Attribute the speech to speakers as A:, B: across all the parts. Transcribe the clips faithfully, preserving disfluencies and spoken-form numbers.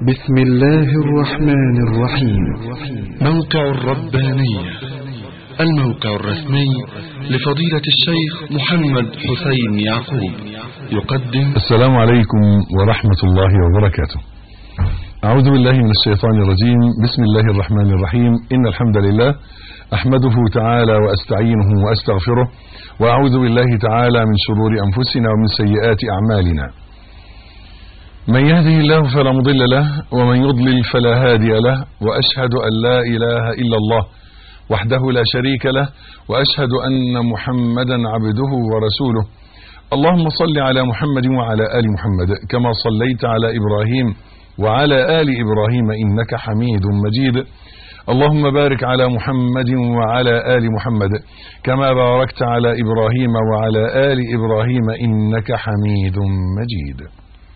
A: بسم الله الرحمن الرحيم. موقع الربانية، الموقع الرسمي لفضيلة الشيخ محمد حسين يعقوب، يقدم.
B: السلام عليكم ورحمة الله وبركاته. أعوذ بالله من الشيطان الرجيم. بسم الله الرحمن الرحيم. إن الحمد لله أحمده تعالى وأستعينه وأستغفره، وأعوذ بالله تعالى من شرور أنفسنا ومن سيئات أعمالنا. من يهده الله فلا مضل له، ومن يضلل فلا هادي له، وأشهد أن لا إله إلا الله وحده لا شريك له، وأشهد أن محمدا عبده ورسوله. اللهم صل على محمد وعلى آل محمد كما صليت على إبراهيم وعلى آل إبراهيم إنك حميد مجيد. اللهم بارك على محمد وعلى آل محمد كما باركت على إبراهيم وعلى آل إبراهيم إنك حميد مجيد.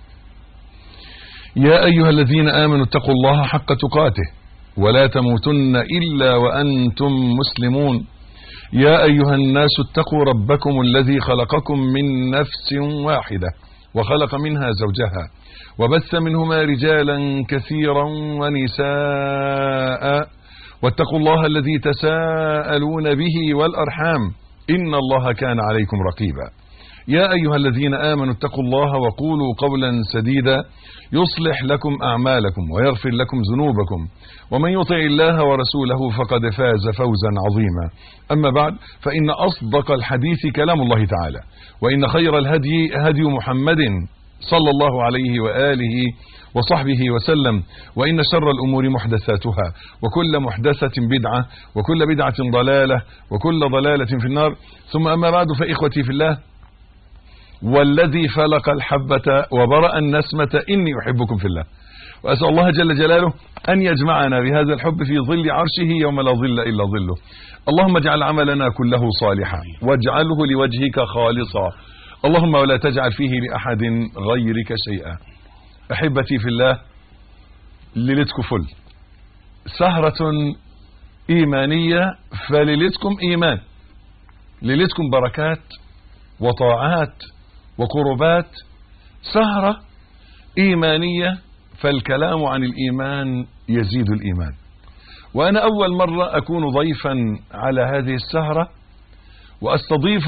B: يا أيها الذين آمنوا اتقوا الله حق تقاته ولا تموتن إلا وأنتم مسلمون. يا أيها الناس اتقوا ربكم الذي خلقكم من نفس واحدة وخلق منها زوجها وبث منهما رجالا كثيرا ونساء، واتقوا الله الذي تساءلون به والأرحام إن الله كان عليكم رقيبا. يا أيها الذين آمنوا اتقوا الله وقولوا قولا سديدا يصلح لكم أعمالكم ويغفر لكم ذنوبكم، ومن يطع الله ورسوله فقد فاز فوزا عظيما. أما بعد، فإن أصدق الحديث كلام الله تعالى، وإن خير الهدي هدي محمد صلى الله عليه وآله وصحبه وسلم، وإن شر الأمور محدثاتها، وكل محدثة بدعة، وكل بدعة ضلالة، وكل ضلالة في النار. ثم أما بعد، فإخوتي في الله، والذي فلق الحبة وبرأ النسمة إني أحبكم في الله، وأسأل الله جل جلاله أن يجمعنا بهذا الحب في ظل عرشه يوم لا ظل إلا ظله. اللهم اجعل عملنا كله صالحا واجعله لوجهك خالصا، اللهم ولا تجعل فيه لأحد غيرك شيئا. أحبتي في الله، ليلتكم فل، سهرة إيمانية، فليلتكم إيمان، ليلتكم بركات وطاعات وقربات، سهرة إيمانية، فالكلام عن الإيمان يزيد الإيمان. وأنا أول مرة أكون ضيفا على هذه السهرة، وأستضيف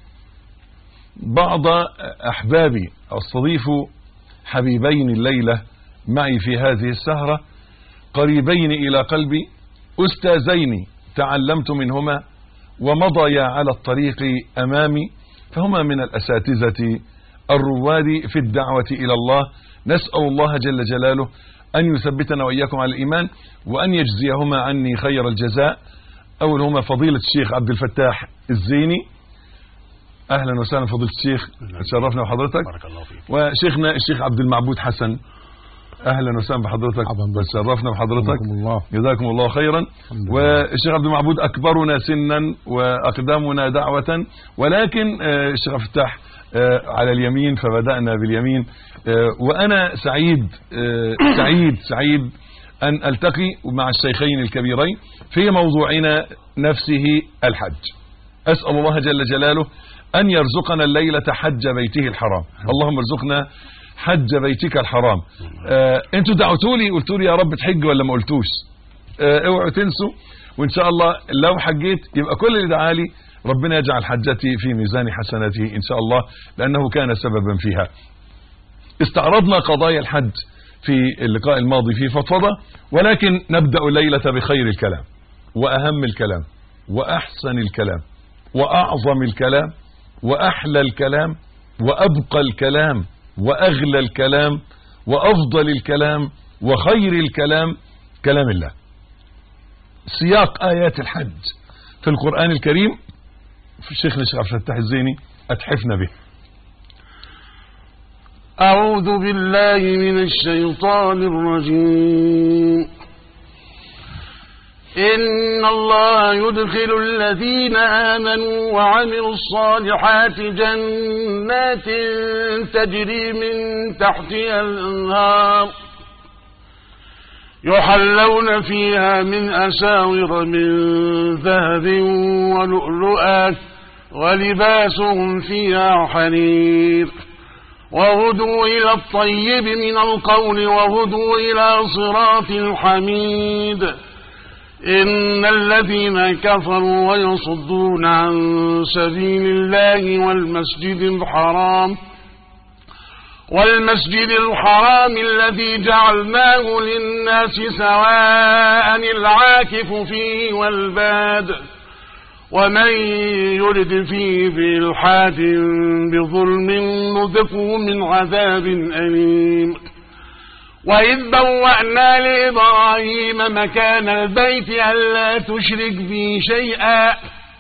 B: بعض أحبابي، أستضيف حبيبين الليلة معي في هذه السهرة، قريبين إلى قلبي، أستاذين تعلمت منهما ومضيا على الطريق أمامي، فهما من الأساتذة الرواد في الدعوة إلى الله. نسأل الله جل جلاله أن يثبتنا وإياكم على الإيمان، وأن يجزيهما عني خير الجزاء. أولهما فضيلة الشيخ عبد الفتاح الزيني. أهلا وسهلا فضيلة الشيخ، تشرفنا بحضرتك.
C: بارك الله فيك.
B: وشيخنا الشيخ عبد المعبود حسن، أهلا وسهلا بحضرتك، تشرفنا بحضرتك، جزاكم الله خيرا. والشيخ عبد المعبود أكبرنا سنا وأقدمنا دعوة، ولكن الشيخ عبد الفتاح على اليمين، فبدأنا باليمين. وأنا سعيد سعيد سعيد أن ألتقي مع الشيخين الكبيرين في موضوعنا نفسه، الحج. أسأل الله جل جلاله أن يرزقنا الليلة حج بيته الحرام. اللهم ارزقنا حج بيتك الحرام. آه انتوا دعوتوا لي، قلتوا لي يا رب تحج ولا ما قلتوش؟ آه اوعوا تنسوا، وان شاء الله لو حجيت يبقى كل اللي دعا لي ربنا يجعل حجتي في ميزان حسناته ان شاء الله، لانه كان سببا فيها. استعرضنا قضايا الحج في اللقاء الماضي في فضفضة، ولكن نبدأ الليلة بخير الكلام واهم الكلام واحسن الكلام واعظم الكلام واحلى الكلام وابقى الكلام واغلى الكلام وافضل الكلام وخير الكلام، كلام الله. سياق ايات الحج في القرآن الكريم، في شيخنا الشيخ عبد الفتاح الزيني اتحفنا به.
C: أعوذ بالله من الشيطان الرجيم. إن الله يدخل الذين آمنوا وعملوا الصالحات جنات تجري من تحتها الأنهار يحلون فيها من أساور من ذهب ولؤلؤا ولباسهم فيها حرير وهدوا إلى الطيب من القول وهدوا إلى صراط الحميد. إن الذين كفروا ويصدون عن سبيل الله والمسجد الحرام والمسجد الحرام الذي جعلناه للناس سواء العاكف فيه والباد ومن يرد فيه بإلحاد بظلم نذقه من عذاب أليم. وإذ بوأنا لإبراهيم مكان البيت ألا تشرك بي شيئا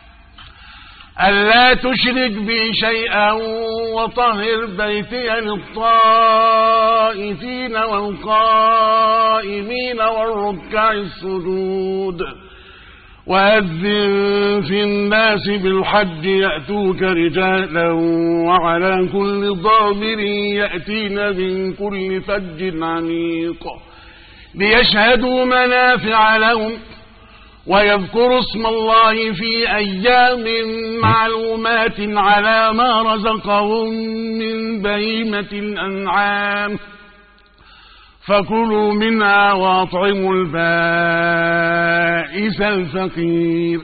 C: ألا تشرك بي شيئا وطهر بيتي للطائفين والقائمين والركع السجود. وأذن في الناس بالحج يأتوك رجالا وعلى كل ضامر يأتين من كل فج عميق ليشهدوا منافع لهم ويذكروا اسم الله في أيام معلومات على ما رزقهم من بهيمة الأنعام فكلوا منها وأطعموا البائس الفقير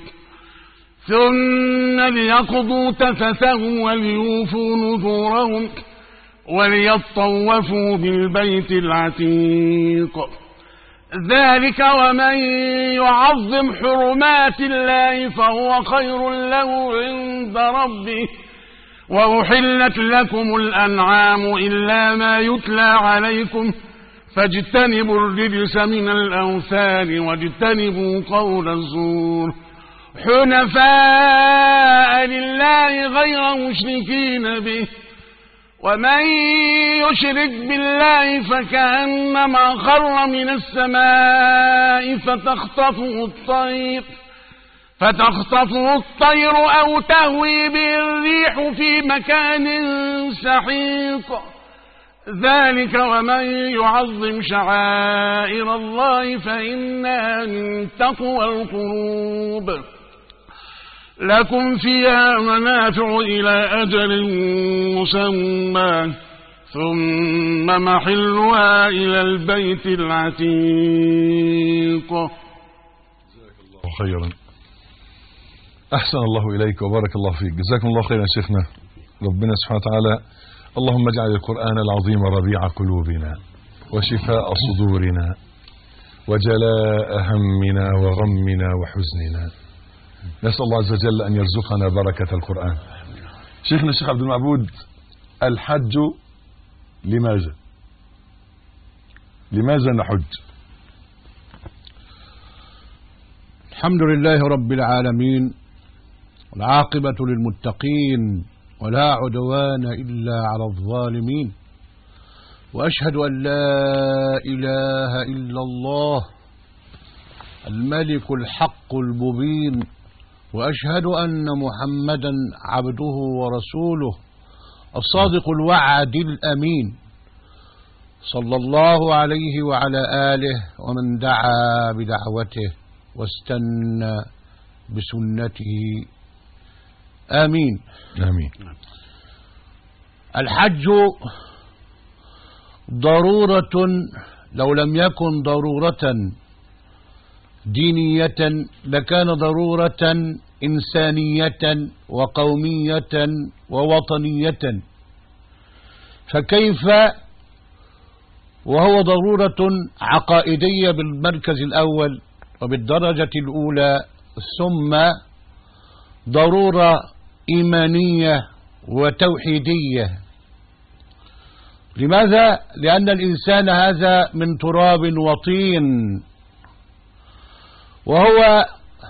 C: ثم ليقضوا تفثهم وليوفوا نذورهم وليطوفوا بالبيت العتيق. ذلك ومن يعظم حرمات الله فهو خير له عند ربه. وأحلت لكم الأنعام إلا ما يتلى عليكم فاجتنبوا الرجس من الأوثان واجتنبوا قول الزور حنفاء لله غير مشركين به. ومن يشرك بالله فكأنما خر من السماء فتخطفه الطير فتخطفه الطير أو تهوي به الريح في مكان سحيق. ذلك ومن يعظم شعائر الله فإنها من تقوى القلوب. لكم فيها منافع إلى أجل مسمى ثم محلها إلى البيت العتيق.
B: جزاك الله خيرا. أحسن الله إليك وبارك الله فيك. جزاكم الله خيرا شيخنا. ربنا سبحانه وتعالى اللهم اجعل القرآن العظيم ربيع قلوبنا وشفاء صدورنا وجلاء همنا وغمنا وحزننا. نسأل الله عز وجل أن يرزقنا بركة القرآن. شيخنا الشيخ عبد المعبود، الحج لماذا لماذا نحج؟
D: الحمد لله رب العالمين والعاقبة للمتقين ولا عدوان إلا على الظالمين. وأشهد أن لا إله إلا الله الملك الحق المبين، وأشهد أن محمدا عبده ورسوله الصادق الوعد الأمين، صلى الله عليه وعلى آله ومن دعا بدعوته واستنى بسنته. آمين
B: آمين.
D: الحج ضرورة، لو لم يكن ضرورة دينية لكان ضرورة إنسانية وقومية ووطنية، فكيف وهو ضرورة عقائدية بالمركز الأول وبالدرجة الأولى، ثم ضرورة إيمانية وتوحيدية. لماذا؟ لأن الإنسان هذا من تراب وطين، وهو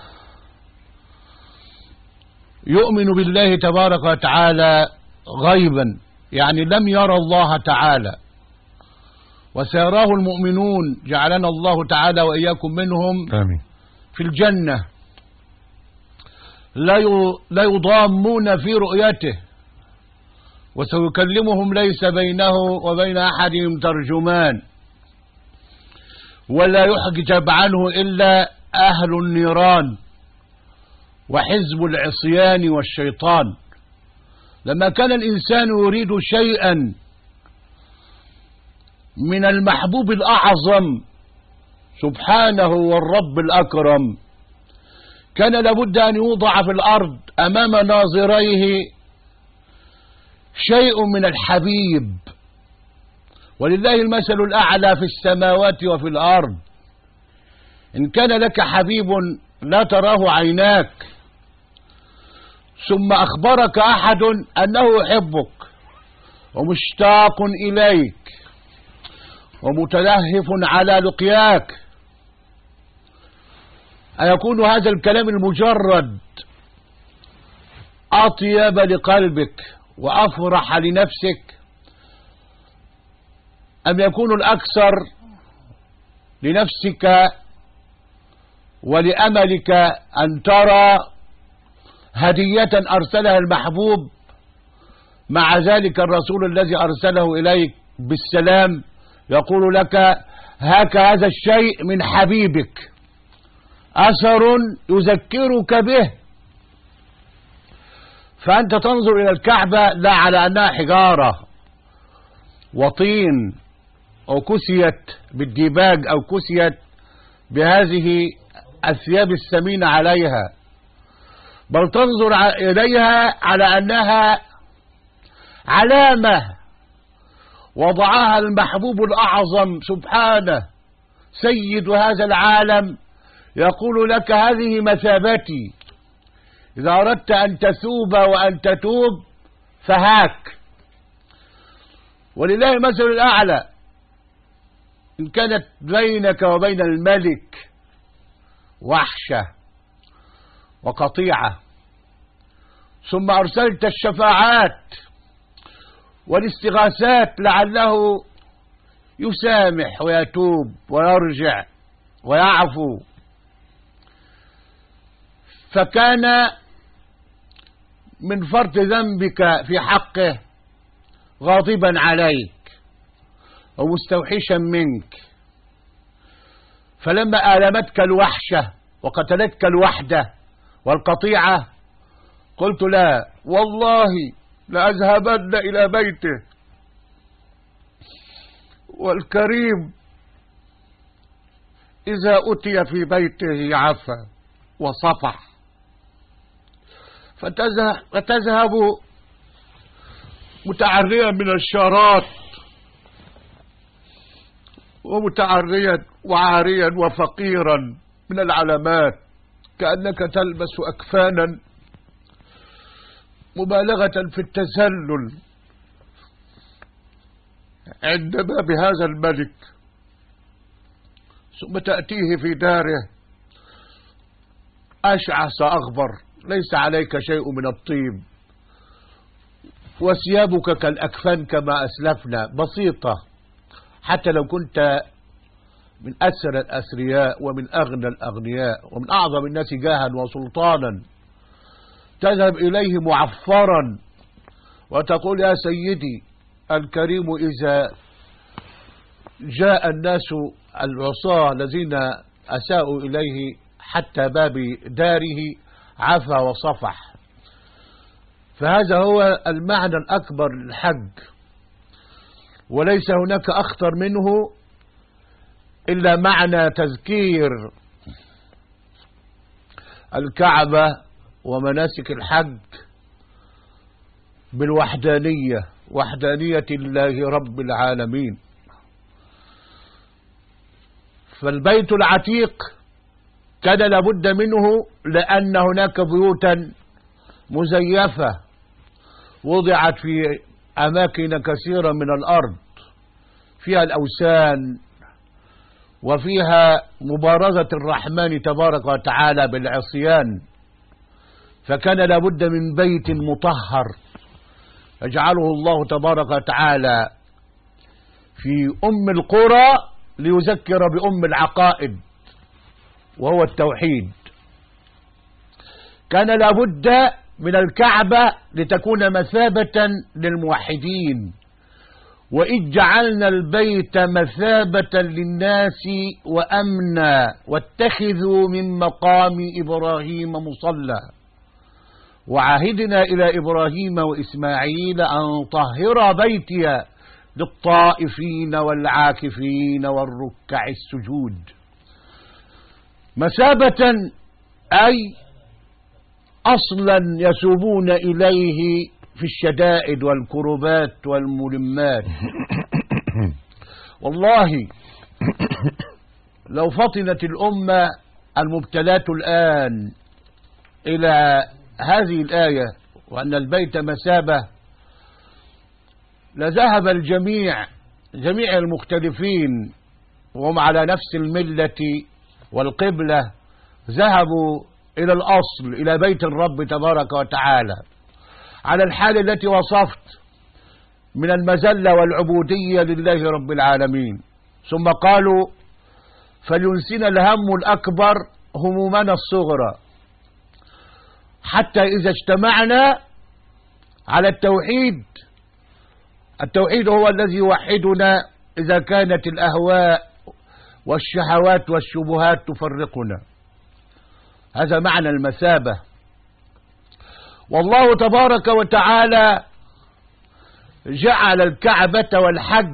D: يؤمن بالله تبارك وتعالى غيبا، يعني لم يرى الله تعالى، وسيراه المؤمنون جعلنا الله تعالى وإياكم منهم.
B: آمين.
D: في الجنة لا يضامون في رؤيته، وسيكلمهم ليس بينه وبين أحدهم ترجمان، ولا يحجب عنه إلا أهل النيران وحزب العصيان والشيطان. لما كان الإنسان يريد شيئا من المحبوب الأعظم سبحانه والرب الأكرم، كان لابد أن يوضع في الأرض أمام ناظريه شيء من الحبيب، ولله المثل الأعلى في السماوات وفي الأرض. إن كان لك حبيب لا تراه عيناك ثم أخبرك أحد أنه يحبك ومشتاق إليك ومتلهف على لقياك، أيكون هذا الكلام المجرد أطيب لقلبك وأفرح لنفسك، أم يكون الأكثر لنفسك ولأملك أن ترى هدية أرسلها المحبوب، مع ذلك الرسول الذي أرسله إليك بالسلام يقول لك هاك هذا الشيء من حبيبك، أثر يذكرك به. فأنت تنظر إلى الكعبة لا على أنها حجارة وطين أو كسيت بالديباج أو كسيت بهذه الثياب الثمينة عليها، بل تنظر إليها على أنها علامة وضعها المحبوب الأعظم سبحانه سيد هذا العالم، يقول لك هذه مثابتي، إذا أردت أن تثوب وأن تتوب فهاك. ولله المثل الأعلى، إن كانت بينك وبين الملك وحشة وقطيعة ثم أرسلت الشفاعات والاستغاثات لعله يسامح ويتوب ويرجع ويعفو، فكان من فرط ذنبك في حقه غاضبا عليك ومستوحشا منك، فلما آلمتك الوحشة وقتلتك الوحدة والقطيعة قلت لا والله لأذهبن إلى بيته، والكريم إذا أتي في بيته عفا وصفح، فتذهب متعريا من الشارات ومتعريا وعاريا وفقيرا من العلامات، كأنك تلبس أكفانا مبالغة في التذلل عند باب هذا الملك، ثم تأتيه في داره أشعث أغبر ليس عليك شيء من الطيب، وثيابك كالأكفان كما أسلفنا بسيطة، حتى لو كنت من أسر الأثرياء ومن أغنى الأغنياء ومن أعظم الناس جاها وسلطانا، تذهب إليه معفرا وتقول يا سيدي الكريم إذا جاء الناس العصاة الذين أساءوا إليه حتى باب داره عفا وصفح. فهذا هو المعنى الأكبر للحج، وليس هناك أخطر منه إلا معنى تذكير الكعبة ومناسك الحج بالوحدانية، وحدانية الله رب العالمين. فالبيت العتيق كان لابد منه لأن هناك بيوتا مزيفة وضعت في أماكن كثيرة من الأرض فيها الأوثان وفيها مبارزة الرحمن تبارك وتعالى بالعصيان، فكان لابد من بيت مطهر يجعله الله تبارك وتعالى في أم القرى ليذكر بأم العقائد وهو التوحيد. كان لابد من الكعبة لتكون مثابة للموحدين، وإذ جعلنا البيت مثابة للناس وأمنا واتخذوا من مقام إبراهيم مصلى وعهدنا إلى إبراهيم وإسماعيل أن طهر بيتي للطائفين والعاكفين والركع السجود. مثابة أي أصلا يسوبون إليه في الشدائد والكربات والملمات. والله لو فطنت الأمة المبتلاة الآن إلى هذه الآية وأن البيت مثابة لذهب الجميع جميع المختلفين وهم على نفس الملة والقبلة ذهبوا إلى الأصل إلى بيت الرب تبارك وتعالى على الحال التي وصفت من المذلة والعبودية لله رب العالمين. ثم قالوا فلينسنا الهم الأكبر همومنا الصغرى حتى إذا اجتمعنا على التوحيد. التوحيد هو الذي يوحدنا إذا كانت الأهواء والشهوات والشبهات تفرقنا. هذا معنى المثابة. والله تبارك وتعالى جعل الكعبة والحج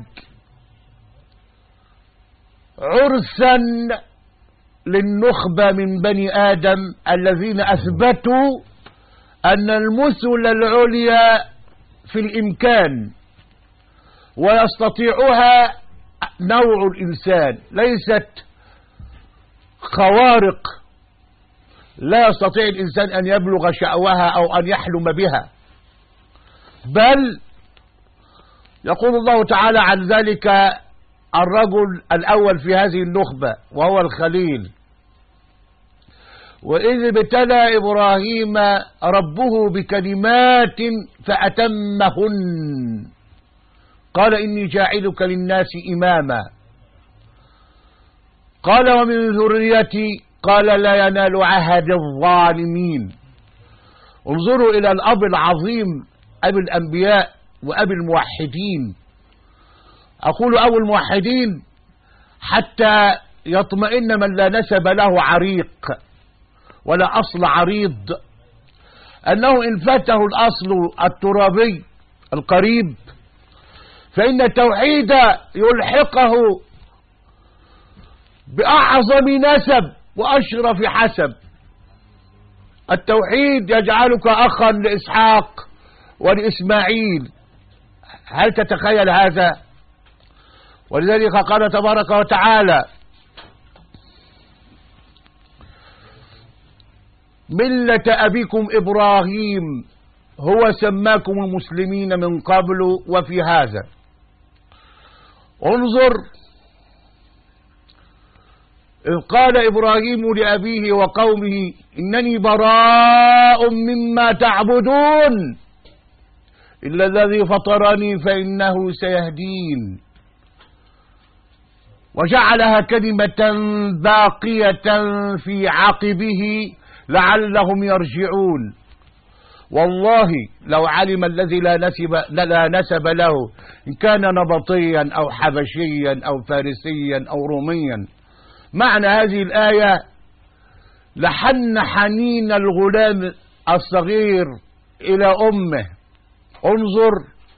D: عرسا للنخبة من بني آدم الذين أثبتوا أن المثل العليا في الإمكان ويستطيعها نوع الإنسان، ليست خوارق لا يستطيع الإنسان أن يبلغ شأوها أو أن يحلم بها، بل يقول الله تعالى عن ذلك الرجل الأول في هذه النخبة وهو الخليل: وإذ ابتلى إبراهيم ربه بكلمات فأتمهن قال إني جاعلك للناس إماما قال ومن ذريتي قال لا ينال عهد الظالمين. انظروا إلى الأب العظيم أبي الأنبياء وأبي الموحدين. أقول أبو الموحدين حتى يطمئن من لا نسب له عريق ولا أصل عريض أنه إن فاته الأصل الترابي القريب فإن التوحيد يلحقه بأعظم نسب وأشرف حسب. التوحيد يجعلك أخا لإسحاق ولإسماعيل. هل تتخيل هذا؟ ولذلك قال تبارك وتعالى: ملة أبيكم إبراهيم هو سماكم المسلمين من قبل وفي هذا. انظر إذ قال إبراهيم لأبيه وقومه إنني براء مما تعبدون إلا الذي فطرني فإنه سيهدين، وجعلها كلمة باقية في عقبه لعلهم يرجعون. والله لو علم الذي لا نسب, لا نسب له إن كان نبطيا أو حبشيا أو فارسيا أو روميا معنى هذه الآية لحن حنين الغلام الصغير إلى أمه. انظر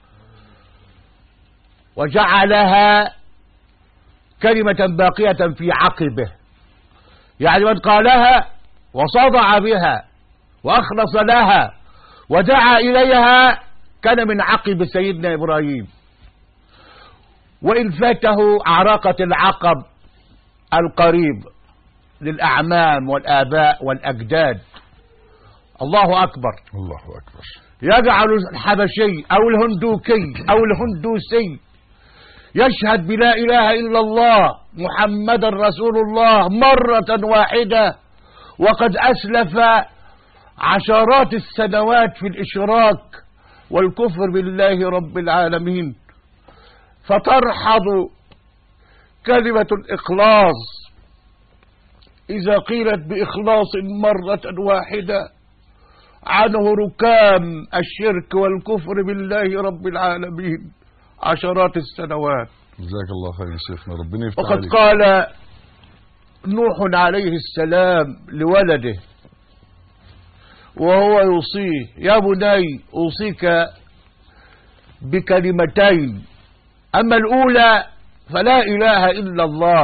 D: وجعلها كلمة باقية في عقبه، يعني من قالها وصدع بها وأخلص لها ودعا إليها كان من عقب سيدنا إبراهيم. وإن فاته عراقة العقب القريب للأعمام والآباء والأجداد. الله أكبر.
B: الله أكبر.
D: يجعل الحبشي أو الهندوكي أو الهندوسي يشهد بلا إله إلا الله محمد رسول الله مرة واحدة وقد أسلف عشرات السنوات في الإشراك والكفر بالله رب العالمين، فترحض كلمة الإخلاص إذا قيلت بإخلاص مرة واحدة عنه ركام الشرك والكفر بالله رب العالمين عشرات السنوات.
B: جزاك الله خير يا شيخنا، ربنا يفتح
D: وقد
B: عليك.
D: قال نوح عليه السلام لولده وهو يوصيه: يا بني أوصيك بكلمتين أما الأولى فلا إله إلا الله،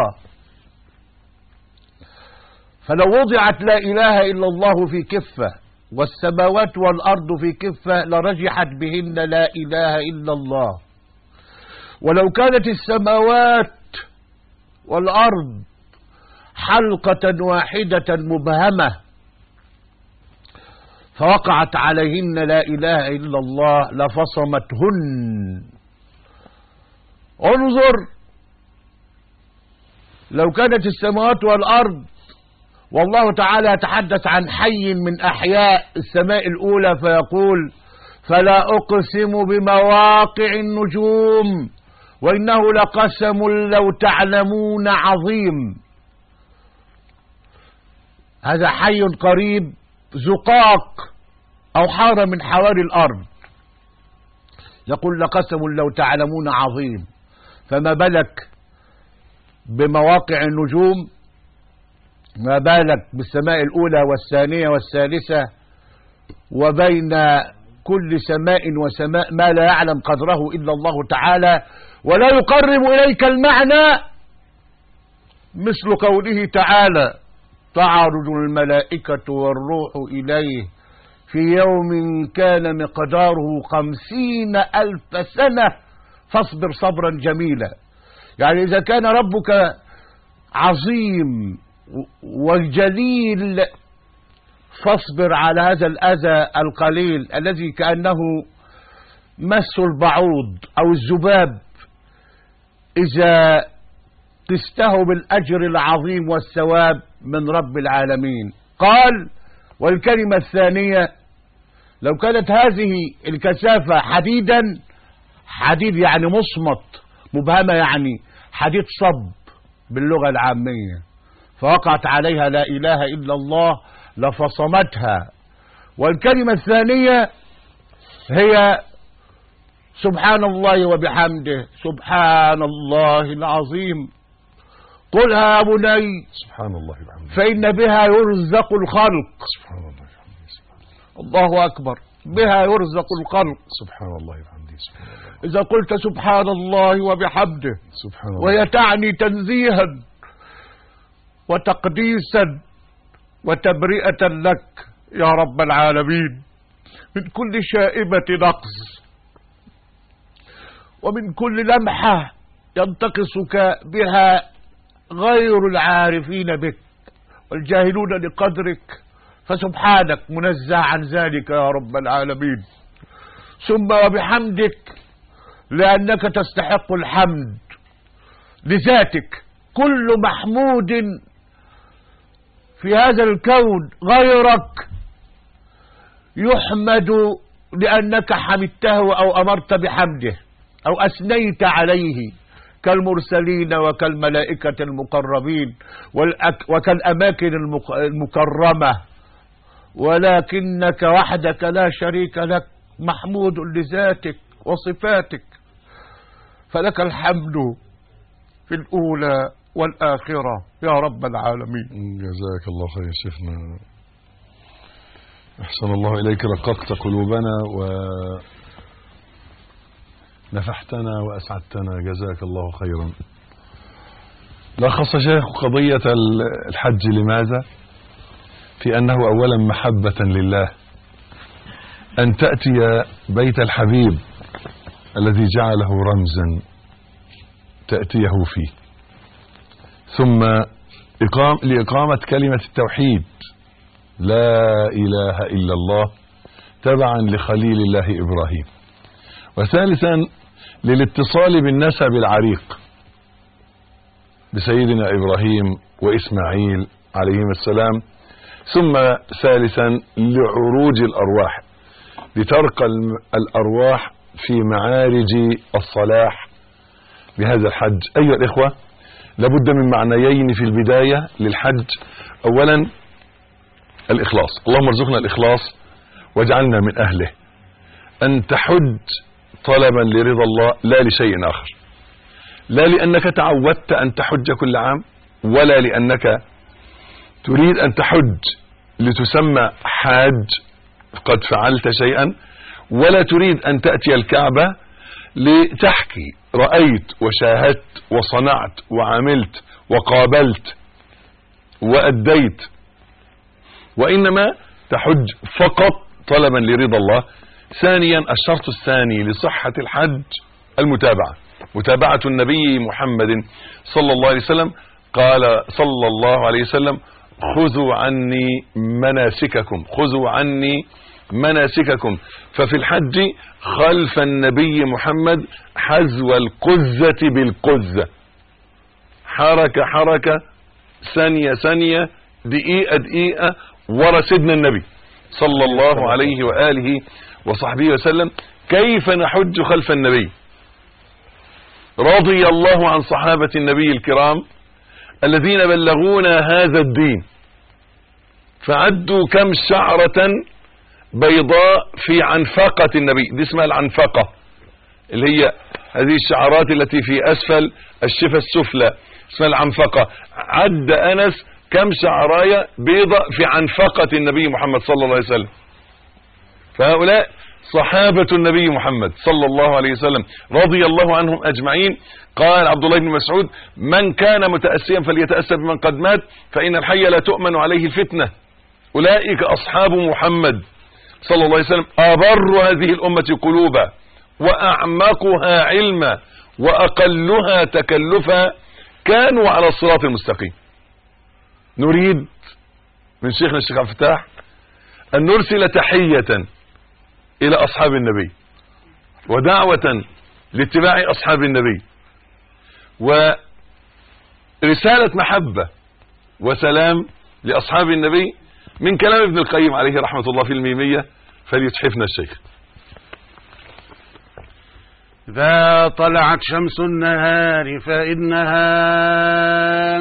D: فلو وضعت لا إله إلا الله في كفة والسماوات والأرض في كفة لرجحت بهن لا إله إلا الله. ولو كانت السماوات والأرض حلقة واحدة مبهمة فوقعت عليهن لا إله إلا الله لفصمتهن. انظر، لو كانت السماوات والأرض، والله تعالى يتحدث عن حي من أحياء السماء الأولى فيقول: فلا أقسم بمواقع النجوم وإنه لقسم لو تعلمون عظيم. هذا حي قريب زقاق أو حارة من حواري الأرض، يقول لقسم لو تعلمون عظيم، فما بالك بمواقع النجوم، ما بالك بالسماء الأولى والثانية والثالثة، وبين كل سماء وسماء ما لا يعلم قدره إلا الله تعالى. ولا يقرب إليك المعنى مثل قوله تعالى: تعرج الملائكة والروح إليه في يوم كان مقداره خمسين ألف سنة فاصبر صبرا جميلا. يعني إذا كان ربك عظيم والجليل فاصبر على هذا الأذى القليل الذي كأنه مس البعوض أو الذباب، إذا قسته بالأجر العظيم والثواب من رب العالمين. قال: والكلمة الثانية: لو كانت هذه الكثافة حديدا، حديد يعني مصمت، مبهمة يعني حديد صب باللغة العامية، فوقعت عليها لا إله إلا الله لفصمتها. والكلمة الثانية هي سبحان الله وبحمده سبحان الله العظيم. قلها يا بني
B: سبحان الله وبحمده
D: فإن بها يرزق الخلق.
B: سبحان الله وبحمده سبحان
D: الله أكبر، بها يرزق الخلق.
B: سبحان الله وبحمده سبحان الله.
D: إذا قلت سبحان الله وبحمده
B: سبحان الله،
D: وهي تعني تنزيها وتقديسا وتبرئة لك يا رب العالمين من كل شائبة نقص ومن كل لمحة ينتقصك بها غير العارفين بك والجاهلون لقدرك، فسبحانك منزه عن ذلك يا رب العالمين. ثم وبحمدك لأنك تستحق الحمد لذاتك. كل محمود في هذا الكون غيرك يحمد لأنك حمدته أو أمرت بحمده أو أثنيت عليه، كالمرسلين وكالملائكة المقربين وكالأماكن المكرمة، ولكنك وحدك لا شريك لك محمود لذاتك وصفاتك، فلك الحمد في الأولى والآخرة يا رب العالمين.
B: جزاك الله خير شيخنا، أحسن الله إليك، رققت قلوبنا ونفحتنا وأسعدتنا، جزاك الله خيرا. لخص شيخ قضية الحج لماذا؟ في أنه أولا محبة لله، أن تأتي بيت الحبيب الذي جعله رمزا تأتيه فيه، ثم إقام لإقامة كلمة التوحيد لا إله إلا الله تبعا لخليل الله إبراهيم، وثالثا للاتصال بالنسب العريق بسيدنا إبراهيم وإسماعيل عليهما السلام، ثم ثالثا لعروج الأرواح، لترقى الأرواح في معارج الصلاح بهذا الحج. أيها الإخوة، لابد من معنيين في البداية للحج. أولا الإخلاص، اللهم ارزقنا الإخلاص واجعلنا من أهله، أن تحج طلبا لرضا الله لا لشيء آخر، لا لأنك تعودت أن تحج كل عام، ولا لأنك تريد أن تحج لتسمى حاج قد فعلت شيئا، ولا تريد أن تأتي الكعبة لتحكي رأيت وشاهدت وصنعت وعملت وقابلت وأديت، وإنما تحج فقط طلبا لرضا الله. ثانيا الشرط الثاني لصحة الحج المتابعة، متابعة النبي محمد صلى الله عليه وسلم. قال صلى الله عليه وسلم خذوا عني مناسككم، خذوا عني مناسككم. ففي الحج خلف النبي محمد حذو القزة بالقزة، حركة حركة، ثانية ثانية، دقيقة دقيقة، ورا سيدنا النبي صلى الله عليه وآله وصحبه وسلم. كيف نحج خلف النبي؟ رضي الله عن صحابة النبي الكرام الذين بلغونا هذا الدين، فعدوا كم شعرة بيضاء في عنفقة النبي. دي اسمها العنفقة، اللي هي هذه الشعرات التي في أسفل الشفة السفلى، اسمها العنفقة. عد أنس كم شعراية بيضاء في عنفقة النبي محمد صلى الله عليه وسلم. فهؤلاء صحابة النبي محمد صلى الله عليه وسلم رضي الله عنهم أجمعين. قال عبد الله بن مسعود من كان متأسيا فليتأسى بمن قد مات فإن الحي لا تؤمن عليه الفتنة. أولئك أصحاب محمد صلى الله عليه وسلم، أبر هذه الأمة قلوبا وأعمقها علما وأقلها تكلفا، كانوا على الصراط المستقيم. نريد من شيخنا الشيخ عبد الفتاح أن نرسل تحية إلى أصحاب النبي ودعوة لاتباع أصحاب النبي ورسالة محبة وسلام لأصحاب النبي من كلام ابن القيم عليه رحمة الله في الميمية، فليتحفنا الشيخ.
C: إذا طلعت شمس النهار فإنها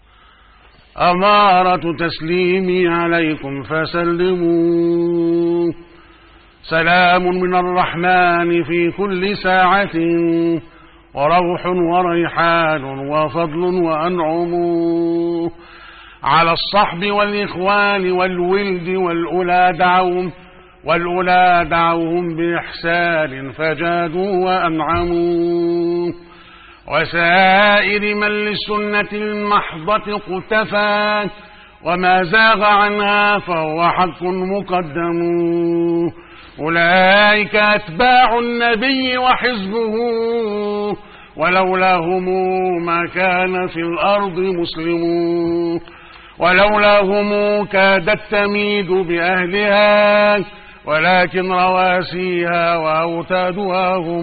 C: أمارة تسليمي عليكم فسلموا، سلام من الرحمن في كل ساعة، وروح وريحان وفضل وأنعم، على الصحب والإخوان والولد والأولى دعوهم والأولى دعوهم بإحسان فجادوا وأنعموا، وسائر من للسنة المحضة اقتفى، وما زاغ عنها فهو حق مقدم. أولئك أتباع النبي وحزبه، ولولاهم ما كان في الأرض مسلمون، ولولاهم كادت تميد بأهلها، ولكن رواسيها وأوتادها هم،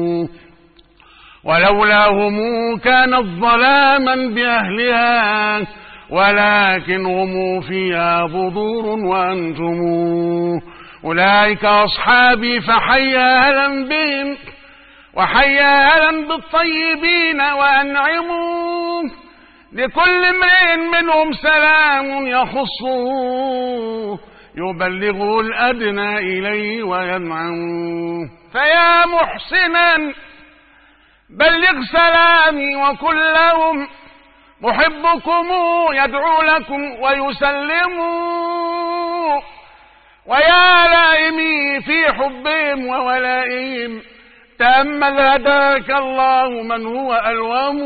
C: ولولاهم كانت ظلاما بأهلها، ولكن هم فيها بذور وأنتم. أولئك أصحابي فحيا أهلا بهم، وحيا أهلا بالطيبين وأنعموا، لكل من منهم سلام يخصه، يبلغ الأدنى إليه وينعم. فيا محسنا بلغ سلامي وكلهم، محبكم يدعو لكم ويسلم، ويا لائمي في حبهم وولائهم، تأمل هداك الله من هو ألوم،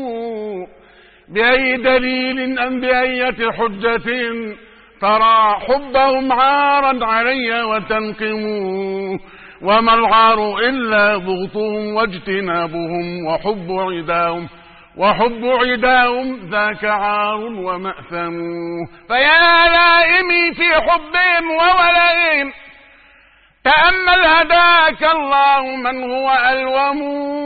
C: بأي دليل أم بأية حجة ترى حبهم عارا علي وتنقم، وما العار إلا بغضهم واجتنابهم، وحب عداهم وحب عداهم ذاك عار ومأثم. فيا لائمي في حبهم وولائهم، تأمل هداك الله من هو ألوم،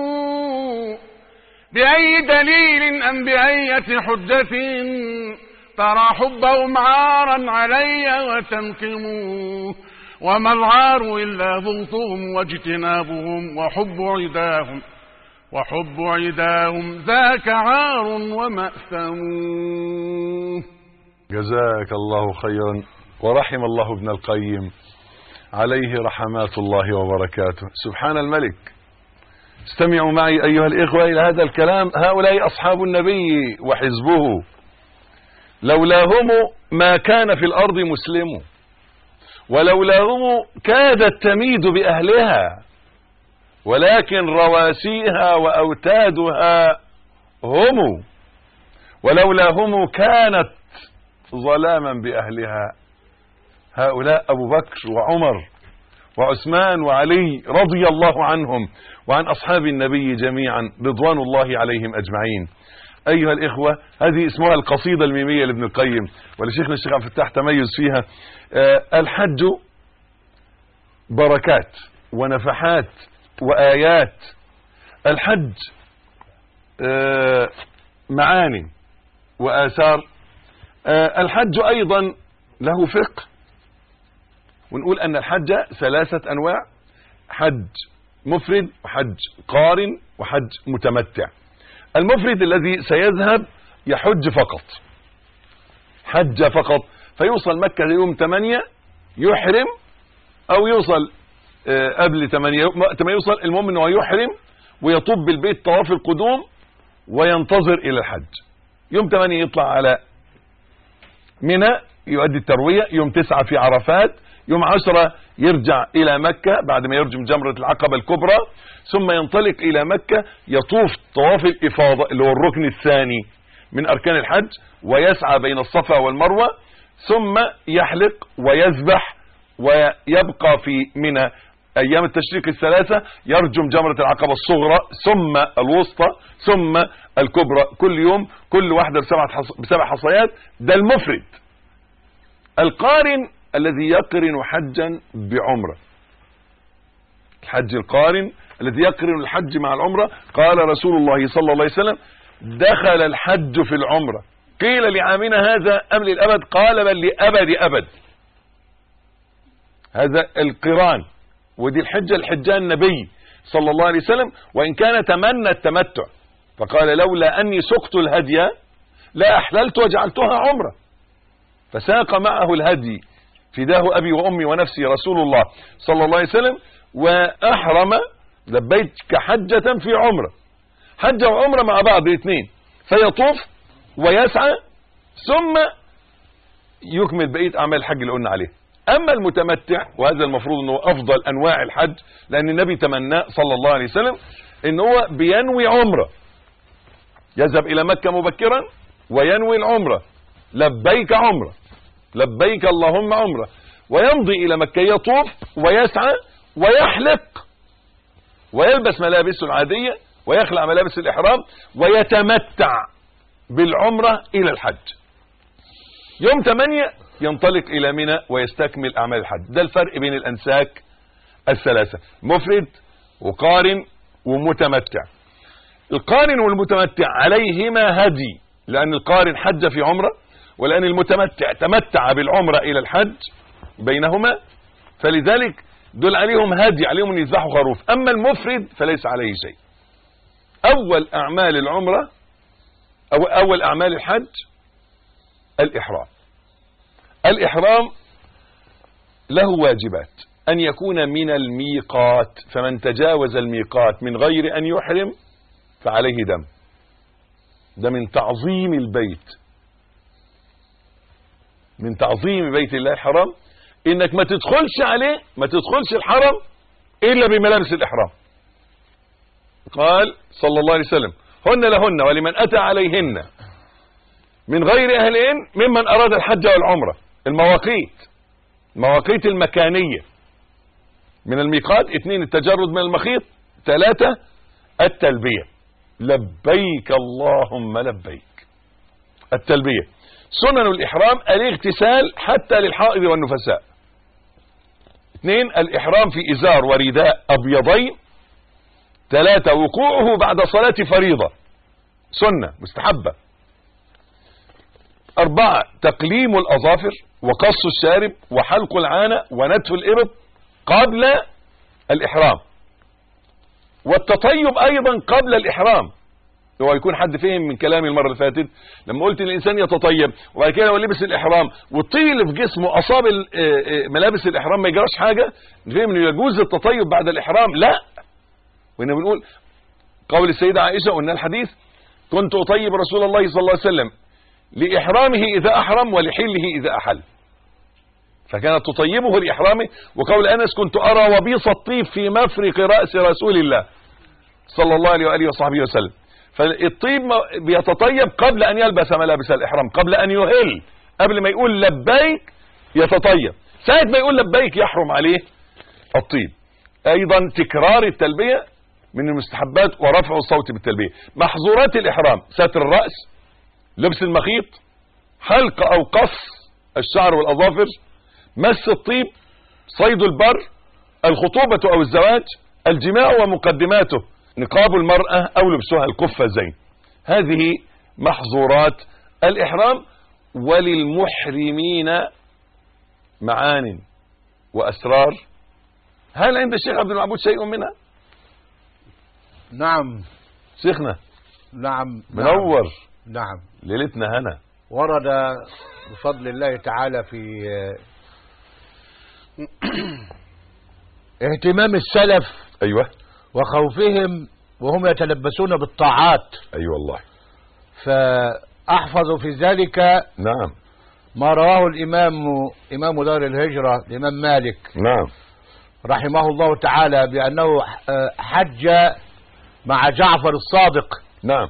C: بأي دليل أم بأية حجة ترى حبهم عارا علي وتنقم، وما العار إلا بغضهم واجتنابهم، وحب عداهم وحب عداهم ذاك عار ومأثم.
B: جزاك الله خيرا، ورحم الله ابن القيم عليه رحمات الله وبركاته. سبحان الملك. استمعوا معي أيها الإخوة إلى هذا الكلام. هؤلاء أصحاب النبي وحزبه، لولاهم ما كان في الأرض مسلم، ولولاهم كادت تميد بأهلها، ولكن رواسيها وأوتادها هم، ولولا هم كانت ظلاما بأهلها. هؤلاء أبو بكر وعمر وعثمان وعلي رضي الله عنهم وعن أصحاب النبي جميعا رضوان الله عليهم أجمعين. أيها الإخوة، هذه اسمها القصيدة الميمية لابن القيم، ولشيخنا الشيخ عبد الفتاح تميز فيها. آه الحج بركات ونفحات وآيات. الحج آه معاني وآثار. آه الحج أيضا له فقه، ونقول أن الحج ثلاثة أنواع: حج مفرد وحج قارن وحج متمتع. المفرد الذي سيذهب يحج فقط، حج فقط، فيوصل مكة يوم ثمانية يحرم، أو يوصل قبل ثمانية ما يوصل، المهم أنه يحرم ويطوف بالبيت طواف القدوم وينتظر إلى الحج. يوم ثمانية يطلع على منى يؤدي التروية، يوم تسعة في عرفات، يوم عشرة يرجع إلى مكة بعد ما يرجم جمرة العقبة الكبرى، ثم ينطلق إلى مكة يطوف طواف الإفاضة اللي هو الركن الثاني من أركان الحج، ويسعى بين الصفا والمروة، ثم يحلق ويذبح ويبقى في منى أيام التشريق الثلاثة، يرجم جمرة العقبة الصغرى ثم الوسطى ثم الكبرى، كل يوم كل واحدة بسبع حصيات. ده المفرد. القارن الذي يقرن حجا بعمرة، الحج القارن الذي يقرن الحج مع العمرة. قال رسول الله صلى الله عليه وسلم: دخل الحج في العمرة. قيل: لعامنا هذا أم للأبد؟ قال: بل لأبد أبد. هذا القران، ودي الحجة الحجان النبي صلى الله عليه وسلم، وإن كان تمنى التمتع فقال: لولا أني سقت الهدي لا أحللت وجعلتها عمرة. فساق معه الهدي فداه أبي وأمي ونفسي رسول الله صلى الله عليه وسلم، وأحرم لبيت كحجة في عمرة، حجة وعمرة مع بعض الاثنين، فيطوف ويسعى ثم يكمل بقية أعمال الحج اللي قلنا عليه. أما المتمتع، وهذا المفروض أنه أفضل أنواع الحج، لأن النبي تمناه صلى الله عليه وسلم، أنه هو بينوي عمرة، يذهب إلى مكة مبكرا وينوي العمرة، لبيك عمرة، لبيك اللهم عمرة، ويمضي إلى مكة يطوف ويسعى ويحلق ويلبس ملابسه العادية ويخلع ملابس الإحرام ويتمتع بالعمرة إلى الحج. يوم ثمانية ينطلق إلى منى ويستكمل أعمال الحج. ده الفرق بين الأنساك الثلاثة: مفرد وقارن ومتمتع. القارن والمتمتع عليهما هدي، لأن القارن حج في عمرة، ولأن المتمتع تمتع بالعمرة إلى الحج بينهما، فلذلك دول عليهم هدي، عليهم أن يذبحوا خروف. أما المفرد فليس عليه شيء. أول أعمال العمرة أو أول أعمال الحج الإحرام. الإحرام له واجبات: أن يكون من الميقات، فمن تجاوز الميقات من غير أن يحرم فعليه دم. ده من تعظيم البيت، من تعظيم بيت الله الحرام، إنك ما تدخلش عليه، ما تدخلش الحرم إلا بملابس الإحرام. قال صلى الله عليه وسلم: هن لهن ولمن أتى عليهن من غير أهلهن ممن أراد الحج والعمرة. المواقيت، المواقيت المكانية من الميقات: اثنين التجرد من المخيط، ثلاثة التلبية، لبيك اللهم لبيك، التلبية. سنن الإحرام: الاغتسال حتى للحائض والنفساء. اثنين الإحرام في إزار ورداء أبيضين. ثلاثة وقوعه بعد صلاة فريضة، سنة مستحبة. أربعة تقليم الأظافر وقص الشارب وحلق العانة ونتف الإبط قبل الإحرام، والتطيب أيضا قبل الإحرام. هو يكون حد فهم من كلامي المرة اللي فاتت لما قلت الإنسان يتطيب وبعد كده هو لبس الإحرام والطيل في جسمه أصاب ملابس الإحرام ما يجراش حاجة، نفهم إنه يجوز التطيب بعد الإحرام؟ لا. وإنه بنقول قول السيدة عائشة قلنا الحديث: كنت أطيب رسول الله صلى الله عليه وسلم لإحرامه إذا أحرم ولحله إذا أحل. فكانت تطيبه لإحرامه. وقول أنس كنت أرى وبيص الطيب في مفرق رأس رسول الله صلى الله عليه وآله وصحبه وسلم. فالطيب بيتطيب قبل أن يلبس ملابس الإحرام، قبل أن يهل، قبل ما يقول لبيك يتطيب. ساعة ما يقول لبيك يحرم عليه الطيب. أيضا تكرار التلبية من المستحبات ورفع الصوت بالتلبية. محظورات الإحرام: ستر الرأس، لبس المخيط، حلق أو قص الشعر والأظافر، مس الطيب، صيد البر، الخطوبة أو الزواج، الجماع ومقدماته، نقاب المرأة أو لبسها القفازين. هذه محظورات الإحرام. وللمحرمين معان وأسرار. هل عند الشيخ عبد المعبود شيء منها؟
D: نعم
B: شيخنا.
D: نعم
B: منور.
D: نعم
B: ليلتنا هنا.
D: ورد بفضل الله تعالى في اهتمام السلف
B: أيوة
D: وخوفهم وهم يتلبسون بالطاعات.
B: أيوة والله.
D: فأحفظ في ذلك
B: نعم
D: ما رواه الإمام إمام دار الهجرة الإمام مالك
B: نعم
D: رحمه الله تعالى بأنه حج مع جعفر الصادق.
B: نعم.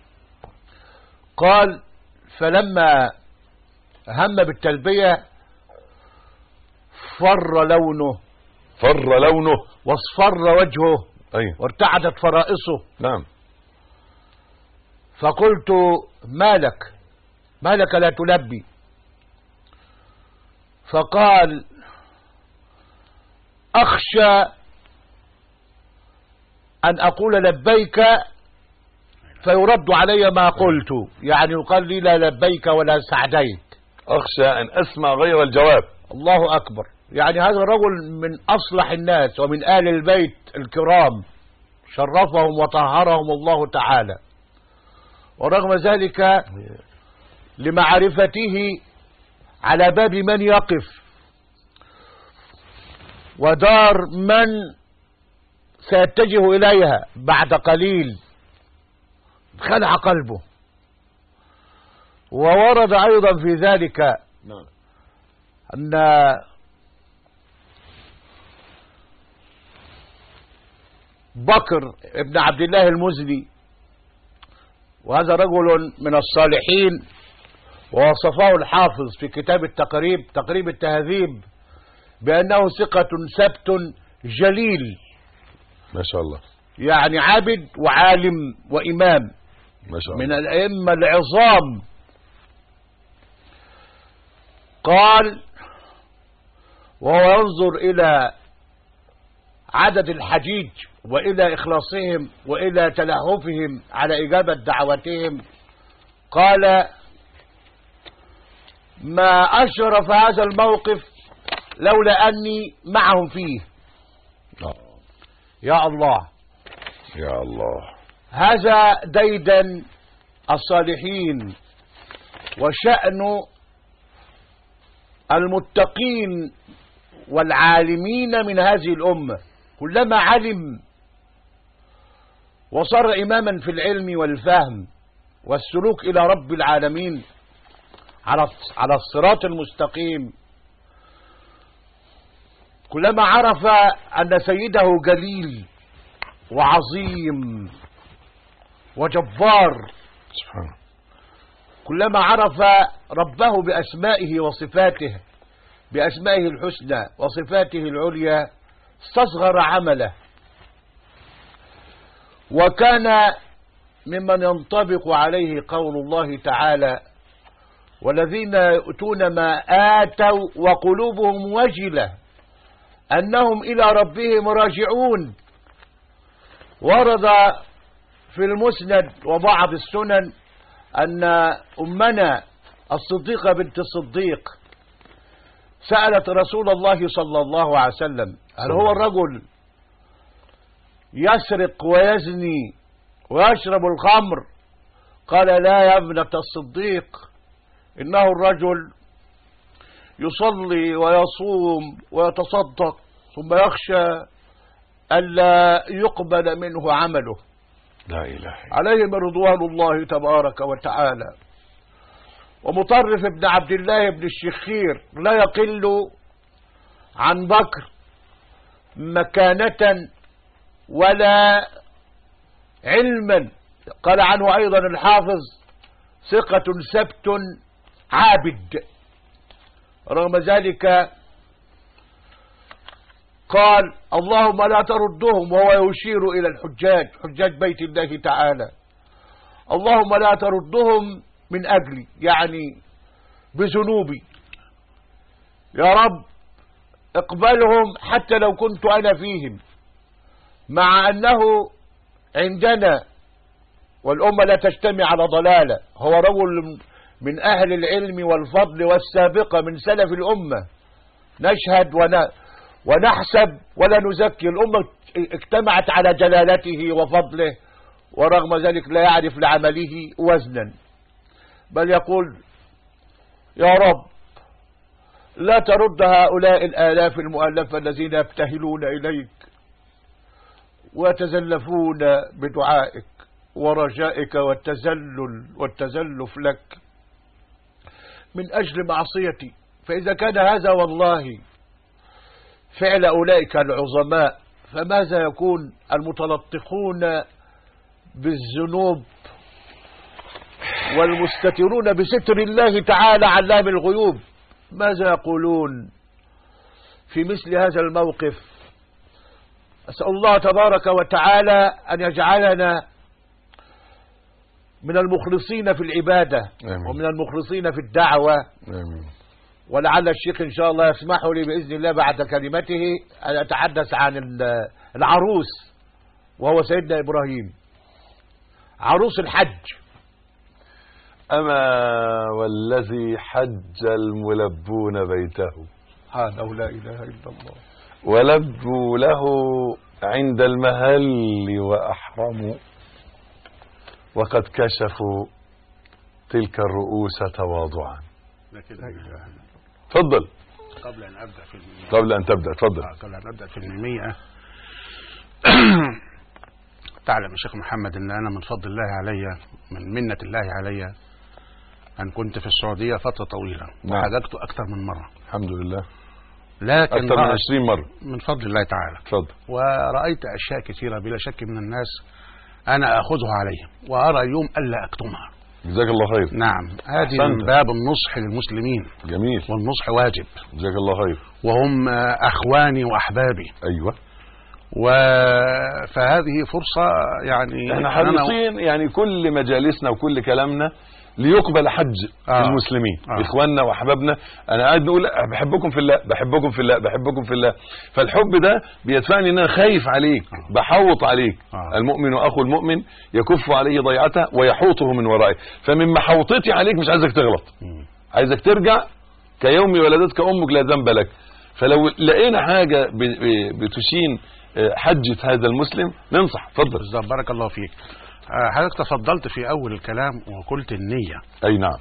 D: قال: فلما هم بالتلبية فر لونه
B: فر لونه
D: واصفر وجهه
B: أيوة.
D: وارتعدت فرائصه.
B: نعم.
D: فقلت: ما لك ما لك لا تلبي؟ فقال: أخشى أن أقول لبيك فيرد علي ما قلت، يعني يقال لي لا لبيك ولا سعديك.
B: أخشى أن أسمع غير الجواب.
D: الله أكبر. يعني هذا الرجل من أصلح الناس ومن آل البيت الكرام، شرفهم وطهرهم الله تعالى، ورغم ذلك لمعرفته على باب من يقف ودار من سيتجه إليها بعد قليل خلع قلبه. وورد أيضا في ذلك أن بكر ابن عبد الله المزني، وهذا رجل من الصالحين ووصفه الحافظ في كتاب التقريب تقريب التهذيب بأنه ثقة سبت جليل،
B: ما شاء الله،
D: يعني عابد وعالم وإمام
B: ما شاء الله،
D: من الأئمة العظام. قال: وهو ينظر إلى عدد الحجيج وإلى إخلاصهم وإلى تلهفهم على إجابة دعوتهم، قال: ما أشرف هذا الموقف لولا أني معهم فيه. يا الله
B: يا الله.
D: هذا ديدن الصالحين وشأن المتقين والعالمين من هذه الأمة. كلما علم وصار إماما في العلم والفهم والسلوك إلى رب العالمين على على الصراط المستقيم، كلما عرف أن سيده جليل وعظيم وجبار،
B: سبحانه،
D: كلما عرف ربه بأسمائه وصفاته بأسمائه الحسنى وصفاته العليا استصغر عمله، وكان ممن ينطبق عليه قول الله تعالى: والذين يؤتون ما آتوا وقلوبهم وجلة أنهم إلى ربهم راجعون. ورد في المسند وبعض السنن أن أمنا الصديقة بنت الصديق سألت رسول الله صلى الله عليه وسلم: هل هو الرجل يسرق ويزني ويشرب الخمر؟ قال: لا يا ابنة الصديق، إنه الرجل يصلي ويصوم ويتصدق ثم يخشى ألا يقبل منه عمله.
B: لا إله إلا الله،
D: عليهم رضوان الله تبارك وتعالى. ومطرف ابن عبد الله بن الشخير لا يقل عن بكر مكانة ولا علما. قال عنه أيضا الحافظ ثقة سبت عابد. رغم ذلك قال اللهم لا تردهم، وهو يشير إلى الحجاج، حجاج بيت الله تعالى، اللهم لا تردهم من أجلي، يعني بذنوبي، يا رب اقبلهم حتى لو كنت أنا فيهم. مع أنه عندنا والأمة لا تجتمع على ضلالة، هو رجل من أهل العلم والفضل والسابقة من سلف الأمة، نشهد ونحسب ولا نزكي. الأمة اجتمعت على جلالته وفضله، ورغم ذلك لا يعرف لعمله وزنا، بل يقول يا رب لا ترد هؤلاء الآلاف المؤلفة الذين يبتهلون إليك ويتزلفون بدعائك ورجائك والتزلل والتزلف لك من أجل معصيتي. فإذا كان هذا والله فعل أولئك العظماء، فماذا يكون المتلطخون بالذنوب والمستترون بستر الله تعالى علام الغيوب؟ ماذا يقولون في مثل هذا الموقف؟ أسأل الله تبارك وتعالى أن يجعلنا من المخلصين في العبادة آمين. ومن المخلصين في الدعوة آمين. ولعل الشيخ إن شاء الله يسمح لي بإذن الله بعد كلمته أن أتحدث عن العروس، وهو سيدنا إبراهيم عروس الحج.
B: أما والذي حج الملبون بيته
D: هذا لا إله إلا الله
B: ولبوا له عند المهل وأحرموا وقد كشفوا تلك الرؤوس تواضعا. تفضل.
C: قبل أن أبدأ في الميمية
B: قبل أن تبدأ تفضل.
C: قبل أن أبدأ في الميمية تعلم يا شيخ محمد أن أنا من فضل الله علي، من منة الله علي، أن كنت في السعودية فترة طويلة وحججت أكثر من مرة
B: الحمد لله،
C: لكن
B: أكثر من عشرين مرة
C: من فضل الله تعالى.
B: تفضل.
C: ورأيت أشياء كثيرة بلا شك من الناس أنا أخذها عليهم، وأرى اليوم ألا أكتمها.
B: جزاك الله خير.
C: نعم، هذه من باب النصح للمسلمين.
B: جميل.
C: والنصح واجب.
B: جزاك الله خير.
C: وهم أخواني وأحبابي.
B: أيوة.
C: و... فهذه فرصة، يعني
B: احنا حريصين يعني كل مجالسنا وكل كلامنا ليقبل حج آه. المسلمين آه. اخواننا واحبابنا. انا قاعد نقول بحبكم في الله بحبكم في الله بحبكم في الله، فالحب ده بيدفعني ان انا خايف عليك آه. بحوط عليك آه. المؤمن اخو المؤمن يكف عليه ضيعته ويحوطه من ورائه، فمن محوطتي عليك مش عايزك تغلط، م. عايزك ترجع كيوم ولدتك امك لا ذنب لك. فلو لقينا حاجه بتشين حجة هذا المسلم ننصح. اتفضل.
C: بالظبط، بارك الله فيك. حضرتك تفضلت في اول الكلام وقلت النية.
B: اي نعم.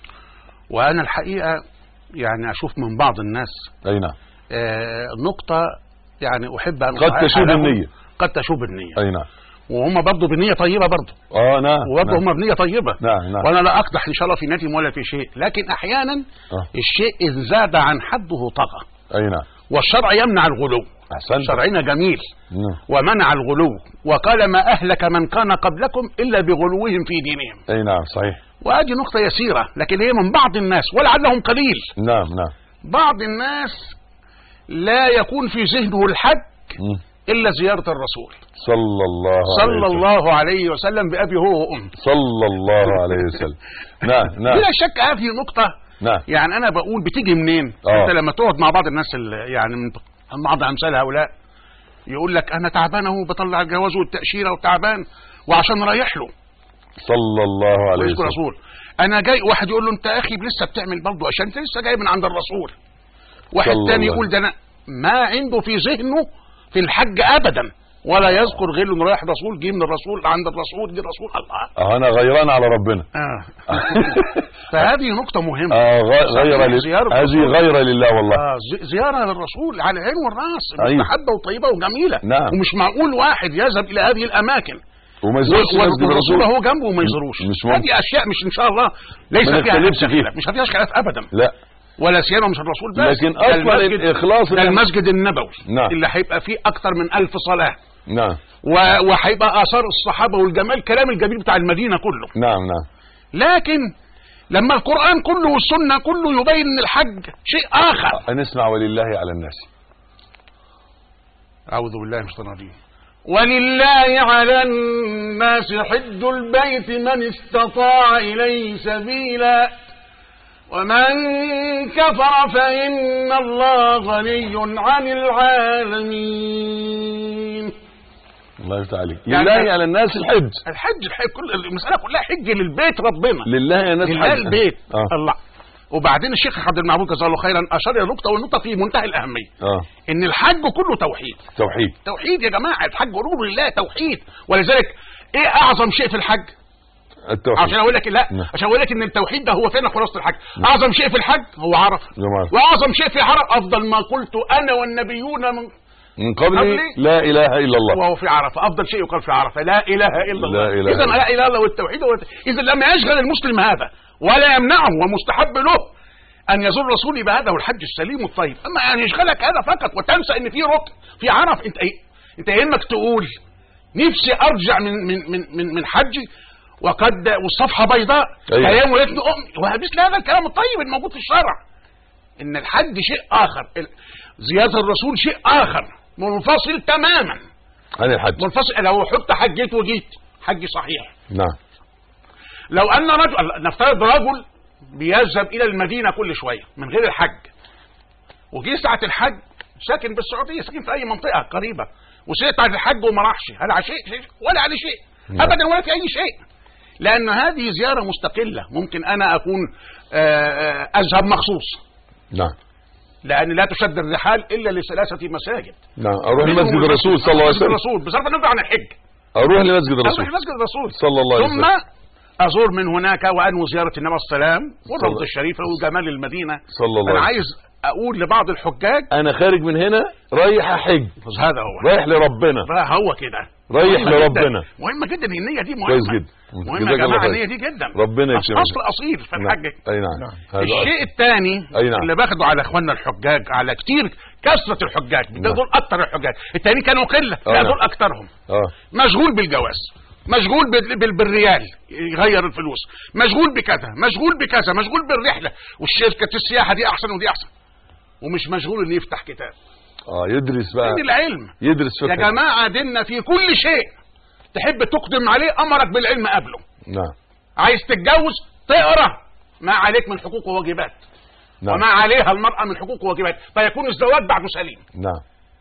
C: وانا الحقيقة يعني اشوف من بعض الناس
B: اي نعم
C: آه نقطة يعني احب ان
B: قد تشوب النية.
C: قد تشوب النية.
B: اي نعم.
C: وهم برضه بنية طيبة برضه.
B: اه نعم.
C: وبرضه
B: نعم.
C: هم بنية طيبة.
B: نعم نعم.
C: وانا لا اقدح ان شاء الله في نيتهم ولا في شيء، لكن احيانا آه. الشيء اذ زاد عن حده طغى.
B: اي نعم.
C: والشرع يمنع الغلو.
B: أحسنت.
C: شرعنا جميل
B: نعم.
C: ومنع الغلو، وقال ما أهلك من كان قبلكم إلا بغلوهم في دينهم.
B: أي نعم صحيح.
C: وهذه نقطة يسيرة لكن هي من بعض الناس ولعلهم قليل.
B: نعم نعم.
C: بعض الناس لا يكون في ذهنه الحج م. إلا زيارة الرسول
B: صلى الله
C: صلى الله عليه وسلم بأبي هو وأم
B: صلى الله عليه وسلم. نعم نعم.
C: بلا شك هذه نقطة.
B: نعم.
C: يعني أنا بقول بتيجي منين؟
B: أوه.
C: أنت لما تقعد مع بعض الناس يعني من بعض أمثال هؤلاء يقول لك أنا تعبان أهو بطلع الجواز والتأشيرة وتعبان وعشان رايح له
B: صلى الله عليه وسلم
C: رسول. أنا جاي واحد يقول له أنت يا أخي لسه بتعمل برضه عشان أنت لسه جاي من عند الرسول. واحد تاني يقول ده أنا ما عنده في ذهنه في الحج أبدا ولا يذكر غير انه رايح رسول، جه من الرسول عند الرسول، جه رسول الله.
B: اه انا غيران على ربنا.
C: اه فهذه نقطة مهمة.
B: اه غير لله، هذه غير لله والله.
C: اه زيارة للرسول على العين والراس،
B: أيوه.
C: محبة وطيبة وجميلة.
B: نعم.
C: ومش معقول واحد يذهب إلى هذه الأماكن
B: وما يزورش
C: والرسول هو جنبه وما يزوروش.
B: مش ممكن.
C: هذه أشياء مش إن شاء الله ليس فيها خلاف، مش فيها خلاف أبدا.
B: لا
C: ولا سيما مش الرسول بس،
B: لكن اصلا الاخلاص
C: ده المسجد النبوي
B: نعم.
C: اللي هيبقى فيه اكتر من ألف صلاه.
B: نعم.
C: وهيبقى اثار الصحابه والجمال كلام الجميل بتاع المدينه كله.
B: نعم نعم.
C: لكن لما القران كله والسنه كله يبين ان الحج شيء اخر.
B: نسمع ولله على الناس.
C: اعوذ بالله من الشيطان الرجيم. ولله على الناس حج البيت من استطاع اليه سبيلا ومن كفر فإن الله غني عن العالمين.
B: الله يفتح عليك. لله على الناس الحج.
C: الحج الحج كل المسألة كلها حج للبيت ربنا.
B: لله على الناس
C: لله البيت.
B: آه.
C: الله. وبعدين الشيخ عبد المعبود جزاه الله خيرا أشار إلى نقطة والنقطة في منتهى الأهمية.
B: آه.
C: إن الحج كله توحيد.
B: توحيد.
C: توحيد يا جماعة، الحج قرور لله توحيد، ولذلك إيه أعظم شيء في الحج؟
B: التوحيد.
C: عشان اقول لك لا م. عشان اقول لك ان التوحيد ده هو فين خلاصه الحج. م. اعظم شيء في الحج هو عرفه، واعظم شيء في عرفه افضل ما قلت انا والنبيون من
B: من قبل لا اله الا الله،
C: وهو في عرفه افضل شيء يقال في عرفه لا اله الا الله. اذا لا اله الا الله والتوحيد. اذا لم يشغل المسلم هذا ولا يمنعه ومستحب له ان يزور رسولي بهذا والحج السليم الطيب، اما ان يشغلك هذا فقط وتنسى ان في ركن في عرف. انت ايه انت يهمك تقول نفسي ارجع من من من من, من حجي وقد والصفحه بيضاء
B: أيوة.
C: كلام ولدت امي وهبس هذا الكلام الطيب الموجود في الشرع. ان الحج شيء اخر، زياره الرسول شيء اخر منفصل تماما
B: عن الحج.
C: منفصل. لو حط حجيت وجيت حج صحيح.
B: نعم.
C: لو ان رجل نفترض رجل بيذهب الى المدينه كل شويه من غير الحج، وجي ساعه الحج ساكن بالسعوديه، ساكن في اي منطقه قريبه، وساعه الحج وما راحش، هل على شيء ولا على شيء ابدا ولا في اي شيء؟ لأن هذه زيارة مستقلة. ممكن أنا أكون أذهب مخصوص.
B: نعم.
C: لأن لا تشد الرحال إلا لثلاثة مساجد.
B: نعم. أروح لمسجد الرسول صلى الله عليه وسلم.
C: الرسول بصرف النظر عن الحج.
B: أروح لمسجد الرسول.
C: أروح لمسجد الرسول
B: صلى الله عليه وسلم.
C: ثم أزور من هناك وأنوي زيارة النبي صلى الله عليه وسلم والروضة الشريفة وجمال المدينة.
B: صلى الله عليه وسلم.
C: أنا عايز أقول لبعض الحجاج
B: أنا خارج من هنا رايح أحج.
C: هذا هو.
B: رايح لربنا.
C: هو كده.
B: رايح لربنا.
C: مهمة جدا النية دي مهمة.
B: كويس جدا.
C: مهمة يا جماعة النية دي جدا.
B: ربنا يكرمك.
C: أصل أصيل في الحج.
B: أي نعم.
C: الشيء الثاني
B: نعم.
C: اللي باخده على إخواننا الحجاج على كتير كثرة الحجاج، ده دول أكتر الحجاج، الثاني كانوا قلة، لا دول أكترهم.
B: آه.
C: مشغول بالجواز، مشغول بالريال يغير الفلوس، مشغول بكذا، مشغول بكذا، مشغول بالرحلة، والشركة السياحة دي أحسن ودي أحسن، ومش مشغول إنه يفتح كتاب.
B: اه يدرس بقى.
C: دين العلم.
B: يدرس فقه.
C: يا جماعة ديننا في كل شيء تحب تقدم عليه أمرك بالعلم قبله.
B: نعم.
C: عايز تتجوز تقرأ ما عليك من حقوق وواجبات. نعم. وما عليها المرأة من حقوق وواجبات، فيكون الزواج بعده سليم.
B: نعم.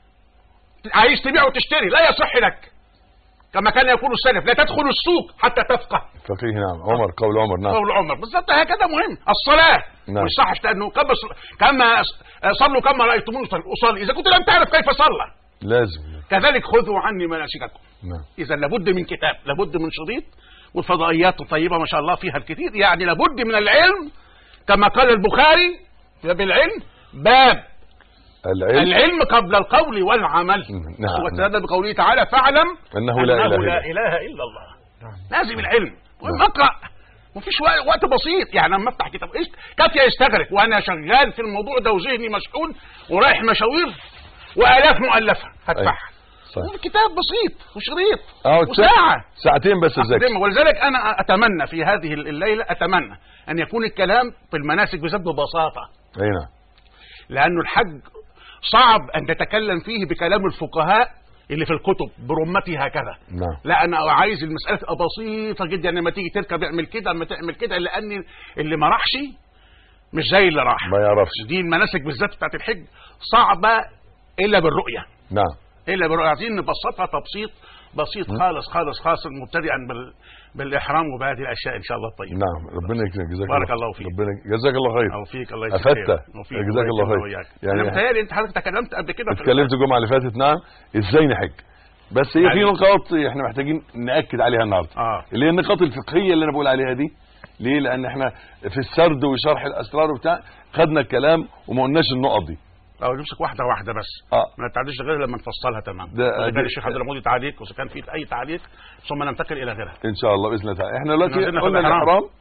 C: عايز تبيع وتشتري لا يصح لك كما كان يقول السلف، لا تدخل السوق حتى تفقه.
B: فقيه. نعم. عمر قول عمر. نعم.
C: قول عمر بالظبط هكذا مهم. الصلاة
B: نعم.
C: مش صح لأنه كما كما صلوا كما رأيتموني أصلي، إذا كنت لم تعرف كيف صلى
B: لازم.
C: كذلك خذوا عني مناسككم.
B: نعم.
C: إذا لابد من كتاب، لابد من شريط، والفضائيات الطيبة ما شاء الله فيها الكثير، يعني لابد من العلم كما قال البخاري بالعلم باب
B: العلم,
C: العلم قبل القول والعمل.
B: نعم.
C: وتنادى بقوله تعالى فاعلم
B: أنه,
C: أنه
B: لا,
C: لا,
B: إله,
C: لا إله إلا الله. نعم. لازم العلم. نعم. اقرأ مفيش وقت بسيط، يعني لما افتح كتاب ايش كافيه يستغرق وانا شغال في الموضوع ده وذهني مشحون ورايح مشاوير والاف مؤلفه هدفعها. كتاب بسيط وشريط وساعه
B: ساعتين بس ذاكر.
C: ولذلك انا اتمنى في هذه الليله اتمنى ان يكون الكلام في المناسك بالذات ببساطه.
B: اي نعم.
C: لانه الحج صعب ان تتكلم فيه بكلام الفقهاء اللي في الكتب برمتي هكذا.
B: نعم.
C: لا انا عايز المساله تبقى بسيطه جدا، لما تيجي تركب اعمل كده اما تعمل كده، لان اللي ما راحش مش زي اللي راح
B: ما يعرفش.
C: دي المناسك بالذات بتاعت الحج صعبه الا بالرؤيه.
B: نعم.
C: الا بالرؤيه. عايزين نبسطها تبسيط بسيط م. خالص خالص خالص مبتدئا بال بالاحرام وبهذه الاشياء ان شاء الله الطيبه.
B: نعم. ربنا يكرمك. جزاك
C: بارك الله فيك.
B: ربنا جزاك الله خير.
C: او فيك الله يجزاك
B: خير. افدت. جزاك الله خير.
C: يعني انا متهيألي انت حضرتك تكلمت قبل كده
B: اتكلمت الجمعه اللي فاتت. نعم. ازاي نحج، بس هي في نقاط احنا محتاجين ناكد عليها النهارده.
C: آه.
B: اللي هي النقاط الفقهيه اللي انا بقول عليها دي. ليه؟ لان احنا في السرد وشرح الاسرار وبتاع خدنا الكلام وما قلناش النقط دي.
C: اه نمسك واحده واحده بس.
B: اه
C: ما تعديش غير لما نفصلها تمام.
B: ده
C: كان الشيخ عبد المجيد تعليق واذا كان في اي تعليق ثم ننتقل الى غيرها
B: ان شاء الله باذن الله تعالى. احنا دلوقتي قلنا الاحرام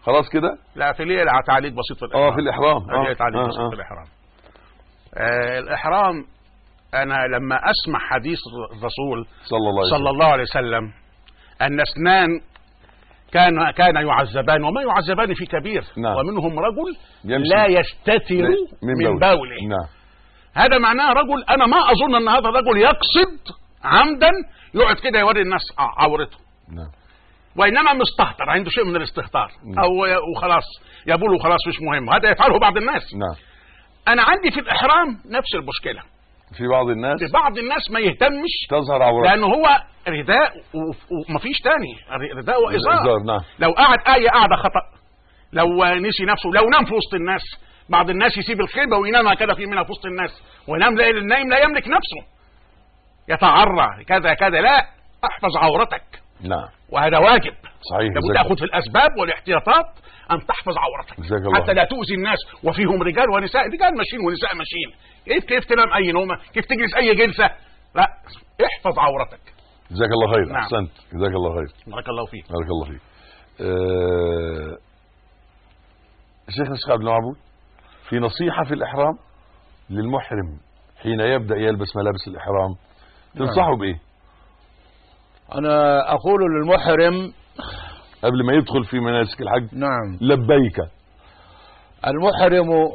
B: خلاص كده.
C: لا في ليه تعليق بسيط في الإحرام.
B: اه في الإحرام
C: اه تعليق
B: آه
C: بسيط
B: آه.
C: في الإحرام. آه الإحرام أنا لما أسمع حديث الرسول
B: صلى الله عليه
C: صلى الله عليه وسلم أن اثنان كان كان يعذبان وما يعذبان في كبير. نعم. ومنهم رجل لا يستتر من, من بوله.
B: نعم.
C: هذا معناه رجل أنا ما أظن أن هذا الرجل يقصد عمدا يقعد كده يوري الناس عورته.
B: نعم.
C: وإنما مستهتر عنده شيء من الاستهتار. نعم. أو وخلاص يبول وخلاص مش مهم. هذا يفعله بعض الناس.
B: نعم.
C: أنا عندي في الإحرام نفس المشكلة.
B: في بعض الناس
C: في بعض الناس ما يهتمش
B: تظهر عورته
C: لأنه هو رداء ومفيش تاني رداء وإزار.
B: نعم.
C: لو قعد آية قاعدة خطأ، لو نسي نفسه، لو نام في وسط الناس. بعض الناس يسيب الخيمة وينام كده في منها في وسط الناس وينام لا النايم لا يملك نفسه يتعرى كذا كذا. لا، احفظ عورتك.
B: نعم.
C: وهذا واجب.
B: صحيح.
C: لابد تأخذ في الأسباب والاحتياطات أن تحفظ عورتك حتى لا تؤذي الناس، وفيهم رجال ونساء، رجال ماشيين ونساء ماشيين. كيف كيف تنام أي نومة، كيف تجلس أي جلسة. لا، احفظ عورتك.
B: جزاك الله خير.
C: نعم.
B: أحسنت. جزاك الله خير.
C: بارك الله فيك.
B: بارك الله فيك. أه... شيخنا الشيخ عبد المعبود، في نصيحة في الإحرام للمحرم حين يبدأ يلبس ملابس الإحرام تنصحه نعم. بإيه؟
D: أنا أقول للمحرم
B: قبل ما يدخل في مناسك الحج
D: نعم
B: لبيك.
D: المحرم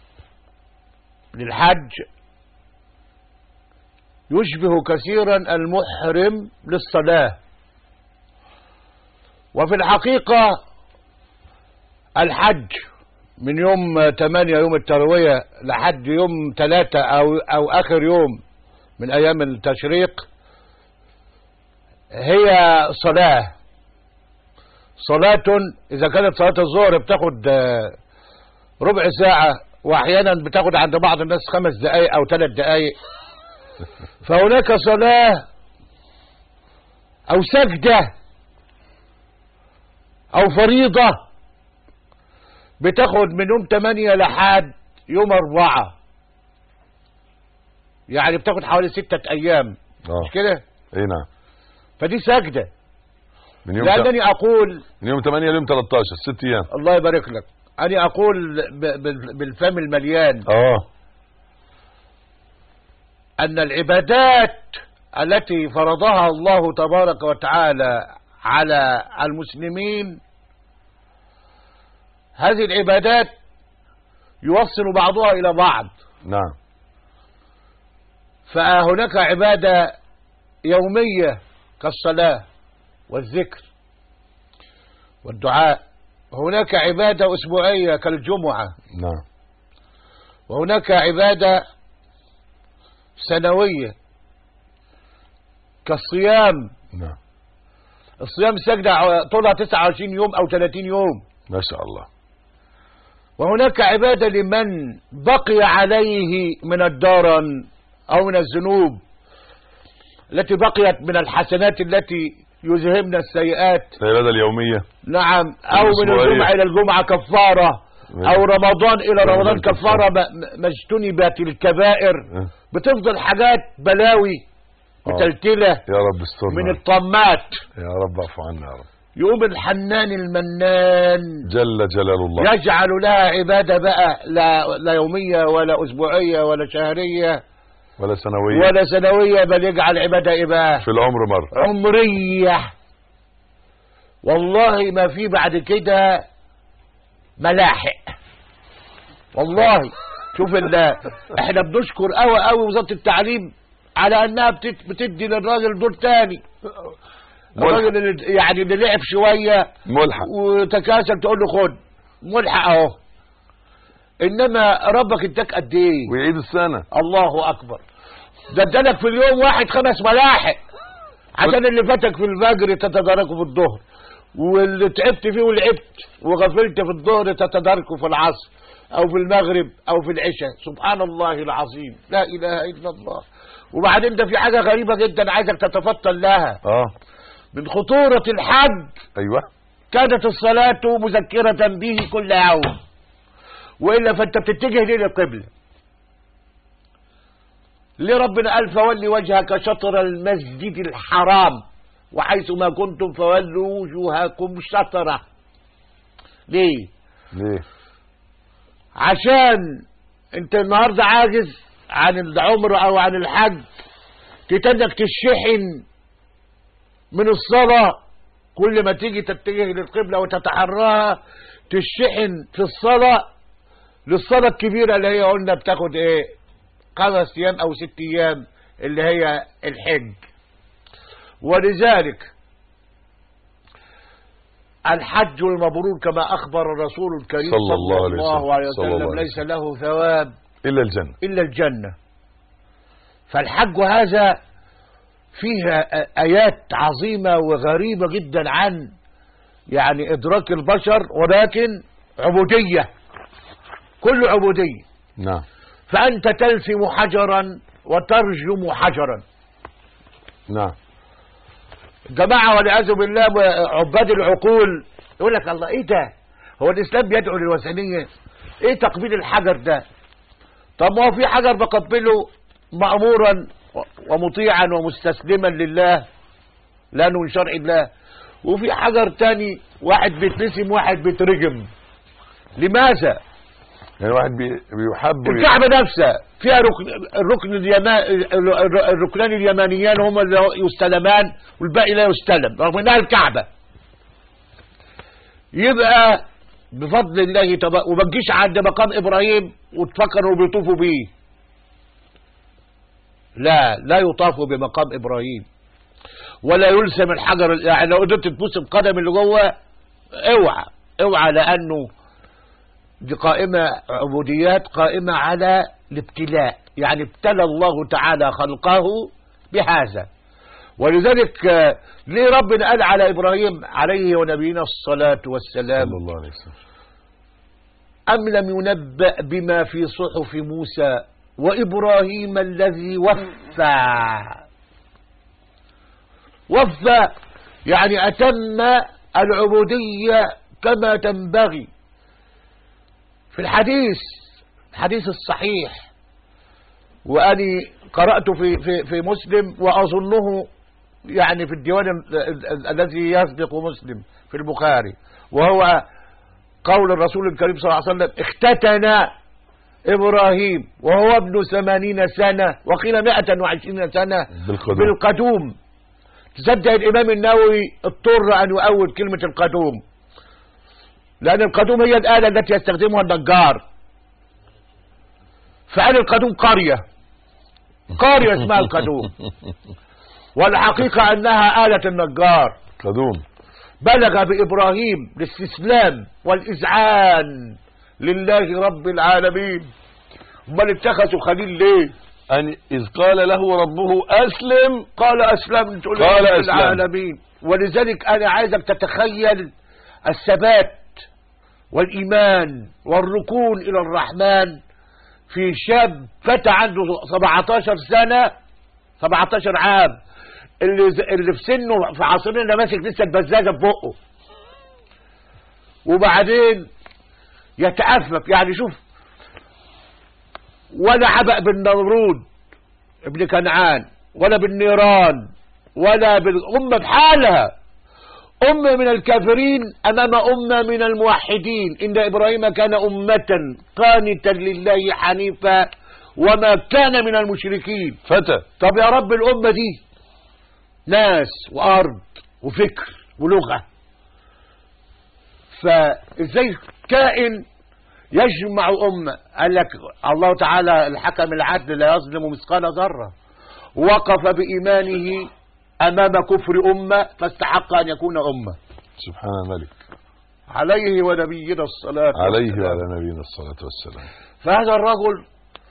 D: للحج يشبه كثيرا المحرم للصلاة، وفي الحقيقة الحج من يوم ثمانية يوم التروية لحد يوم ثلاثة أو, أو آخر يوم من أيام التشريق هي صلاة. صلاة إذا كانت صلاة الظهر بتاخد ربع ساعة وأحيانا بتاخد عند بعض الناس خمس دقايق أو ثلاث دقايق، فهناك صلاة أو سجدة أو فريضة بتاخد من يوم ثمانية لحد يوم أربعة، يعني بتاخد حوالي ستة أيام.
B: أوه.
D: مش كده؟
B: اي نعم.
D: فدي سجدة.
B: من يوم
D: لأنني ت... أقول
B: من يوم ثمانية ليوم ثلاثة عشر ست أيام.
D: الله يبارك لك. أنا أقول ب... ب... بالفم المليان
B: اه
D: أن العبادات التي فرضها الله تبارك وتعالى على المسلمين هذه العبادات يوصل بعضها إلى بعض.
B: نعم.
D: فهناك عبادة يومية كالصلاة والذكر والدعاء، وهناك عبادة أسبوعية كالجمعة.
B: نعم.
D: وهناك عبادة سنوية كالصيام.
B: نعم.
D: الصيام سجدة طولها تسعة وعشرين يوم أو ثلاثين يوم
B: ما شاء الله.
D: وهناك عبادة لمن بقي عليه من الدرن أو من الذنوب التي بقيت من الحسنات التي يذهبن السيئات.
B: العبادة اليومية.
D: نعم. أو من الجمعة إلى الجمعة كفارة، أو رمضان إلى رمضان كفارة ما اجتنبت الكبائر. بتفضل حاجات بلاوي متلتلة
B: يا رب استرنا
D: من الطمات.
B: يا رب اعفو عنا يا رب.
D: يقوم الحنان المنان
B: جل جلال الله
D: يجعل لها عبادة بقى لا, لا يومية ولا أسبوعية ولا شهرية
B: ولا سنوية
D: ولا سنوية، بل يجعل عبادة إيه بقى؟
B: في العمر مرة
D: عمرية. والله ما في بعد كده ملاحق. والله شوف الله، احنا بنشكر قوي قوي وزارة التعليم على انها بتت بتدي للراجل دور تاني. الراجل اللي يعني اللي لعب شوية
B: ملحق
D: وتكاسل تقول له خد ملحق اهو، انما ربك اداك قد ايه؟
B: ويعيد السنة.
D: الله اكبر. ده ادالك في اليوم واحد خمس ملاحق عشان اللي فاتك في الفجر تتداركه في الظهر، واللي تعبت فيه ولعبت وغفلت في الظهر تتداركه في العصر او في المغرب او في العشاء. سبحان الله العظيم، لا اله الا الله. وبعدين ده في حاجة غريبة جدا عايزك تتفطن لها.
B: اه
D: من خطورة الحج
B: ايوه
D: كانت الصلاة مذكرة به كل يوم، وإلا فأنت بتتجه ليه للقبلة. ليه ربنا قال فولي وجهك شطر المسجد الحرام وحيث ما كنتم فولوا وجوهكم شطره. ليه؟
B: ليه؟
D: عشان انت النهارده عاجز عن العمره او عن الحج، تتنك تشحن من الصلاه، كل ما تيجي تتجه للقبله وتتحراها تشحن في الصلاه للصلاه الكبيره اللي هي قلنا بتاخد ايه؟ خمس ايام او ست ايام اللي هي الحج. ولذلك الحج المبرور كما اخبر الرسول الكريم
B: صلى الله عليه
D: الله عليه
B: وسلم
D: وسلم ليس له ثواب
B: الا الجنه
D: الا الجنه. فالحج هذا فيه ايات عظيمه وغريبه جدا عن يعني ادراك البشر، ولكن عبوديه، كل عبوديه.
B: نعم.
D: فانت تلثم حجرا وترجم حجرا.
B: نعم.
D: جماعة والعياذ بالله عباد العقول يقول لك الله ايه ده؟ هو الاسلام بيدعو للوثنية؟ ايه تقبيل الحجر ده؟ طب ما هو في حجر بقبله مأمورا ومطيعا ومستسلما لله لانه من شرع الله، وفي حجر تاني واحد بيتلسم واحد بيترجم. لماذا؟
B: يعني واحد بيحب
D: الكعبة نفسها فيها ركن الركن اليمان الركنان اليمانيان هما اللي يستلمان والباقي لا يستلم، رغم انها الكعبة. يبقى بفضل الله تبارك، وما تجيش عند مقام ابراهيم وتفكروا بيطوفوا بيه. لا لا يطاف بمقام ابراهيم ولا يلسم الحجر. يعني لو قدرت تبوس القدم اللي جوه اوعى اوعى، لانه دي قائمة عبوديات قائمة على الابتلاء، يعني ابتلى الله تعالى خلقه بهذا. ولذلك ليه ربنا قال على إبراهيم عليه ونبينا الصلاة والسلام
B: صلى الله عليه وسلم
D: أم لم ينبأ بما في صحف موسى وإبراهيم الذي وفى. وفى يعني أتم العبودية كما تنبغي. في الحديث الحديث الصحيح، وأني قرأت في في في مسلم وأظنه يعني في الديوان الذي يسبق مسلم في البخاري، وهو قول الرسول الكريم صلى الله عليه وسلم: اختتن إبراهيم وهو ابن ثمانين سنة وقيل مائة وعشرين سنة
B: بالقدوم.
D: بالقدوم. تصدق الإمام النووي اضطر أن يؤول كلمة القدوم، لأن القدوم هي الآلة التي يستخدمها النجار، فقال القدوم قرية قرية اسمها القدوم، والحقيقة أنها آلة النجار.
B: قدوم.
D: بلغ بإبراهيم الاستسلام والإذعان لله رب العالمين. امال اتخذوا خليل ليه؟
B: أن إذ قال له ربه أسلم
D: قال أسلمت
B: قال
D: لرب
B: أسلم.
D: العالمين. ولذلك أنا عايزك تتخيل الثبات والإيمان والركون إلى الرحمن في شاب فتى عنده سبعتاشر سنة سبعتاشر عام، اللي اللي في سنه في عصرنا ماسك لسه البزازة في بقه، وبعدين يتأفف. يعني شوف، ولا عبأ بالنمرود ابن كنعان ولا بالنيران ولا بالأمة بحالها، أمة من الكافرين أمام أمة من الموحدين. إن إبراهيم كان أمة قانتا لله حنيفا وما كان من المشركين.
B: فتى.
D: طب يا رب الأمة دي ناس وأرض وفكر ولغة، فإزاي كائن يجمع أمة؟ قال لك الله تعالى الحكم العدل لا يظلم مثقال ذرة، وقف بإيمانه أمام كفر أمة فاستحق أن يكون أمة.
B: سبحان الملك
D: عليه ونبينا الصلاة
B: عليه
D: والسلام.
B: وعلى نبينا الصلاة والسلام.
D: فهذا الرجل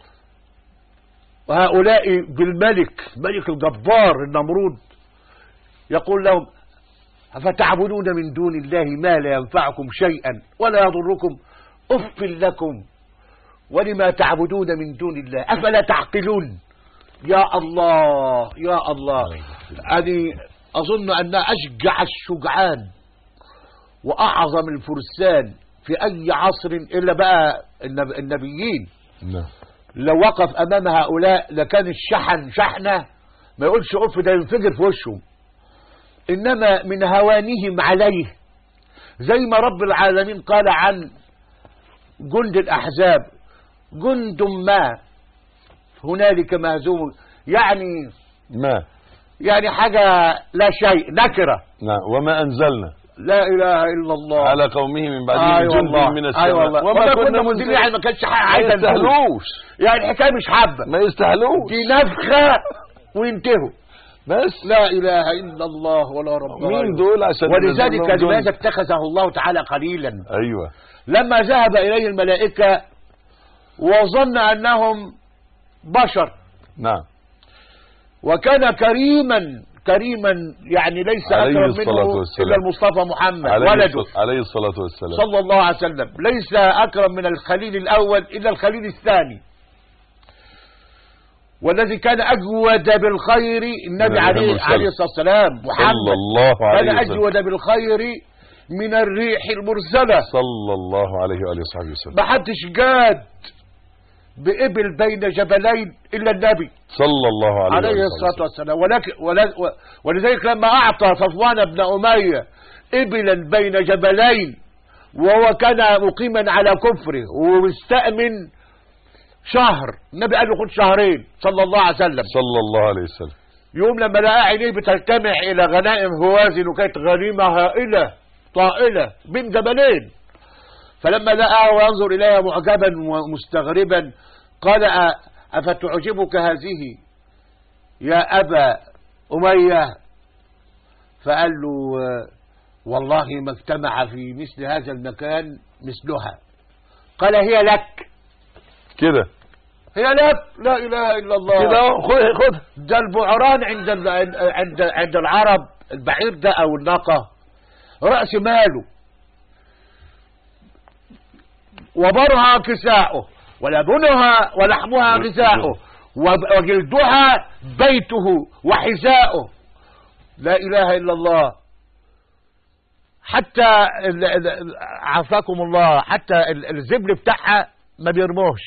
D: وهؤلاء بالملك ملك الجبار النمرود يقول لهم: أفتعبدون من دون الله ما لا ينفعكم شيئا ولا يضركم، أف لكم ولما تعبدون من دون الله أفلا تعقلون. يا الله يا الله. أني أظن أن أشجع الشجعان وأعظم الفرسان في أي عصر إلا بقى النبيين،
B: نعم.
D: لو وقف أمام هؤلاء لكان الشحن شحنة ما يقولش أف، ده ينفجر في وشهم. إنما من هوانهم عليه زي ما رب العالمين قال عن جند الأحزاب جند ما هنالك مهزوم، يعني
B: ما
D: يعني حاجة لا شيء، نكرة.
B: نعم. وما أنزلنا
D: لا إله إلا الله
B: على قومه من بعده
D: أيوة
B: جند
D: الله.
B: من السماء
D: أيوة الله. وما كنا منزلين، يعني ما كانش عايز
B: ما يستاهلوش،
D: يعني الحكاية مش حابة،
B: ما يستاهلوش،
D: دي نفخة وينتهوا.
B: بس
D: لا إله إلا الله ولا رب.
B: مين دول عشان
D: ولذلك لماذا اتخذه الله تعالى قليلا؟
B: أيوة.
D: لما ذهب إليه الملائكة وظن أنهم بشر.
B: نعم.
D: وكان كريما كريما، يعني ليس أكرم منه إلا المصطفى محمد ولده
B: عليه الصلاة والسلام
D: صلى الله عليه وسلم. ليس أكرم من الخليل الأول إلا الخليل الثاني، والذي كان أجود بالخير النبي عليه عليه الصلاة والسلام محمد
B: صلى الله عليه
D: كان
B: وسلم.
D: أجود بالخير من الريح المرسلة
B: صلى الله عليه وآله وصحبه وسلم.
D: ما حدش جاد بإبل بين جبلين إلا النبي
B: صلى الله عليه,
D: عليه الصلاة والسلام. ولكن ولذلك لما أعطى صفوان بن أمية إبلا بين جبلين وهو كان مقيما على كفره ومستأمن شهر، النبي قال له خد شهرين صلى الله عليه وسلم.
B: صلى الله عليه وسلم.
D: يوم لما لقى عينيه بتجتمع إلى غنائم هوازن، وكانت غنيمة هائلة طائلة بين جبلين، فلما لقى وينظر إليها معجبا ومستغربا قال أفتعجبك هذه يا أبا أمية؟ فقال له والله ما اجتمع في مثل هذا المكان مثلها. قال هي لك
B: كده،
D: هي لك. لا إله إلا الله.
B: كده خد خد.
D: ده البعران عند عند عند العرب، البعير ده أو الناقة رأس ماله، وبرها كساؤه، ولبنها ولحمها غذاؤه، وجلدها بيته وحذاؤه. لا إله إلا الله. حتى عافاكم الله، حتى الزبل بتاعها ما بيرموش،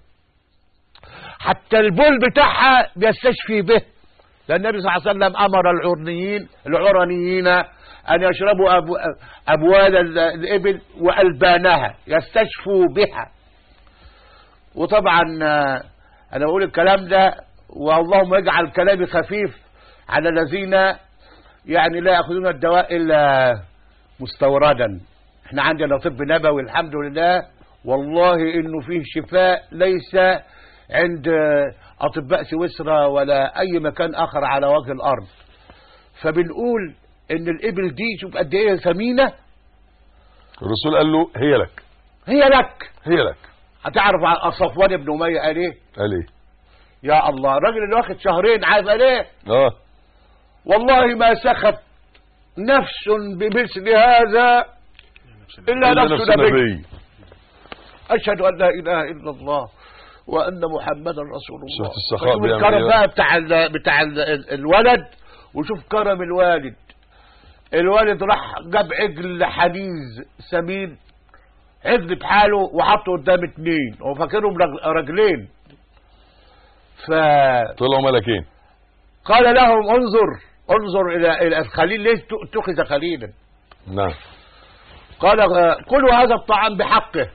D: حتى البول بتاعها بيستشفي به، لأن النبي صلى الله عليه وسلم أمر العرنيين العرنيين أن يشربوا أبو أبوال الإبل وألبانها يستشفوا بها. وطبعا أنا بقول الكلام ده واللهم يجعل كلامي خفيف على الذين يعني لا يأخذون الدواء إلا مستوردا. احنا عندنا طب نبوي الحمد لله، والله إنه فيه شفاء ليس عند أطباء سويسرا ولا أي مكان آخر على وجه الأرض. فبنقول إن الإبل دي شوف قد إيه ثمينة.
B: الرسول قال له هي لك،
D: هي لك،
B: هي لك.
D: هتعرف عن صفوان بن أمية قال إيه؟
B: قال إيه؟
D: يا الله، الراجل اللي واخد شهرين عارف قال إيه؟
B: آه
D: والله ما سخط نفس بمثل هذا إلا نفس نبي. أشهد أن لا إله إلا الله وأن محمدا رسول الله.
B: شفت السخاء
D: شوف الكرم بقى بتاع ال بتاع ال الولد، وشوف كرم الوالد. الوالد راح جاب عجل حنيز سمين، عجل بحاله وحطه قدام اتنين وفاكرهم رجلين، ف
B: طلعوا ملكين.
D: قال لهم انظر انظر الى الى الخليل، ليش اتخذ خليلا؟
B: نعم.
D: قال كلوا هذا الطعام بحقه.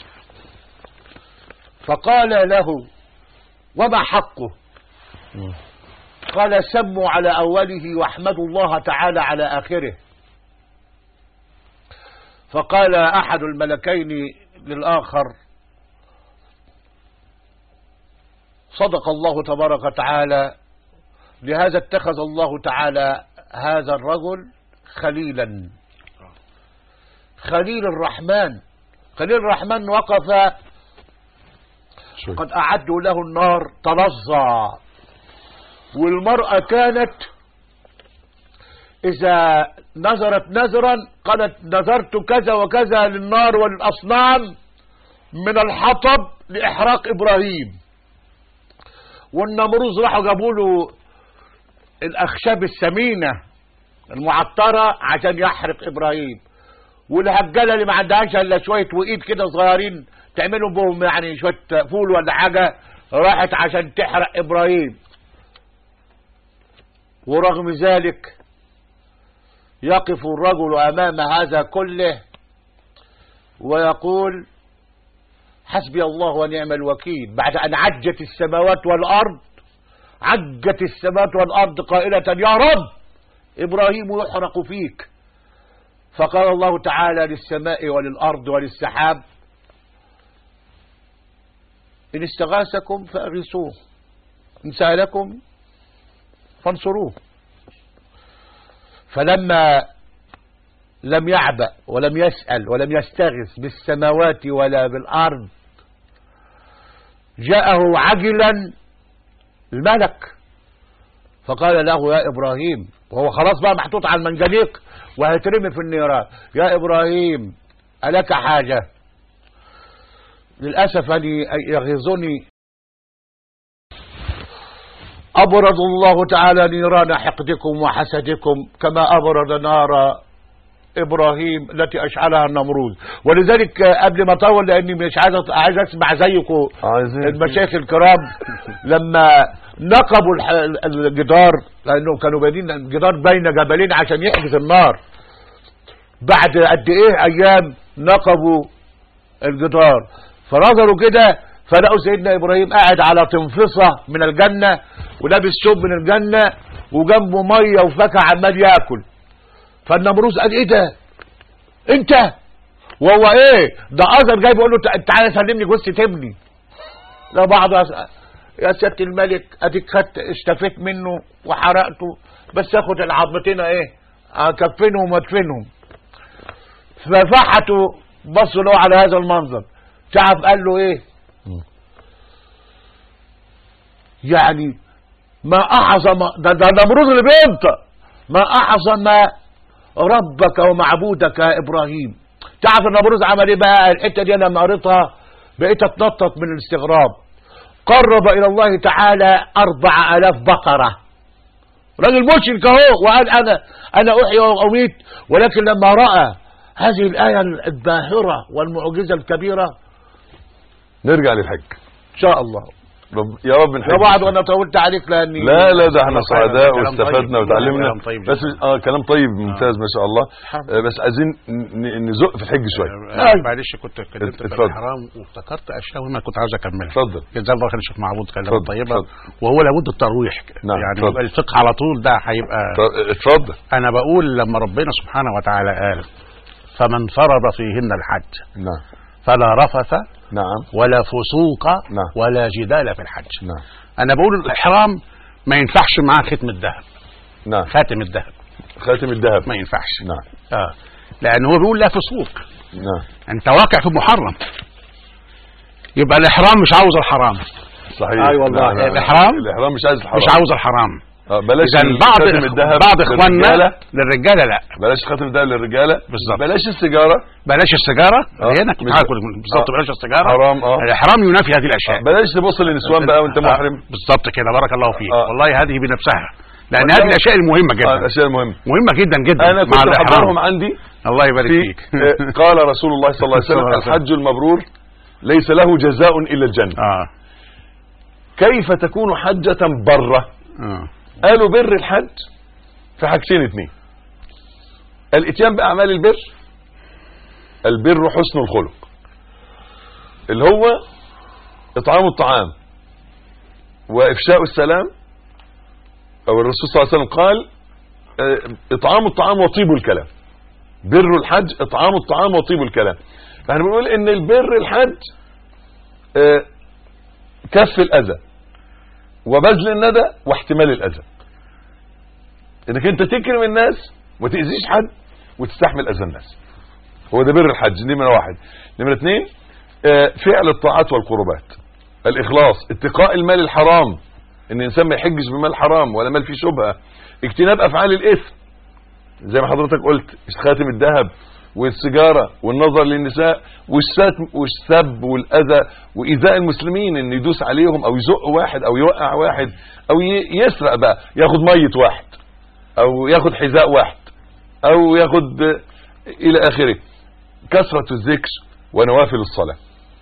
D: فقال له وما حقه؟ م. قال سموا على أوله واحمدوا الله تعالى على آخره. فقال أحد الملكين للآخر صدق الله تبارك وتعالى، لهذا اتخذ الله تعالى هذا الرجل خليلا. خليل الرحمن، خليل الرحمن وقف قد أعدوا له النار تلظى، والمرأة كانت إذا نظرت نظرا قالت نظرت كذا وكذا للنار والأصنام من الحطب لإحراق إبراهيم. والنمروز راحوا جابوا له الأخشاب الثمينة المعطرة عشان يحرق إبراهيم، والهجالة اللي ما عندهاش إلا شوية وإيد كده صغيرين تعملوا بهم يعني شوية فول ولا حاجة، راحت عشان تحرق إبراهيم. ورغم ذلك يقف الرجل أمام هذا كله ويقول حسبي الله ونعم الوكيل، بعد أن عجت السماوات والأرض، عجت السماوات والأرض قائلة يا رب إبراهيم يحرق فيك. فقال الله تعالى للسماء وللأرض وللسحاب إن استغاثكم فأغيثوه، إن سألكم فانصروه. فلما لم يعبأ ولم يسأل ولم يستغث بالسماوات ولا بالأرض جاءه عجلا الملك فقال له يا إبراهيم، وهو خلاص بقى محطوط على المنجنيق وهيترمي في النيران، يا إبراهيم ألك حاجة؟ للأسف أن يغيظني أبرد الله تعالى نيران حقدكم وحسدكم كما أبرد نار إبراهيم التي أشعلها النمرود. ولذلك قبل ما أطول، لأني مش عايز عايز أسمع زيكم المشايخ الكرام لما نقبوا الجدار، لأنهم كانوا بانين الجدار بين جبلين عشان يحجز النار، بعد قد إيه أيام نقبوا الجدار، فنظروا كده فلقوا سيدنا إبراهيم قاعد على تنفصة من الجنة ولابس ثوب من الجنة وجنبه مية وفاكهة عمال ياكل. فالنمروز قال ايه ده انت؟ وهو ايه ده؟ اذر جاي بيقول له تعالى سلمني جثة ابني. لا بعض يا سيادة الملك اديك خدت اشتفيت منه وحرقته، بس اخد العظمتين ايه اكفنهم وادفنهم. ففحتوا بصوا له على هذا المنظر، تعرف قال له ايه؟ يعني ما اعظم ده, ده النمروز اللي بينطق، ما اعظم ربك ومعبودك يا ابراهيم. تعرف النمروز عمل ايه بقى؟ الحته دي انا لما قريتها بقيت اتنطط من الاستغراب. قرب الى الله تعالى اربع الاف بقره، راجل مشرك اهو، وقال انا انا احيي واميت. ولكن لما راى هذه الايه الباهره والمعجزه الكبيره،
B: نرجع للحج
D: ان شاء الله.
B: رب يا رب نحج.
D: طبعا وانا طولت عليك لاني
B: لا لا ده احنا سعداء واستفدنا وتعلمنا.
C: طيب
B: بس اه كلام طيب ممتاز ما شاء الله. آه بس عايزين نزق في الحج شويه.
C: آه معلش كنت اتكلمت في
B: اتفضل.
C: الحرام وافتكرت اشياء مهمه كنت عاوز اكملها.
B: اتفضل.
C: جزاه الله خير الشيخ معبود كلام
B: اتفضل.
C: طيبه.
B: اتفضل.
C: وهو لابد الترويح
B: نعم.
C: يعني
B: اتفضل.
C: يبقى الفقه على طول ده هيبقى.
B: اتفضل.
C: انا بقول لما ربنا سبحانه وتعالى قال فمن فرض فيهن الحج
B: نعم
C: فلا رفث
B: نعم
C: ولا فسوق
B: نعم
C: ولا جدال في الحج.
B: نعم.
C: انا بقول الاحرام ما ينفعش معاه ختم الذهب.
B: نعم.
C: خاتم الذهب
B: خاتم الذهب
C: ما ينفعش.
B: نعم.
C: اه لان هو بيقول لا فسوق.
B: نعم.
C: انت واقع في محرم، يبقى الاحرام مش عاوز الحرام.
B: صحيح.
C: اي والله.
B: نعم. نعم.
C: الاحرام
B: الاحرام مش عايز الحرام،
C: مش عاوز الحرام.
B: اه بلاش
C: اذا بعض
B: خاتم الذهب
C: بعض اخواننا
B: للرجالة.
C: للرجاله لا،
B: بلاش خاتم الذهب للرجاله
C: بالظبط.
B: بلاش السيجاره،
C: بلاش السيجاره
B: اه.
C: هنا كنت
B: مش-
C: هاكل بالظبط.
B: اه.
C: بلاش السيجاره،
B: حرام. اه
C: الاحرام ينافي هذه الاشياء.
B: اه. بلاش تبص للنسوان بقى وانت محرم.
C: آه. بالظبط كده، بارك الله فيك.
B: اه.
C: والله هذه بنفسها، لان
B: والله-
C: هذه الاشياء المهمه
B: اه
C: جدا.
B: الاشياء المهمه
C: مهمه جدا جدا
B: انا
C: مع
B: كنت
C: الاحرام.
B: احضرهم عندي
C: الله يبارك
B: في
C: فيك.
B: اه، قال رسول الله صلى الله عليه وسلم الحج المبرور ليس له جزاء الا الجنه.
C: اه
B: كيف تكون حجه بره؟
C: اه
B: قالوا بر الحج في حاجتين اتنين: الاتيان باعمال البر، البر حسن الخلق اللي هو اطعام الطعام وافشاء السلام، او الرسول صلى الله عليه وسلم قال اه، اطعام الطعام وطيب الكلام. بر الحج اطعام الطعام وطيب الكلام. فاحنا بنقول ان البر الحج اه، كف الاذى وبذل الندى واحتمال الاذى، انك انت تكرم الناس وما تاذيش حد وتستحمل اذى الناس. هو ده بر الحج. دي نمره واحد. نمره اثنين اه، فعل الطاعات والقربات، الاخلاص، اتقاء المال الحرام، ان الانسان ما يحجش بمال حرام ولا مال فيه شبهه، اجتناب افعال الاثم زي ما حضرتك قلت، خاتم الذهب والسيجاره والنظر للنساء والشتم والسب والاذى وايذاء المسلمين، ان يدوس عليهم او يزق واحد او يوقع واحد او يسرق بقى، ياخد ميه واحد او ياخد حذاء واحد او ياخد الى اخره. كثره الذكر ونوافل الصلاه.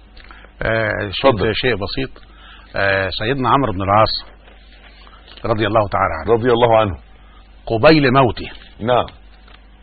C: آه شيء شيء بسيط. آه سيدنا عمرو بن العاص رضي الله تعالى عنه
B: رضي الله عنه
C: قبيل موته
B: نعم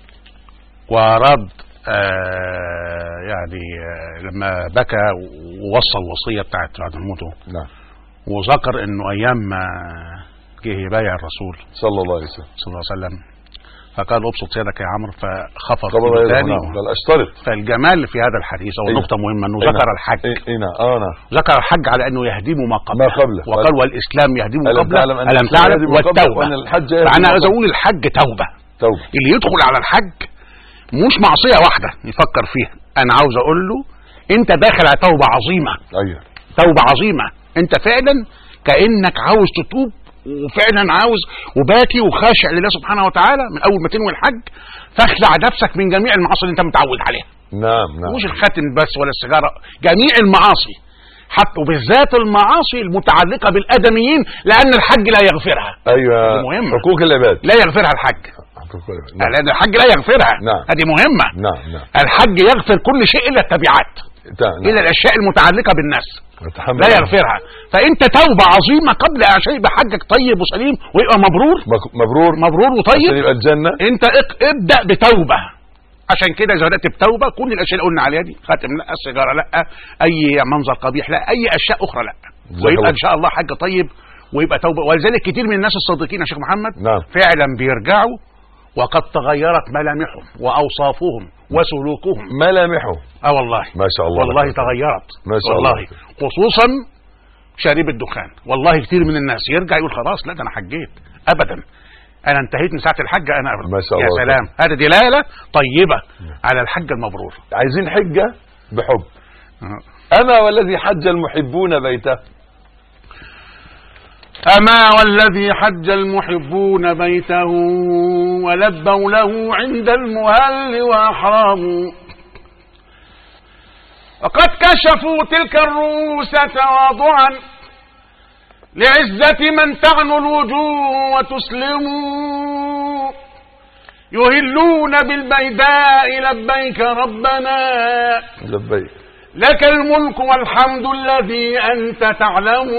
C: ورد آه يعني آه لما بكى ووصى الوصيه بتاعت بعد موته.
B: نعم.
C: وذكر انه ايام ما جه يبايع الرسول
B: صلى الله عليه وسلم
C: صلى الله عليه وسلم فقال ابسط يدك يا عمرو فخفض
B: ثاني. اشترط
C: فالجمال في هذا الحديث او النقطه إيه؟ مهمه انه إيه ذكر الحج.
B: إيه نعم اه نعم
C: ذكر الحج على انه يهدم ما قبله
B: ما قبله
C: وقال والاسلام يهدم ما قبله
B: الم
C: تعلم والتوبه. فانا عايز اقول الحج توبه.
B: توبه
C: اللي يدخل على الحج مش معصيه واحده يفكر فيها. انا عاوز اقول له انت داخل على توبه عظيمه.
B: ايوه
C: توبه عظيمه. انت فعلا كانك عاوز تتوب وفعلا عاوز وباكي وخاشع لله سبحانه وتعالى من اول ما تنوي الحج فاخلع نفسك من جميع المعاصي اللي انت متعود عليها.
B: نعم نعم.
C: مش الخاتم بس ولا السيجاره، جميع المعاصي حتى وبالذات المعاصي المتعلقه بالادميين لان الحج لا يغفرها.
B: ايوه
C: مهمة.
B: حقوق العباد
C: لا يغفرها الحج.
B: نعم.
C: لان الحج لا يغفرها.
B: نعم.
C: هذه مهمه.
B: نعم نعم.
C: الحج يغفر كل شيء الا التبعات.
B: نعم.
C: الا الاشياء المتعلقه بالناس لا يغفرها. فانت توبه عظيمه قبل ان يبقى حجك طيب وسليم ويبقى مبرور
B: مبرور
C: مبرور وطيب
B: عشان يبقى الجنه.
C: انت ابدا بتوبه. عشان كده اذا بدات بتوبه كل الاشياء اللي قلنا عليها دي خاتم لا، السيجاره لا، اي منظر قبيح لا، اي اشياء اخرى لا، ويبقى ان شاء الله حج طيب ويبقى توبه. ولذلك كتير من الناس الصادقين يا شيخ محمد
B: نعم.
C: فعلا بيرجعوا وقد تغيرت ملامحهم واوصافهم وسلوكهم.
B: ملامحهم
C: اه والله
B: ما شاء الله
C: والله تغيرت
B: ما شاء
C: والله
B: الله.
C: خصوصا شارب الدخان. والله كتير من الناس يرجع يقول خلاص لا ده انا حجيت. ابدا انا انتهيت من ساعه الحج. انا أبدا.
B: ما شاء
C: يا
B: الله.
C: سلام هذا دلاله طيبه على الحج المبرور.
B: عايزين حجه بحب. اما والذي حج المحبون بيته.
C: أما والذي حج المحبون بيته ولبوا له عند المهل وأحرموا وقد كشفوا تلك الرؤوس تواضعا لعزة من تعنو الوجوه وتسلموا يهلون بالبيداء لبيك ربنا
B: لبيك
C: لك الملك والحمد الذي أنت تعلم.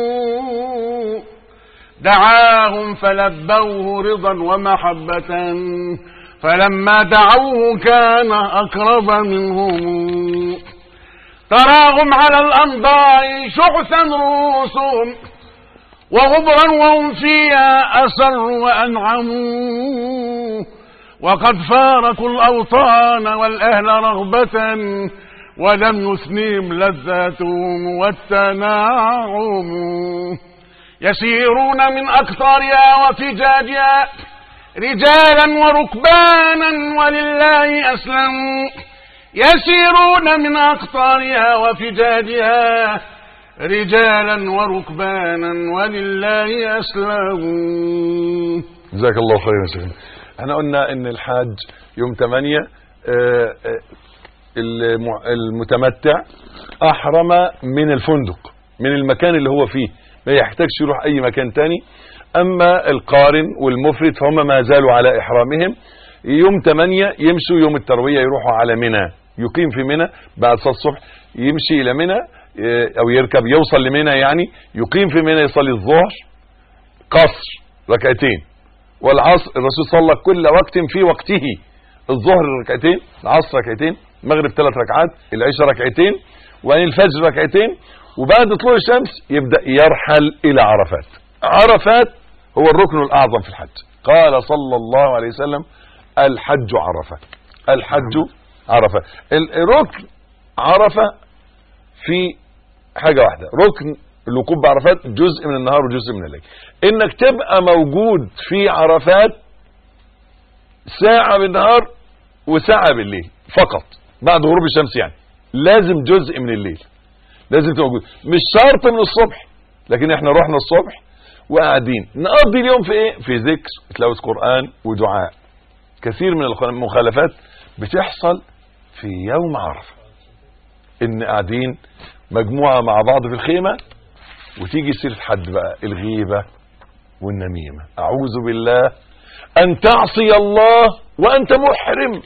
C: دعاهم فلبوه رضا ومحبة فلما دعوه كان أقرب منهم. تراهم على الأنضاء شعثا رؤوسهم وغبرا وهم فيها أسروا وأنعموا وقد فارقوا الأوطان والأهل رغبة ولم يثنيهم لذاتهم والتناعم. يسيرون من أقطارها وفجاجها رجالا وركبانا ولله أسلموا. يسيرون من أقطارها وفجاجها رجالا وركبانا ولله أسلموا.
B: جزاك الله خيرا يا شيخنا. احنا قلنا ان الحاج يوم ثمانية آه آه المتمتع احرم من الفندق من المكان اللي هو فيه ما يحتاجش يروح اي مكان تاني. اما القارن والمفرد فهم ما زالوا على احرامهم. يوم ثمانية يمشوا يوم التروية يروحوا على منى يقيم في منى بعد صلاة الصبح يمشي الى منى او يركب يوصل لمنى يعني يقيم في منى يصلي الظهر قصر ركعتين والعصر الرسول صلى كل وقت في وقته. الظهر ركعتين العصر ركعتين المغرب ثلاث ركعات العشاء ركعتين وبعدين الفجر ركعتين وبعد طلوع الشمس يبدأ يرحل إلى عرفات. عرفات هو الركن الأعظم في الحج. قال صلى الله عليه وسلم الحج عرفة. الحج عرفة. الركن عرفة في حاجة واحدة. ركن الوقوف بعرفات جزء من النهار وجزء من الليل. انك تبقى موجود في عرفات ساعة بالنهار وساعة بالليل فقط بعد غروب الشمس يعني. لازم جزء من الليل لازم تبقى موجود. مش شرط من الصبح لكن احنا رحنا الصبح وقاعدين نقضي اليوم في ايه؟ في ذكر تلاوة قرآن ودعاء. كثير من المخالفات بتحصل في يوم عرفة ان قاعدين مجموعة مع بعض في الخيمة وتيجي سيرة حد بقى الغيبة والنميمة. اعوذ بالله ان تعصي الله وانت محرم.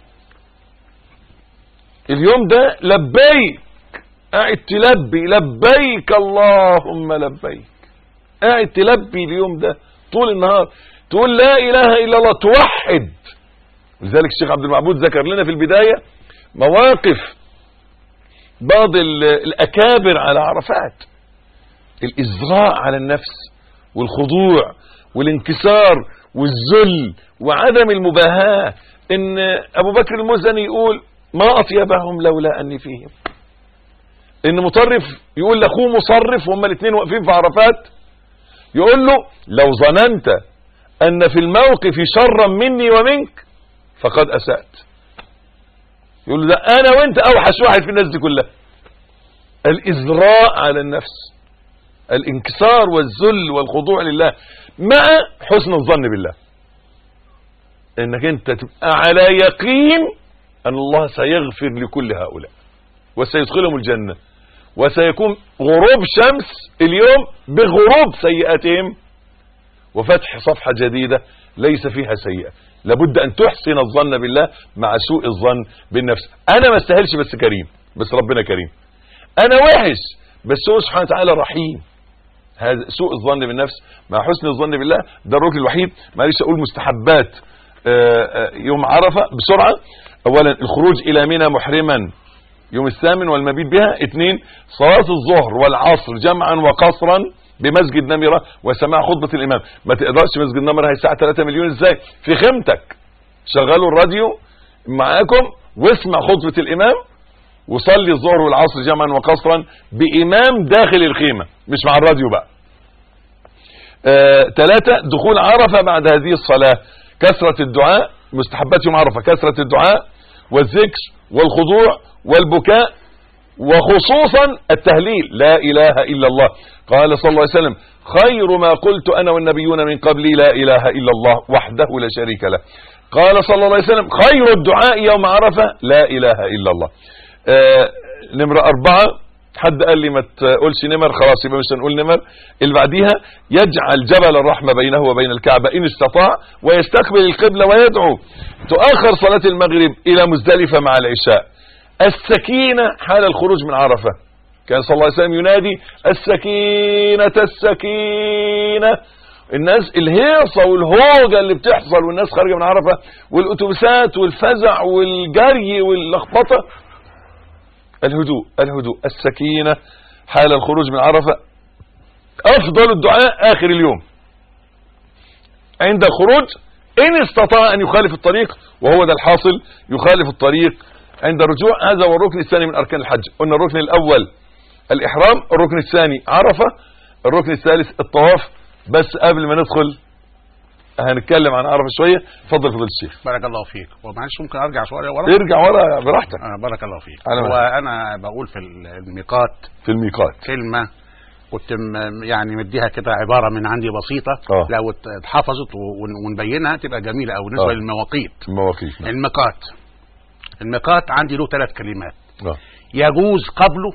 B: اليوم ده لبيك قاعد تلبي لبيك اللهم لبيك قاعد تلبي اليوم ده طول النهار تقول لا اله الا الله توحد لذلك الشيخ عبد المعبود ذكر لنا في البداية مواقف بعض الأكابر على عرفات، الإزراء على النفس والخضوع والانكسار والذل وعدم المباهاة. إن أبو بكر المزني يقول ما أطيبهم لولا أني فيهم. إن مطرف يقول لأخوه مصرف وهم الاثنين واقفين في عرفات، يقول له لو ظننت أن في الموقف شرا مني ومنك فقد أسأت. يقول له ده أنا وأنت أوحش واحد في الناس دي كلها. الإزراء على النفس، الانكسار والذل والخضوع لله مع حسن الظن بالله، انك انت تبقى على يقين ان الله سيغفر لكل هؤلاء وسيدخلهم الجنة، وسيكون غروب شمس اليوم بغروب سيئاتهم وفتح صفحة جديدة ليس فيها سيئة. لابد ان تحسن الظن بالله مع سوء الظن بالنفس. انا ما استاهلش بس كريم، بس ربنا كريم. انا وحش بس هو سبحانه وتعالى رحيم. هذا سوء الظن بالنفس مع حسن الظن بالله، ده الركن الوحيد. معلش اقول مستحبات يوم عرفة بسرعة. اولا الخروج الى منى محرما يوم الثامن والمبيت بها. اثنين صلاة الظهر والعصر جمعا وقصرا بمسجد نمرة وسماع خطبة الامام. ما تقدرش مسجد نمرة هي الساعة ثلاثة مليون ازاي؟ في خيمتك شغلوا الراديو معاكم واسمع خطبة الامام وصلي الظهر والعصر جمعا وقصرا بامام داخل الخيمة مش مع الراديو بقى. ثلاثة آه، دخول عرفة بعد هذه الصلاة كثرة الدعاء. مستحبات يوم عرفة كثرة الدعاء والذكر والخضوع والبكاء وخصوصا التهليل لا اله الا الله. قال صلى الله عليه وسلم خير ما قلت انا والنبيون من قبلي لا اله الا الله وحده لا شريك له. قال صلى الله عليه وسلم خير الدعاء يوم عرفة لا اله الا الله. آه نمرة اربعة، حد قال لي ما تقولش نمر، خلاص يبقى مش هنقول نمر. اللي بعديها يجعل جبل الرحمة بينه وبين الكعبة ان استطاع ويستقبل القبلة ويدعو. تؤخر صلاة المغرب الى مزدلفة مع العشاء. السكينة حال الخروج من عرفة، كان صلى الله عليه وسلم ينادي السكينة السكينة. الناس الهيصة والهوجة اللي بتحصل والناس خارجة من عرفة والاتوبيسات والفزع والجري واللخبطة، الهدوء الهدوء السكينة حال الخروج من عرفة. افضل الدعاء اخر اليوم عند الخروج ان استطاع ان يخالف الطريق، وهو ده الحاصل يخالف الطريق عند الرجوع. هذا هو الركن الثاني من اركان الحج. قلنا الركن الاول الاحرام، الركن الثاني عرفة، الركن الثالث الطواف. بس قبل ما ندخل هنتكلم عن عرفة شوية. اتفضل فضيلة الشيخ.
C: بارك الله فيك. ومعلش ممكن ارجع شوية ورا؟
B: ارجع ورا براحتك.
C: آه بارك الله فيك. وانا بقول في الميقات
B: في الميقات
C: كلمة كنت يعني مديها كده عبارة من عندي بسيطة.
B: أوه.
C: لو اتحفظت ونبينها تبقى جميلة او بالنسبة للمواقيت.
B: المواقيت. نعم.
C: الميقات الميقات عندي له ثلاث كلمات.
B: أوه.
C: يجوز قبله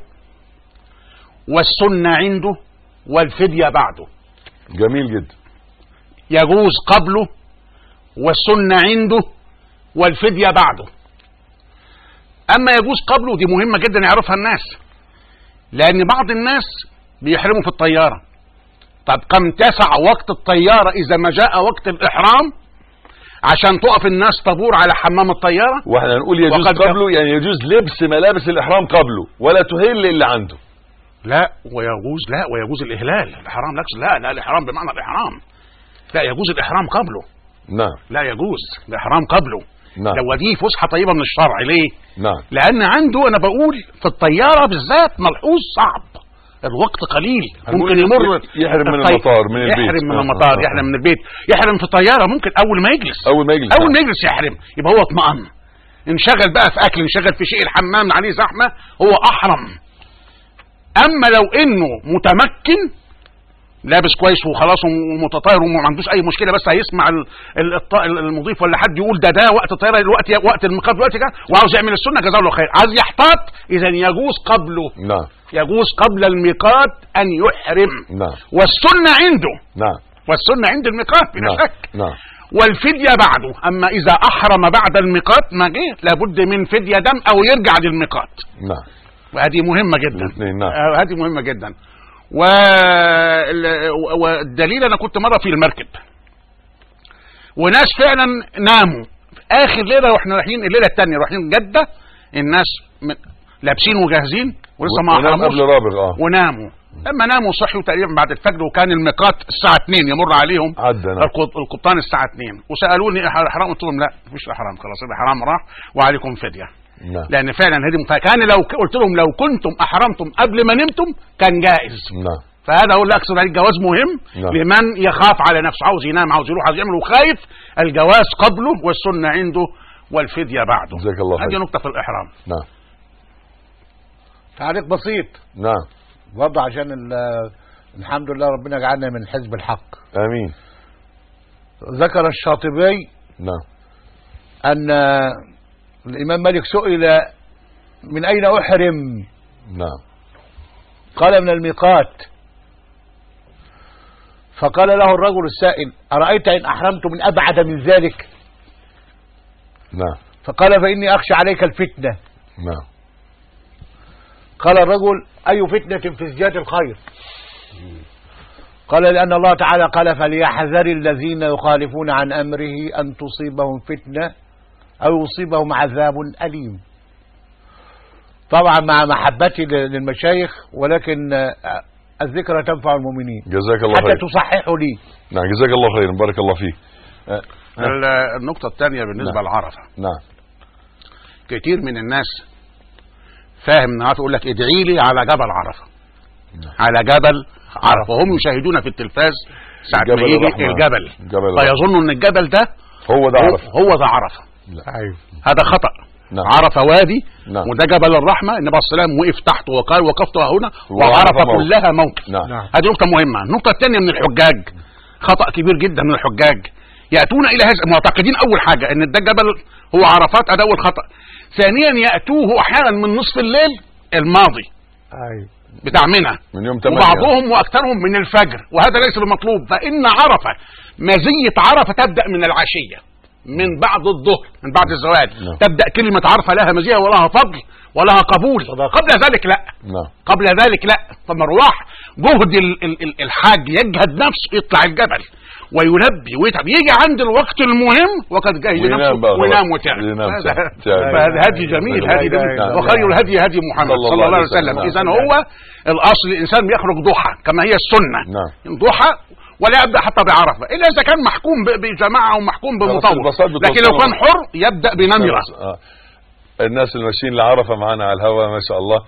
C: والسنة عنده والفدية بعده.
B: جميل جدا.
C: يجوز قبله والسنة عنده والفدية بعده. اما يجوز قبله دي مهمة جدا يعرفها الناس، لان بعض الناس بيحرموا في الطيارة. طب كم تسع وقت الطيارة اذا ما جاء وقت الاحرام عشان تقف الناس طابور على حمام الطيارة؟
B: واحنا نقول يجوز قبله يعني يجوز لبس ملابس الاحرام قبله ولا تهل اللي عنده.
C: لا ويجوز لا ويجوز الاهلال. الاحرام لكس لا لا الاحرام بمعنى الاحرام. لا يجوز الاحرام قبله.
B: نعم.
C: لا يجوز الاحرام قبله.
B: نعم.
C: لو دي فسحه طيبه من الشرع. ليه؟
B: نعم.
C: لان عنده انا بقول في الطياره بالذات ملحوظ صعب، الوقت قليل ممكن يمر.
B: يحرم من المطار من البيت.
C: يحرم من المطار يحرم من البيت يحرم في الطياره ممكن اول ما يجلس
B: اول ما يجلس
C: اول ما يجلس يحرم. يبقى هو اطمئن، انشغل بقى في اكل، انشغل في شيء الحمام عليه زحمه، هو احرم. اما لو انه متمكن لابس كويس وخلاص ومتطاير وما عندوش اي مشكله، بس هيسمع المضيف ولا حد يقول ده ده وقت الطياره الوقت وقت الميقات دلوقتي كده وعاوز يعمل السنه جزاه الله خير، عايز يحتاط اذا يجوز قبله.
B: نعم.
C: يجوز قبل الميقات ان يحرم.
B: نعم.
C: والسنه عنده.
B: نعم.
C: والسنه عند الميقات بلا
B: نعم.
C: شك.
B: نعم.
C: والفديه بعده. اما اذا احرم بعد الميقات ما جه لابد من فديه دم او يرجع للميقات.
B: نعم.
C: وهذه مهمه جدا.
B: نعم.
C: هذه مهمه جدا. والدليل انا كنت مره في المركب وناس فعلا ناموا اخر ليله واحنا رايحين الليله الثانيه رايحين جده، الناس لابسين وجاهزين ولسه ما
B: احرموش قبل رابغ اه
C: وناموا. لما ناموا صحيوا تقريبا بعد الفجر، وكان الميقات الساعه اتنين يمر عليهم القبطان الساعه اتنين، وسالوني الاحرام، قلت لهم لا مفيش الاحرام، خلاص الاحرام راح وعليكم فديه.
B: نعم.
C: لان فعلا هذه فكان لو قلت لهم لو كنتم احرمتم قبل ما نمتم كان جائز.
B: نعم.
C: فهذا هو اللي اقصد عليه، الجواز مهم.
B: نعم.
C: لمن يخاف على نفسه، عاوز ينام عاوز يروح عاوز يعمل وخايف، الجواز قبله والسنه عنده والفديه بعده.
B: جزاك الله خير.
C: هذه نقطه في الاحرام.
B: نعم.
D: تعليق بسيط
B: نعم
D: برضه عشان الحمد لله ربنا جعلنا من حزب الحق.
B: امين.
D: ذكر الشاطبي
B: نعم
D: ان الامام مالك سئل من اين احرم؟
B: نعم.
D: قال من الميقات. فقال له الرجل السائل ارايت ان احرمت من ابعد من ذلك؟
B: نعم.
D: فقال فاني اخشى عليك الفتنه.
B: نعم.
D: قال الرجل اي فتنه في ازدياد الخير؟ قال لان الله تعالى قال فليحذر الذين يخالفون عن امره ان تصيبهم فتنه او يصيبهم عذاب اليم. طبعا مع محبتي للمشايخ، ولكن الذكرى تنفع المؤمنين.
B: جزاك الله
D: حتى
B: خير.
D: تصححوا لي.
B: نعم جزاك الله خير، بارك الله فيك. أه.
C: أه. النقطه الثانيه بالنسبه
B: نعم.
C: لعرفه.
B: نعم.
C: كتير من الناس فاهم انها تقول لك ادعي لي على جبل عرفه. نعم. على جبل عرفه، وهم يشاهدون في التلفاز ساعه ما يجي الجبل فيظنوا ان الجبل ده
B: هو ده عرفه.
C: هو ده عرفه.
B: ايوه
C: هذا خطأ.
B: نعم.
C: عرفه وادي.
B: نعم.
C: وده جبل الرحمه، النبي صلى الله عليه وسلم وقف تحته وقال وقفت هنا وعرفه كلها موقف.
B: نعم.
C: هذه نقطه مهمه. النقطه الثانيه من الحجاج، خطأ كبير جدا من الحجاج، ياتون الى هذا معتقدين اول حاجه ان ده جبل هو عرفات، هذا اول خطأ. ثانيا ياتوه احيانا من نصف الليل الماضي
B: ايوه
C: بتاع منى
B: من يوم ثمانية،
C: وبعضهم واكثرهم من الفجر، وهذا ليس بمطلوب. فان عرفه مزيه عرفه تبدا من العشيه، من بعد الظهر، من بعد الزوال.
B: نعم.
C: تبدا كلمه عرفه لها مزيه ولها فضل ولها قبول. قبل ذلك لا.
B: نعم.
C: قبل ذلك لا. فمروح جهد الحاج يجهد نفسه يطلع الجبل ويلبي ويتعب، يجي عند الوقت المهم وقد جهز نفسه وينام وتعب. هذا هدي جميل، هدي جميل. وخير الهدي هدي محمد صلى الله عليه وسلم. اذا هو الاصل الانسان بيخرج ضحى كما هي السنه.
B: نعم.
C: ضحى ولا يبدا حتى بعرفه الا اذا كان محكوم بجماعه ومحكوم بمطور، لكن لو كان حر يبدا بنمره.
B: الناس اللي ماشيين لعرفه معانا على الهواء ما شاء الله،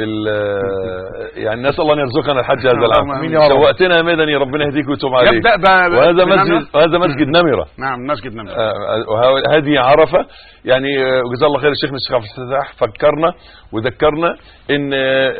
B: يعني نسال الله ان يرزقنا الحج هذا العام. شوقتنا يا مدني، ربنا يهديك ويتوب عليك.
C: يبدا
B: وهذا مسجد وهذا مسجد نمره.
C: نعم مسجد نمره.
B: وهذه عرفه. يعني جزاه الله خير الشيخ الشيخ عبد الفتاح فكرنا وذكرنا ان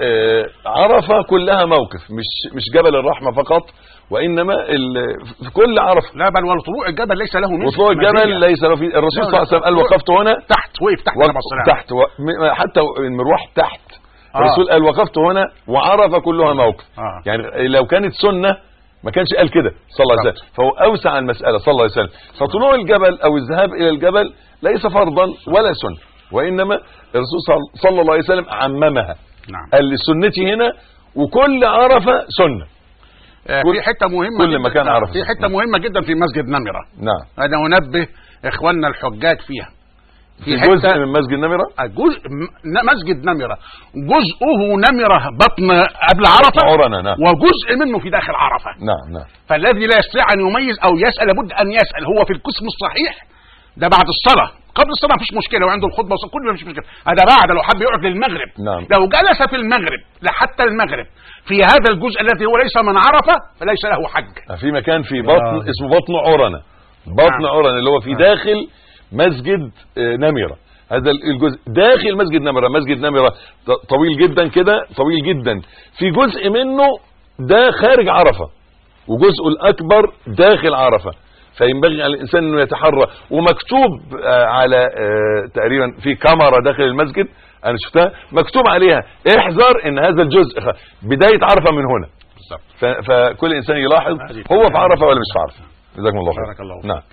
B: عرفه كلها موقف، مش مش جبل الرحمه فقط، وانما في كل عرفه.
C: لا بل وطلوع الجبل ليس له مثل.
B: وطلوع الجبل ليس له. الرسول صلى الله عليه وسلم قال وقفت هنا
C: تحت، وقف تحت
B: تحت حتى المروح تحت. الرسول قال وقفت هنا وعرفه كلها موقف.
C: آه.
B: يعني لو كانت سنه ما كانش قال كده صلى الله عليه وسلم، فهو اوسع المساله صلى الله عليه وسلم. فطلوع الجبل او الذهاب الى الجبل ليس فرضا ولا سنه، وانما الرسول صلى الله عليه وسلم عممها.
C: نعم.
B: قال لسنتي هنا وكل عرفه سنه.
C: في حته مهمه
B: كل مكان عرفه.
C: في حته مهمه جدا في مسجد نمره.
B: نعم.
C: انا انبه اخواننا الحجاج فيها.
B: في جزء من مسجد نمره،
C: جزء مسجد نمره جزءه نمره بطن قبل عرفه
B: عرنة. نعم.
C: وجزء منه في داخل عرفه.
B: نعم نعم.
C: فالذي لا يستطيع ان يميز او يسال لابد ان يسال. هو في القسم الصحيح ده بعد الصلاه، قبل الصلاه مفيش مشكله، وعنده الخطبه كله مفيش مشكله. هذا بعد لو حب يقعد للمغرب.
B: نعم.
C: لو جلس في المغرب لحتى المغرب في هذا الجزء الذي هو ليس من عرفه فليس له حج.
B: في مكان في بطن آه. اسمه بطن عرنة. بطن آه. عرنة اللي هو في داخل مسجد نمره. هذا الجزء داخل مسجد نمره. مسجد نمره طويل جدا كده، طويل جدا. في جزء منه ده خارج عرفه وجزء الاكبر داخل عرفه. فينبغي على الانسان انه يتحرى. ومكتوب على تقريبا في كاميرا داخل المسجد انا شفتها مكتوب عليها احذر ان هذا الجزء بدايه عرفه من هنا. فكل انسان يلاحظ هو في عرفه ولا مش في عرفه. جزاكم الله خير. نعم.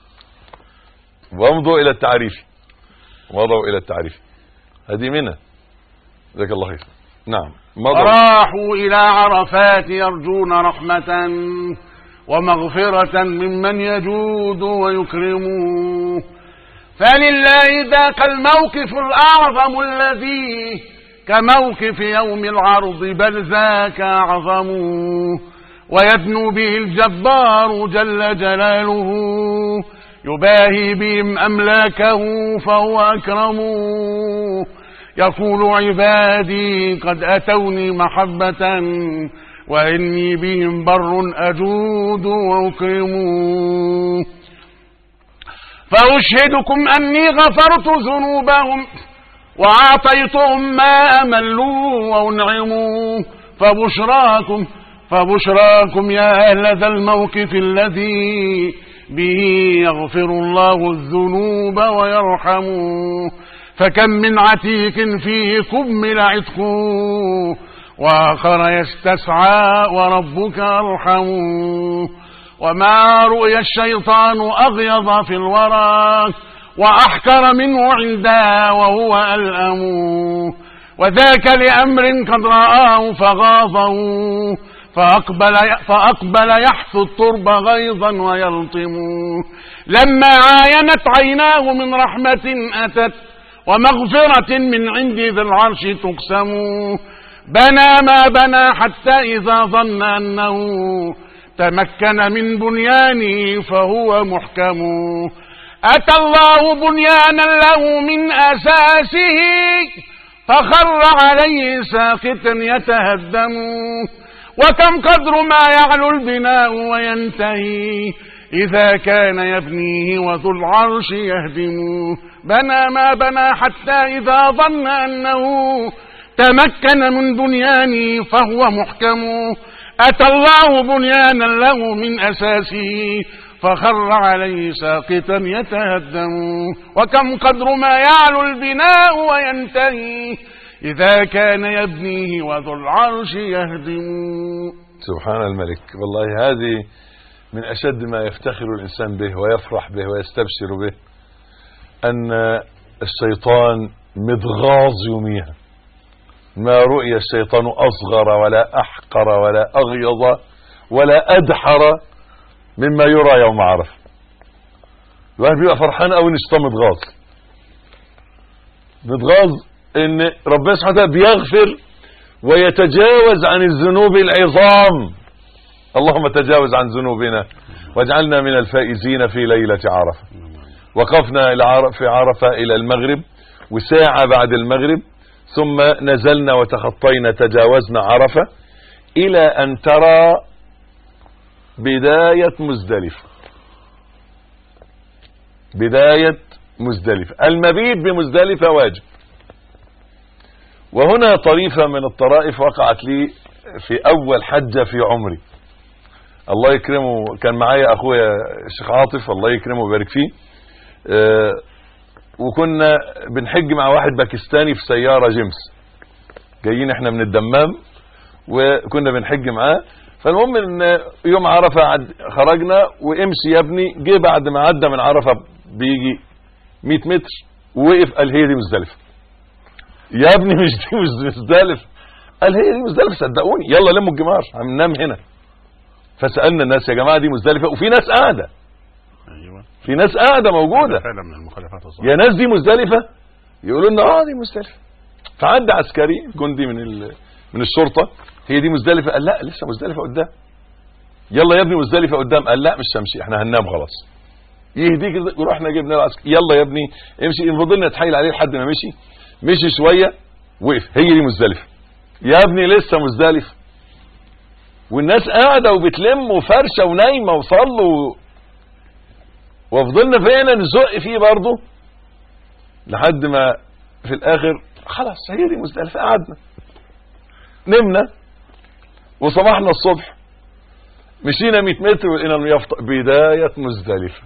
B: وامضوا الى التعريف. وضعوا الى التعريف. هذه منى. جزاك الله خير. نعم.
C: راحوا الى عرفات يرجون رحمة ومغفرة ممن يجود ويكرم فلله ذاك الموقف الأعظم الذي كموقف يوم العرض بل ذاك أعظم ويدنو به الجبار جل جلاله يباهي بهم أملاكه فهو أكرم يقول عبادي قد أتوني محبة وإني بهم بر أجود وأكرم فأشهدكم أني غفرت ذنوبهم وأعطيتهم ما أملوا وأنعموا فبشراكم فبشراكم يا أهل ذا الموقف الذي به يغفر الله الذنوب ويرحم فكم من عتيق فيه كمل عتقه وآخر يستسعى وربك أرحم وما رؤي الشيطان أغيظ في الورى وأحكر منه عندا وهو ألأم وذاك لأمر قد رآه فغاضه فأقبل, فأقبل يحث الترب غيظا ويلطم لما عاينت عيناه من رحمة أتت ومغفرة من عند ذي العرش تقسم بنى ما بنى حتى إذا ظن أنه تمكن من بنيانه فهو محكم أتى الله بنيانا له من أساسه فخر عليه ساقطا يتهدم وكم قدر ما يعلو البناء وينتهي إذا كان يبنيه وذو العرش يهدم بنى ما بنى حتى إذا ظن أنه تمكن من بنيانه فهو محكم أتى الله بنيانا له من أساسه فخر عليه ساقطا يتهدم وكم قدر ما يعلو البناء وينتهي إذا كان يبنيه وذو العرش يهدم.
B: سبحان الملك. والله هذه من أشد ما يفتخر الإنسان به ويفرح به ويستبشر به أن الشيطان مضغاظ يوميها ما رؤي الشيطان أصغر ولا أحقر ولا أغيظ ولا أدحر مما يرى يوم عرفة. الواحد بيبقى فرحان قوي ان الشيطان متغاظ متغاظ ان ربنا سبحانه وتعالى بيغفر ويتجاوز عن الذنوب العظام. اللهم تجاوز عن ذنوبنا واجعلنا من الفائزين في ليلة عرفة. وقفنا في عرفة الى المغرب وساعة بعد المغرب ثم نزلنا وتخطينا تجاوزنا عرفة الى ان ترى بداية مزدلفة. بداية مزدلفة. المبيت بمزدلفة واجب. وهنا طريفة من الطرائف وقعت لي في اول حجة في عمري. الله يكرمه كان معايا اخويا الشيخ عاطف الله يكرمه ويبارك فيه. أه وكنا بنحج مع واحد باكستاني في سيارة جيمس جايين احنا من الدمام وكنا بنحج معاه. فالمهم ان يوم عرفة خرجنا وامشي يا ابني. جه بعد ما عدى من عرفة بيجي مية متر ووقف قال هي دي مزدلفة. يا ابني مش دي مزدلفة. قال هي دي مزدلفة صدقوني يلا لموا الجمار هننام هنا. فسألنا الناس يا جماعة دي مزدلفة وفي ناس قاعدة.
C: ايوه
B: في ناس قاعدة موجودة
C: فعلا من المخالفات الصحيحة.
B: يا ناس دي مزدلفة يقولوا لنا اه دي مزدلفة. فعدى عسكري جندي من من الشرطة هي دي مزدلفة. قال لا لسه مزدلفة قدام. يلا يا ابني مزدلفة قدام. قال لا مش همشي احنا هننام خلاص. يهديك ورحنا جبنا العسكري يلا يا ابني امشي. فضلنا نتحايل عليه لحد ما مشي. مشي شوية وقف هي دي مزدلفة. يا ابني لسه مزدلفة. والناس قاعدة وبتلم وفرشة ونايمة وصلوا وفضلنا فينا نزق فيه برضه لحد ما في الاخر خلاص هي دي مزدلفة. قعدنا نمنا وصباحنا الصبح مشينا مية متر ولقينا اليافطة بداية مزدلفة.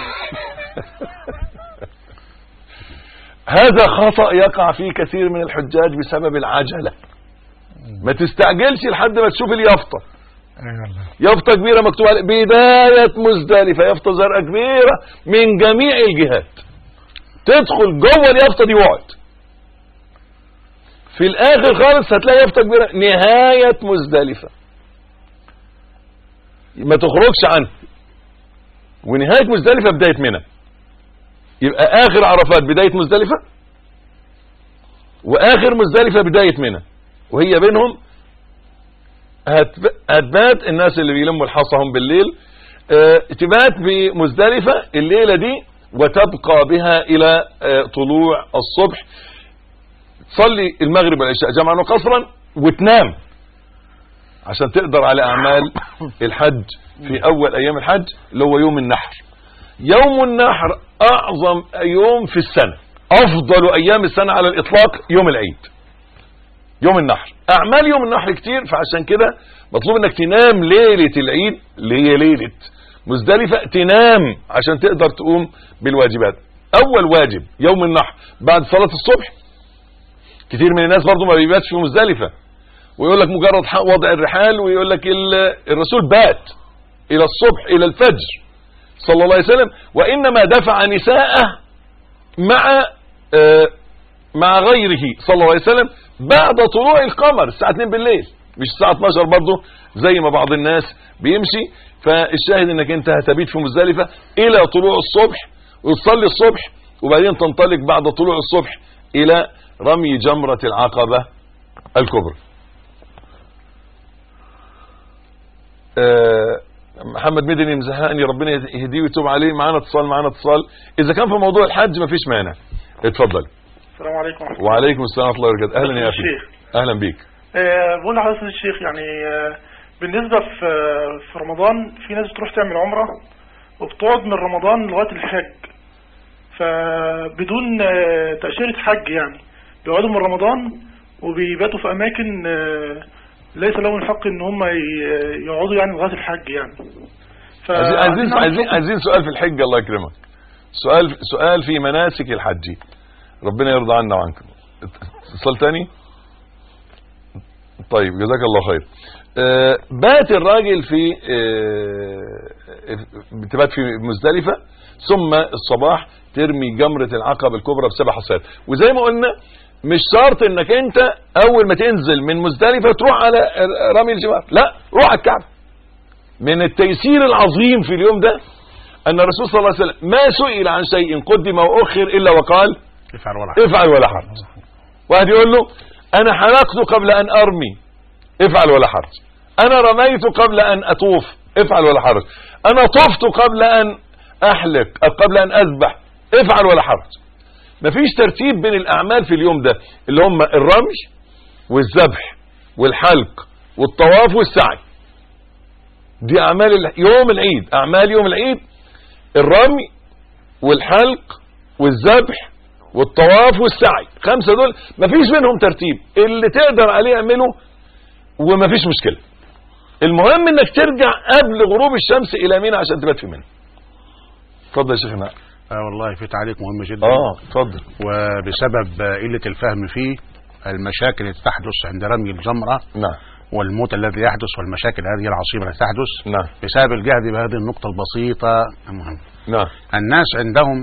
B: هذا خطأ يقع فيه كثير من الحجاج بسبب العجلة. ما تستعجلش لحد ما تشوف اليافطة. يافطة كبيرة مكتوب عليها بداية مزدلفة. يافطة زرقاء كبيرة من جميع الجهات. تدخل جوه اليافطة دي وقعد في الاخر خالص هتلاقي يافطة كبيرة نهاية مزدلفة. ما تخرجش عنها. ونهاية مزدلفة بداية منى. يبقى اخر عرفات بداية مزدلفة، واخر مزدلفة بداية منى، وهي بينهم هتبات الناس اللي بيلموا الحصهم بالليل اه تبات بمزدلفة الليلة دي، وتبقى بها الى اه طلوع الصبح، تصلي المغرب والعشاء جمعا وقصرا وتنام عشان تقدر على اعمال الحج في اول ايام الحج اللي هو يوم النحر. يوم النحر اعظم يوم في السنة، افضل ايام السنة على الاطلاق يوم العيد، يوم النحر. اعمال يوم النحر كتير، فعشان كده مطلوب انك تنام ليلة العيد اللي هي ليلة مزدلفة، تنام عشان تقدر تقوم بالواجبات. اول واجب يوم النحر بعد صلاة الصبح. كتير من الناس برضو ما بيباتش في مزدلفة، ويقول لك مجرد وضع الرحال، ويقول لك الرسول بات الى الصبح الى الفجر صلى الله عليه وسلم، وانما دفع نساءه مع آه مع غيره صلى الله عليه وسلم بعد طلوع القمر الساعة اتنين بالليل، مش الساعة اتناشر برضو زي ما بعض الناس بيمشي. فالشاهد انك انت هتبيت في مزدلفة الى طلوع الصبح، وتصلي الصبح، وبعدين تنطلق بعد طلوع الصبح الى رمي جمرة العقبة الكبرى. أه محمد مدني مزهقني، ربنا يهديه ويتوب عليه. معانا اتصال معانا اتصال اذا كان في موضوع الحج مفيش مانع، اتفضل.
E: السلام عليكم ورحمة الله.
B: وعليكم السلام ورحمة الله وبركاته. اهلا يا اخي. اهلا بيك.
E: أه بقول لحضرتك الشيخ، يعني أه بالنسبة في في رمضان في ناس بتروح تعمل عمرة وبتقعد من رمضان لغاية الحج، فبدون أه تأشيرة حج، يعني بيقعدوا من رمضان وبيباتوا في اماكن أه ليس لهم الحق ان هم يقعدوا يعني لغايه الحج يعني.
B: عايزين عايزين عايزين سؤال في الحج، الله يكرمك. سؤال سؤال في مناسك الحج، ربنا يرضى عنا وعنكم. اتصال تاني. طيب جزاك الله خير. آه بات الراجل في آه بتبات في مزدلفة، ثم الصباح ترمي جمرة العقبة الكبرى بسبع حصيات. وزي ما قلنا مش شرط انك انت اول ما تنزل من مزدلفة تروح على رمي الجمار، لا، روح على الكعبة. من التيسير العظيم في اليوم ده ان الرسول صلى الله عليه وسلم ما سئل عن شيء قدم واخر الا وقال
C: افعل ولا حرج.
B: افعل ولا حرج. واحد يقول له انا حلقت قبل ان ارمي، افعل ولا حرج. انا رميت قبل ان اطوف، افعل ولا حرج. انا طفت قبل ان احلق او قبل ان اذبح، افعل ولا حرج. مفيش ترتيب بين الاعمال في اليوم ده اللي هم الرمي والذبح والحلق والطواف والسعي. دي اعمال يوم العيد، اعمال يوم العيد الرمي والحلق والذبح والطواف والسعي، خمسة دول مفيش بينهم ترتيب، اللي تقدر عليه اعمله ومفيش مشكلة. المهم انك ترجع قبل غروب الشمس الى منى عشان تبات في منى. اتفضل يا شيخنا.
C: اه والله في تعليق مهم جدا.
B: اه اتفضل.
C: وبسبب قلة الفهم فيه المشاكل التي تحدث عند رمي الجمرة،
B: نعم،
C: والموت الذي يحدث والمشاكل هذه العصيبة التي تحدث،
B: نعم،
C: بسبب الجهد بهذه النقطة البسيطة المهمة.
B: نعم.
C: الناس عندهم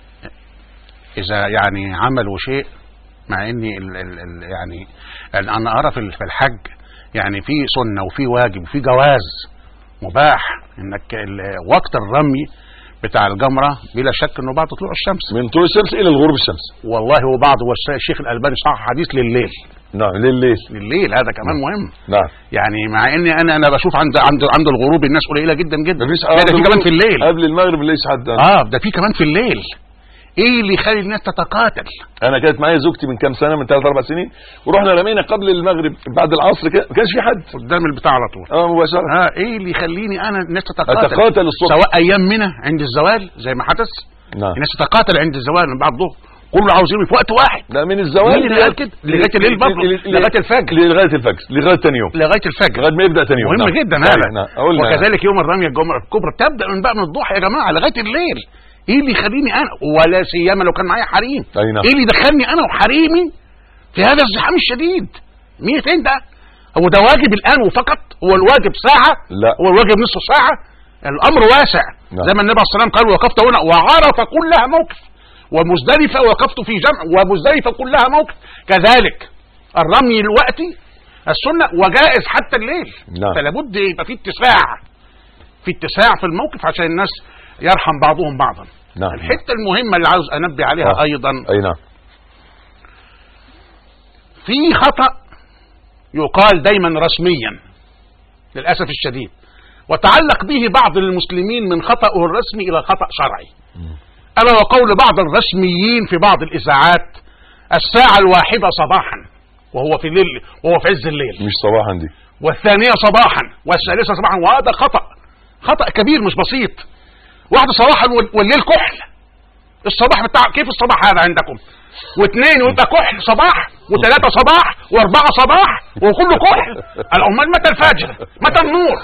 C: إذا يعني عملوا شيء، مع إني ال ال ال يعني أنا أرى في الحج يعني في سنة وفي واجب وفي جواز مباح، إنك وقت الرمي بتاع الجمرة بلا شك انه بعد طلوع الشمس،
B: من طلوع الشمس الى الغروب الشمس.
C: والله هو بعض الشيخ الألباني صح حديث لليل.
B: نعم لليل.
C: لليل هذا كمان مهم.
B: نعم.
C: يعني مع اني انا انا بشوف عند عند عند الغروب الناس قليله جدا جدا.
B: مفيش.
C: ده في كمان في الليل
B: قبل المغرب ليش حد.
C: اه ده في كمان في الليل. ايه اللي يخلي الناس تتقاتل؟
B: انا كانت معايا زوجتي من كام سنه، من ثلاث اربع سنين، ورحنا رمينا قبل المغرب بعد العصر كده، ما كانش في حد
C: قدام البتاع على طول.
B: اه مباشره.
C: اه ايه اللي يخليني انا الناس تتقاتل؟
B: اتقاتل الصبح،
C: سواء ايام منى عند الزوال زي ما حدث.
B: نعم.
C: الناس تتقاتل عند الزوال من بعد الظهر، كله عاوز يرمي في وقت واحد.
B: لا من الزوال
C: مين اللي قال كده؟ لغايه الليل برضه، لغايه الفجر،
B: لغايه الفجر، لغايه ثاني يوم،
C: لغايه الفجر،
B: لغايه ما يبدا ثاني يوم.
C: مهم
B: نعم.
C: جدا هذا.
B: نعم.
C: وكذلك يوم الرميه الكبرى تبدا من بقى من الضحى يا جماعه لغايه الليل. ايه اللي يخليني انا، ولا سيما لو كان معايا حريم،
B: أي نعم.
C: ايه اللي دخلني انا وحريمي في هذا الزحام الشديد؟ مين فين ده؟ هو ده واجب الان وفقط؟ هو الواجب ساعه؟
B: لا،
C: هو الواجب نصف ساعه؟ الامر واسع.
B: نعم.
C: زي ما النبي عليه الصلاه والسلام قال وقفت هنا وعرف كلها موقف، ومزدلفه وقفت في جمع، ومزدلفه كلها موقف. كذلك الرمي الوقتي السنه وجائز حتى الليل.
B: نعم.
C: فلا بد يبقى في اتساع، في اتساع في الموقف عشان الناس يرحم بعضهم بعضا.
B: نعم.
C: الحته المهمه اللي عاوز انبه عليها
B: آه.
C: ايضا،
B: اي نعم،
C: في خطأ يقال دايما رسميا للاسف الشديد، وتعلق به بعض المسلمين من خطأه الرسمي الى خطأ شرعي، الا وقول بعض الرسميين في بعض الاذاعات الساعه الواحده صباحا وهو في الليل، وهو في عز الليل،
B: مش صباحا دي،
C: والثانيه صباحا والثالثه صباحا، وهذا خطأ خطأ كبير مش بسيط. واحده صباحا والليل كحل. الصباح بتاع كيف الصباح هذا عندكم؟ واثنين ويبقى كحل صباح، وثلاثه صباح، واربعه صباح، وكله كحل. الامال متى الفجر؟ متى النور؟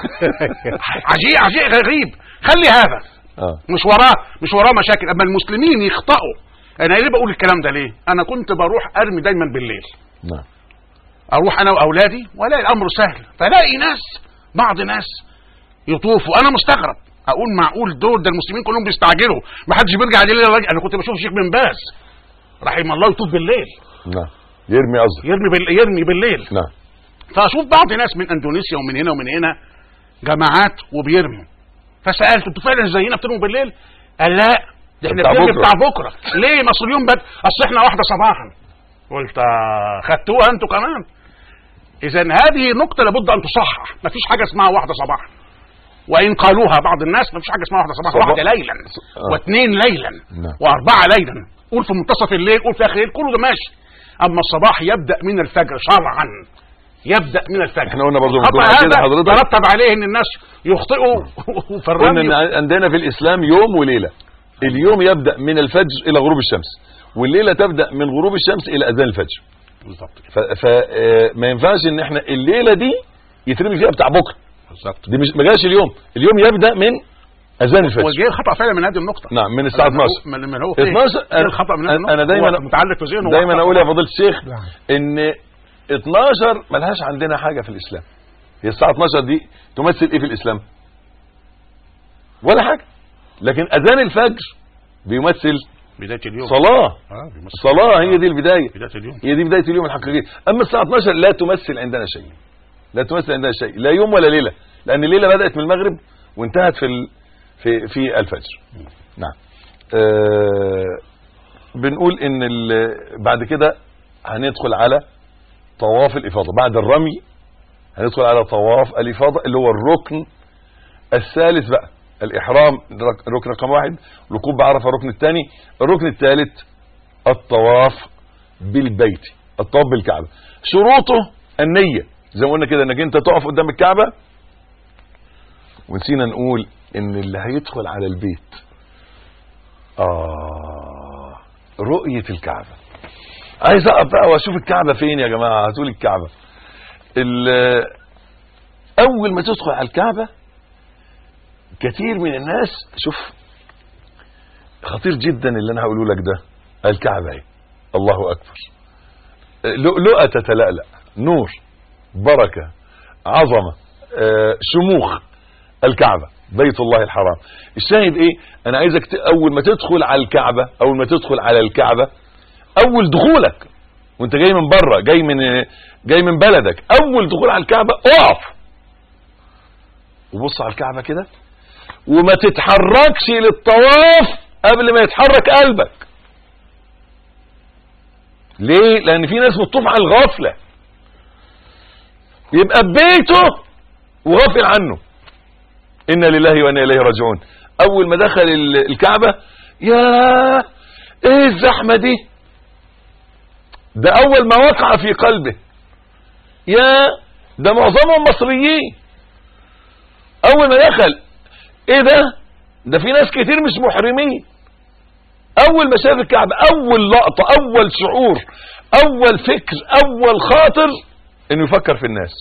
C: عجيب عجيب غريب. خلي هذا
B: آه.
C: مش وراه مش وراه مشاكل. اما المسلمين يخطئوا. انا ليه بقول الكلام ده ليه؟ انا كنت بروح ارمي دايما بالليل.
B: نعم.
C: اروح انا واولادي والاقي الامر سهل، فلاقي ناس بعض ناس يطوفوا. انا مستغرب، اقول معقول دول ده المسلمين كلهم بيستعجلوا، ما حدش بيرجع عليه الراجل. انا كنت بشوف الشيخ بن باز رحمه الله يطوف بالليل.
B: نعم. يرمي قصدي
C: يرمي بال... يرمي بالليل.
B: نعم.
C: فاشوف بعض ناس من اندونيسيا ومن هنا ومن هنا جماعات وبيرموا. فسالت انتوا فعلا زينا بترموا بالليل؟ قال لا ده احنا بنرمي بتاع بكره. ليه؟ مصر اليوم بد اصل احنا واحده صباحا. قلت خدتوها انتوا كمان. اذا هذه نقطه لابد ان تصحح. ما فيش حاجه اسمها واحده صباحا، وان قالوها بعض الناس ما فيش حاجه اسمها واحده صباحا. واحده ليلا
B: آه.
C: واثنين ليلا
B: نعم.
C: واربعه ليلا. قول في منتصف الليل، قول في اخر الليل، كله ده ماشي. اما الصباح يبدا من الفجر شرعا، يبدا من الفجر.
B: احنا قلنا برضه
C: كده حضرتك ترتب عليه ان الناس يخطئوا في الرمي.
B: قلنا ان عندنا في الاسلام يوم وليله. اليوم يبدا من الفجر الى غروب الشمس، والليله تبدا من غروب الشمس الى اذان الفجر.
C: بالظبط.
B: فما ينفعش ان احنا الليله دي يترمي فيها بتاع بكره.
C: بالظبط.
B: دي مش ما جاش اليوم. اليوم يبدا من اذان الفجر.
C: وجاي خطا فعلا من هذه النقطه.
B: نعم، من الساعه اتناشر.
C: من, من هو
B: اتناشر.
C: انا الخطا من هذه النقطه.
B: انا دايما
C: متعلق في ذهنه.
B: دايما اقول يا فضيله الشيخ ان اتناشر ملهاش عندنا حاجه في الاسلام. هي الساعه اتناشر دي تمثل ايه في الاسلام؟ ولا حاجه. لكن اذان الفجر بيمثل
C: بدايه اليوم.
B: صلاه.
C: اه بيمثل
B: صلاه. هي دي البدايه.
C: بدايه اليوم.
B: هي دي بدايه اليوم الحقيقي. اما الساعه اتناشر لا تمثل عندنا شيء. لا تمثل عندنا شيء، لا يوم ولا ليله، لان الليله بدات من المغرب وانتهت في ال... في في الفجر. نعم. آه بنقول ان ال... بعد كده هندخل على طواف الافاضه. بعد الرمي هندخل على طواف الافاضه اللي هو الركن الثالث بقى. الاحرام ركن رقم واحد، الوقوف بعرفه الركن الثاني، الركن الثالث الطواف بالبيت، الطواف بالكعبه. شروطه النيه زي ما قلنا كده، انك انت تقف قدام الكعبه. ونسينا نقول ان اللي هيدخل على البيت اه رؤيه الكعبه. عايز اقف بقى واشوف الكعبه فين يا جماعه؟ هتقول الكعبه. اول ما تدخل على الكعبه كثير من الناس، شوف خطير جدا اللي انا هقوله لك ده. الكعبه اهي، الله اكبر، لؤلؤه تتلألأ، نور، بركه، عظمه، آه، شموخ الكعبه، بيت الله الحرام. الشاهد ايه؟ انا عايزك ت... اول ما تدخل على الكعبه، اول ما تدخل على الكعبه، اول دخولك وانت جاي من بره، جاي من جاي من بلدك، اول دخول على الكعبه اقف وبص على الكعبه كده، وما تتحركش للطواف قبل ما يتحرك قلبك. ليه؟ لان في ناس بتطوف على الغفله، يبقى ببيته وغافل عنه. إنا لله وإنا إليه راجعون. أول ما دخل الكعبة، يا إيه الزحمة دي؟ ده أول ما وقع في قلبه. يا ده معظمهم مصريين. أول ما دخل، إيه ده؟ ده في ناس كتير مش محرمين. أول ما شاف الكعبة، أول لقطة، أول شعور، أول فكر، أول خاطر إنه يفكر في الناس.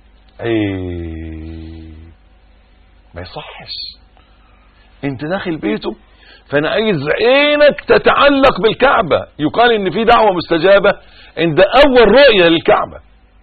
B: ايه ما يصحش. انت داخل بيته، فانا عايز عينك تتعلق بالكعبة. يقال ان في دعوة مستجابة عند اول رؤية للكعبة.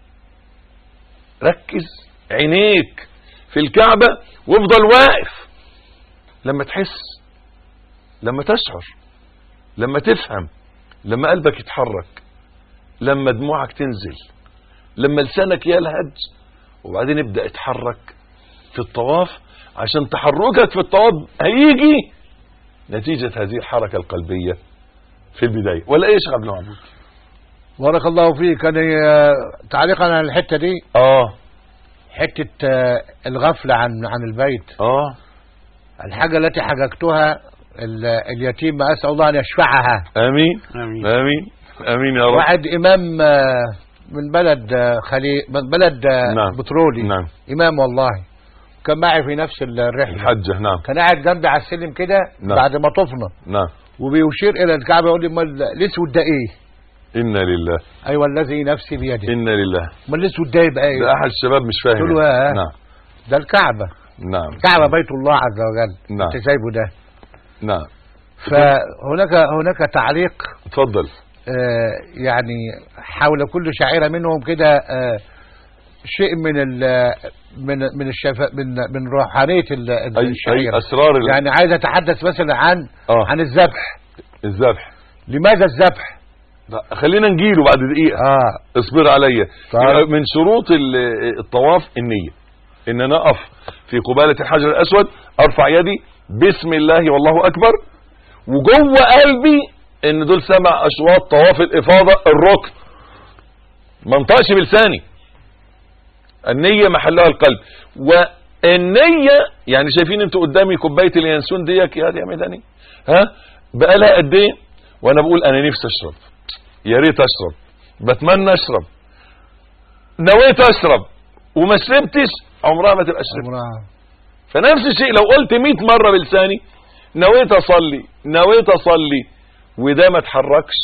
B: ركز عينيك في الكعبة وافضل واقف لما تحس، لما تشعر، لما تفهم، لما قلبك يتحرك، لما دموعك تنزل، لما لسانك يلهج. وبعدين ابدأ اتحرك في الطواف، عشان تحركك في الطواف هيجي نتيجة هذه الحركة القلبية في البداية. ولا ايه يا شيخ عبد المعبود؟
D: بارك الله فيك. انا تعليقا على الحتة دي،
B: اه
D: حتة الغفلة عن عن البيت،
B: اه
D: الحاجة التي حججتها اليتيم، أسأل الله أن يشفعها.
B: امين
C: امين
B: امين امين يا رب.
D: واحد إمام من بلد خليج، من بلد
B: نعم.
D: بترولي،
B: نعم.
D: إمام والله، كان معي في نفس الرحلة،
B: الحجة. نعم.
D: كان قاعد جنبي على السلم كده
B: نعم.
D: بعد ما طفنا،
B: نعم.
D: وبيشير إلى الكعبة يقول لي امال الأسود ده إيه؟
B: إنا لله.
D: أيوة الذي نفسي بيده.
B: إنا لله.
D: امال الأسود ده يبقى إيه؟
B: ده أحد الشباب مش فاهم.
D: قلت له آه.
B: نعم.
D: ده الكعبة.
B: نعم.
D: كعبة بيت الله عز وجل.
B: نعم.
D: أنت سايبه ده.
B: نعم.
D: فهناك هناك تعليق
B: اتفضل.
D: آه يعني حول كل شاعرة منهم كده آه شيء من ال من من الشفاء من من روحانية الشاعر،
B: أي أسرار ال...
D: يعني عايز أتحدث مثلا عن
B: آه.
D: عن الذبح.
B: الذبح.
D: لماذا الذبح؟
B: خلينا نجيله بعد دقيقة.
D: آه.
B: اصبر عليا.
D: طيب.
B: من شروط الطواف النية، ان انا اقف في قبالة الحجر الاسود، ارفع يدي بسم الله والله اكبر، وجوه قلبي ان دول سبع اشواط طواف الافاضة الركن، ما انطقش بلساني. النية محلها القلب. والنية يعني شايفين انتوا قدامي كوباية اليانسون ديك يا دي يا ميداني، ها بقالها قد ايه وانا بقول انا نفسي اشرب، يا ريت اشرب، بتمنى اشرب، نويت اشرب وما شربتش، عمرها ما تبقى شربت. فنفس الشيء لو قلت مئة مرة بلساني نويت اصلي نويت اصلي وده ما اتحركش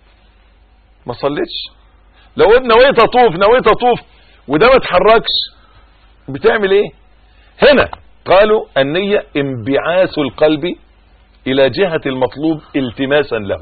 B: ما صليتش. لو نويت اطوف نويت اطوف وده ما اتحركش، بتعمل ايه؟ هنا قالوا النية انبعاث القلب الى جهة المطلوب التماسا له.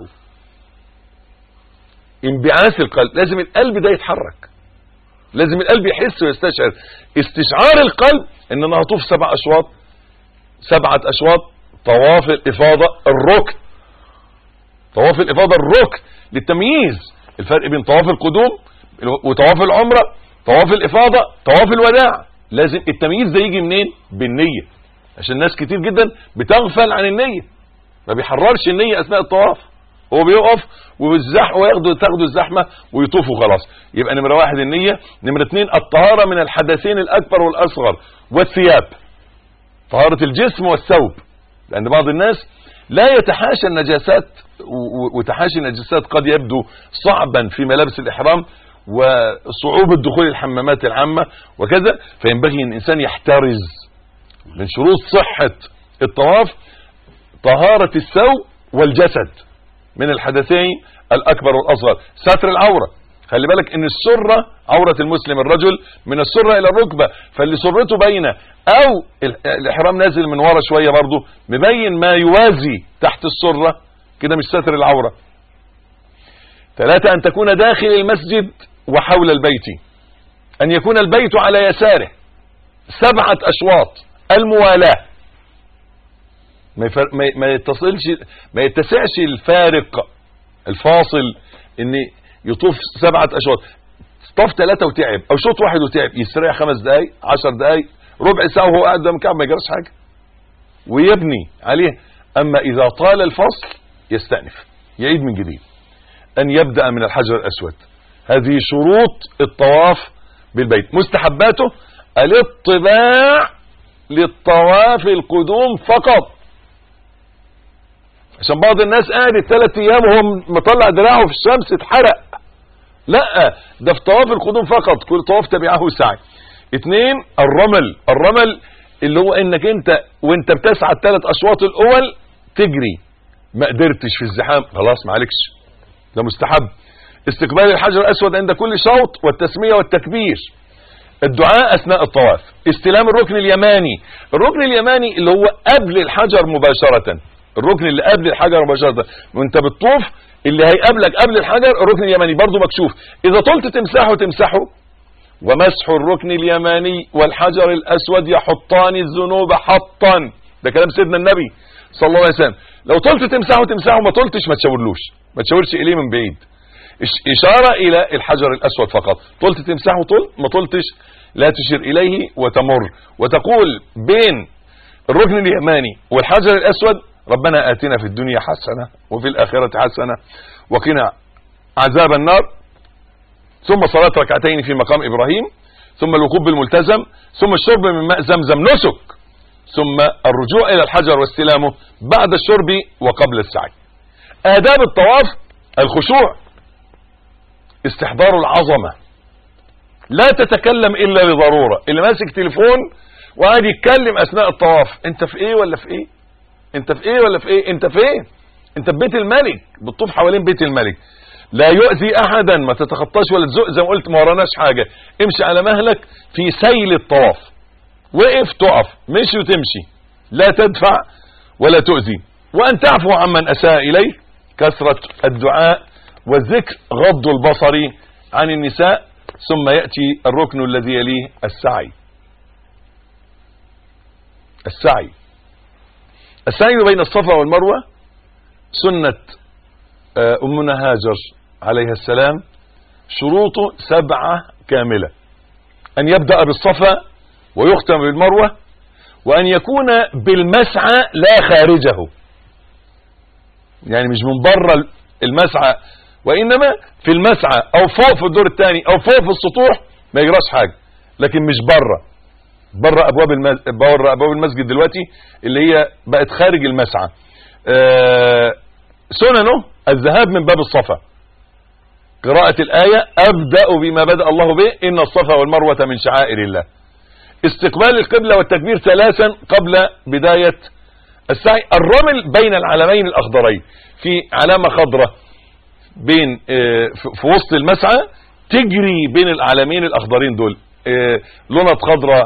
B: انبعاث القلب، لازم القلب ده يتحرك، لازم القلب يحس ويستشعر. استشعار القلب ان انا هطوف سبع اشواط، سبعة اشواط طواف الافاضة الركن. طواف الافاضة الركن للتمييز، الفرق بين طواف القدوم وطواف العمرة، طواف الافاضة، طواف الوداع. لازم التمييز ده يجي منين؟ بالنية، عشان ناس كتير جدا بتغفل عن النية، ما بيحررش النية اثناء الطواف، هو بيقف والزحمه وياخدوا تاخدوا الزحمه ويطوفوا خلاص. يبقى نمره واحد النيه، نمره اثنين الطهاره من الحدثين الاكبر والاصغر والثياب، طهاره الجسم والثوب، لان بعض الناس لا يتحاشى النجاسات، وتحاشي النجاسات قد يبدو صعبا في ملابس الاحرام وصعوبه دخول الحمامات العامه وكذا، فينبغي ان الانسان يحترز. من شروط صحه الطواف طهاره الثوب والجسد من الحدثين الاكبر والاصغر. ستر العوره، خلي بالك ان السره عوره المسلم الرجل من السره الى الركبه، فاللي سرته باينه او الاحرام نازل من ورا شويه برضه مبين ما يوازي تحت السره، كده مش ستر العوره. ثلاثة ان تكون داخل المسجد وحول البيت، ان يكون البيت على يساره، سبعه اشواط الموالاه، ما ما يتصلش ما يتسعش الفارق الفاصل ان يطوف سبعة اشواط. طاف ثلاثة وتعب او شوط واحد وتعب، يستريح خمس دقايق عشر دقايق ربع ساعة وهو قاعد قدام الكعبة ما يجراش حاجة ويبني عليه. اما اذا طال الفصل يستأنف يعيد من جديد. ان يبدأ من الحجر الاسود. هذه شروط الطواف بالبيت. مستحباته الاطباع للطواف القدوم فقط، عشان بعض الناس قاعد ثلاث ايام وهو مطلع دراعه في الشمس اتحرق. لا، ده في طواف القدوم فقط، كل طواف تبعه سعي. اثنين الرمل. الرمل اللي هو انك انت وانت بتسعى الثلاث اشواط الاول تجري، ما قدرتش في الزحام خلاص معلكش، ده مستحب. استقبال الحجر الاسود عند كل شوط والتسمية والتكبير. الدعاء اثناء الطواف. استلام الركن اليماني. الركن اليماني اللي هو قبل الحجر مباشرة، الركن اللي قبل الحجر مباشرة وانت بتطوف، اللي هيقابلك قبل الحجر الركن اليماني برضو مكشوف، اذا طلت تمسحه تمسحه. ومسح الركن اليماني والحجر الاسود يحطان الذنوب حطا، ده كلام سيدنا النبي صلى الله عليه وسلم. لو طلت تمسحه تمسحه، ما طلتش ما تشاورلوش، ما تشاورش اليه من بعيد، اشارة الى الحجر الاسود فقط. طلت تمسحه طل، ما طلتش لا تشير اليه وتمر وتقول بين الركن اليماني والحجر الاسود ربنا آتنا في الدنيا حسنة وفي الآخرة حسنة وقنا عذاب النار، ثم صلاة ركعتين في مقام إبراهيم، ثم الوقوف بالملتزم، ثم الشرب من ماء زمزم نسك، ثم الرجوع إلى الحجر واستلامه بعد الشرب وقبل السعي. آداب الطواف: الخشوع، استحضار العظمة، لا تتكلم إلا لضرورة. اللي ماسك تليفون وقاعد يتكلم أثناء الطواف، انت في ايه ولا في ايه؟ انت في ايه ولا في ايه؟ انت في ايه؟ انت في بيت الملك، بتطوف حوالين بيت الملك، لا يؤذي احدا، ما تتخطاش ولا تزق، زي ما قلت ما وراناش حاجة، امشي على مهلك في سيل الطواف، وقف تقف، مشي وتمشي، لا تدفع ولا تؤذي. وان تعفو عمن اساء اليه، كثرة الدعاء والذكر، غض البصر عن النساء، ثم يأتي الركن الذي يليه السعي. السعي السعي بين الصفا والمروة سنة أمنا هاجر عليها السلام، شروطه سبعة كاملة: أن يبدأ بالصفا ويختم بالمروة، وأن يكون بالمسعى لا خارجه، يعني مش من بره المسعى، وإنما في المسعى أو فوق في الدور الثاني أو فوق في السطوح ما يجراش حاجة، لكن مش بره بره أبواب المز... بره أبواب المسجد دلوقتي اللي هي بقت خارج المسعى. آه... سننه الذهاب من باب الصفا، قراءة الآية: أبدأ بما بدأ الله به، إن الصفا والمروة من شعائر الله. استقبال القبلة والتكبير ثلاثا قبل بداية السعي. الرمل بين العلمين الأخضرين، في علامة خضراء بين في وسط المسعى تجري بين العلمين الأخضرين دول، لونة خضراء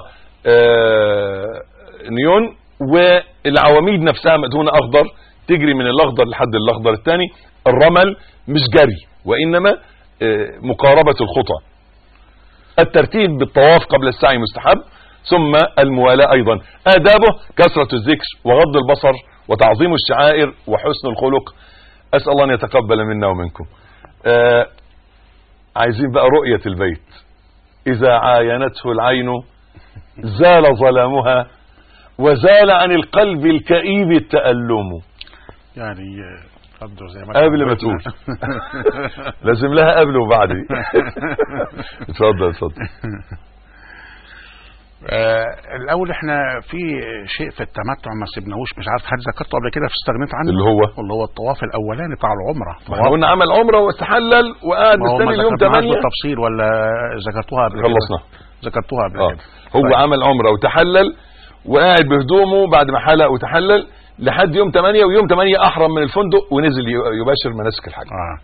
B: نيون، والعواميد نفسها مدهونة أخضر، تجري من الأخضر لحد الأخضر الثاني. الرمل مش جري وإنما مقاربة الخطى. الترتيب بالطواف قبل السعي مستحب، ثم الموالاة أيضا. آدابه: كثرة الذكر وغض البصر وتعظيم الشعائر وحسن الخلق. أسأل الله أن يتقبل منا ومنكم. آه عايزين بقى رؤية البيت، إذا عاينته العين زال ظلامها وزال عن القلب الكئيب التألم.
C: يعني زي ما
B: قبل ما تقول لازم لها قبل وبعد. اتفضل اتفضل.
C: آه الاول احنا في شيء في التمتع ما سيبناهوش، مش عارف حد ذكرته قبل كده استغنيت عنه،
B: اللي هو
C: اللي هو الطواف الاولاني بتاع العمره.
B: احنا قلنا عمل عمره واستحلل وقعد مستني اليوم ثمانية
C: بالتفصيل، ولا ذكرتوها قبل كده؟
B: خلصنا
C: ذكرتوها قبل
B: آه.
C: كده.
B: هو
C: طيب.
B: عمل عمره وتحلل وقاعد بهدومه بعد ما حلق وتحلل لحد يوم ثمانية، ويوم ثمانية احرم من الفندق ونزل يباشر مناسك الحج.
C: اه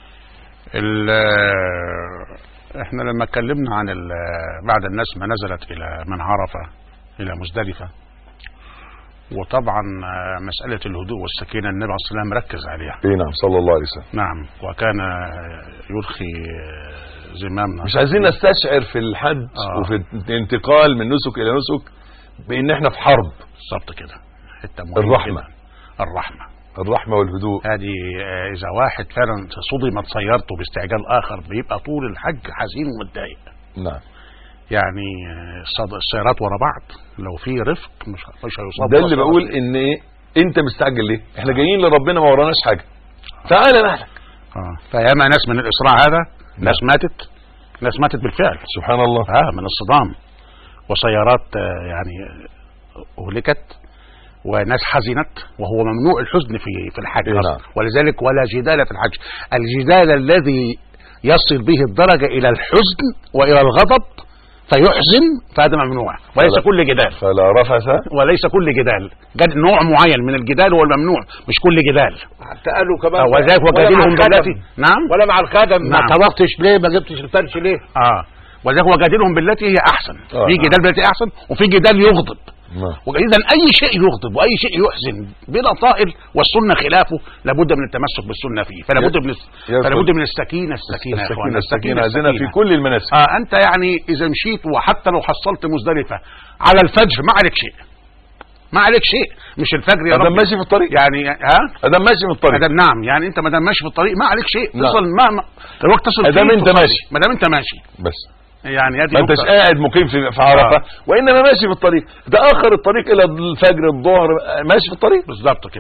C: احنا لما اتكلمنا عن بعد الناس ما نزلت الى من عرفه الى مزدلفه، وطبعا مساله الهدوء والسكينه النبي عليه الصلاه والسلام ركز عليها.
B: اي نعم صلى الله عليه وسلم.
C: نعم، وكان يرخي زمامنا.
B: مش عايزين نستشعر في الحج
C: آه.
B: وفي الانتقال من نسك الى نسك بان احنا في حرب.
C: بالظبط كده. حته
B: الرحمه
C: كده. الرحمه
B: الرحمه والهدوء.
C: هذه اذا واحد فعلا صدمت سيارته باستعجال اخر بيبقى طول الحج حزين ومتضايق.
B: نعم.
C: يعني السيارات ورا بعض لو في رفق مش مش هيصاب.
B: ده اللي بقول ان ايه، انت مستعجل ليه؟ احنا جايين لربنا ما وراناش حاجه. تعالى مهلك.
C: اه فياما ناس من الاسراع هذا ناس ماتت، ناس ماتت بالفعل
B: سبحان الله.
C: اه من الصدام، وسيارات آه يعني اهلكت، وناس حزنت، وهو ممنوع الحزن في في الحج.
B: نعم.
C: ولذلك ولا جدال في الحج. الجدال الذي يصل به الدرجة إلى الحزن وإلى الغضب فيحزن فهذا ممنوع، وليس
B: فلا
C: كل جدال.
B: فلا رفث
C: وليس كل جدال، جد نوع معين من الجدال هو الممنوع، مش كل جدال.
D: حتى قالوا كمان
C: وذلك وجادلهم بالتي نعم
D: ولا مع الخدم.
C: نعم.
D: ما طبختش ليه، ما جبتش الفرش ليه.
C: اه وذلك وجادلهم بالتي هي احسن.
B: آه.
C: في جدال بالتي احسن، وفي جدال يغضب.
B: نعم.
C: واذا اي شيء يغضب واي شيء يحزن بلا طائل والسنه خلافه لابد من التمسك بالسنه فيه، فلا بد من فلا بد من السكينه السكينه يا اخوانا،
B: السكينه عايزينها في كل المناسك.
C: اه انت يعني اذا مشيت وحتى لو حصلت مزدلفه على الفجر ما عليك شيء، ما عليك شيء، مش الفجر يا رب.
B: ادم ماشي في الطريق
C: يعني ها
B: ادم ماشي في الطريق
C: ادم نعم، يعني انت ما دام ماشي في الطريق ما عليك شيء.
B: نعم.
C: تصل ما, ما الوقت تصل
B: ادام انت ماشي،
C: ما دام انت ماشي
B: بس
C: يعني
B: ما انتش قاعد مقيم في في عرفه. آه. وانما ماشي في الطريق، ده اخر الطريق الى الفجر الظهر ماشي في الطريق
C: بالظبط كده.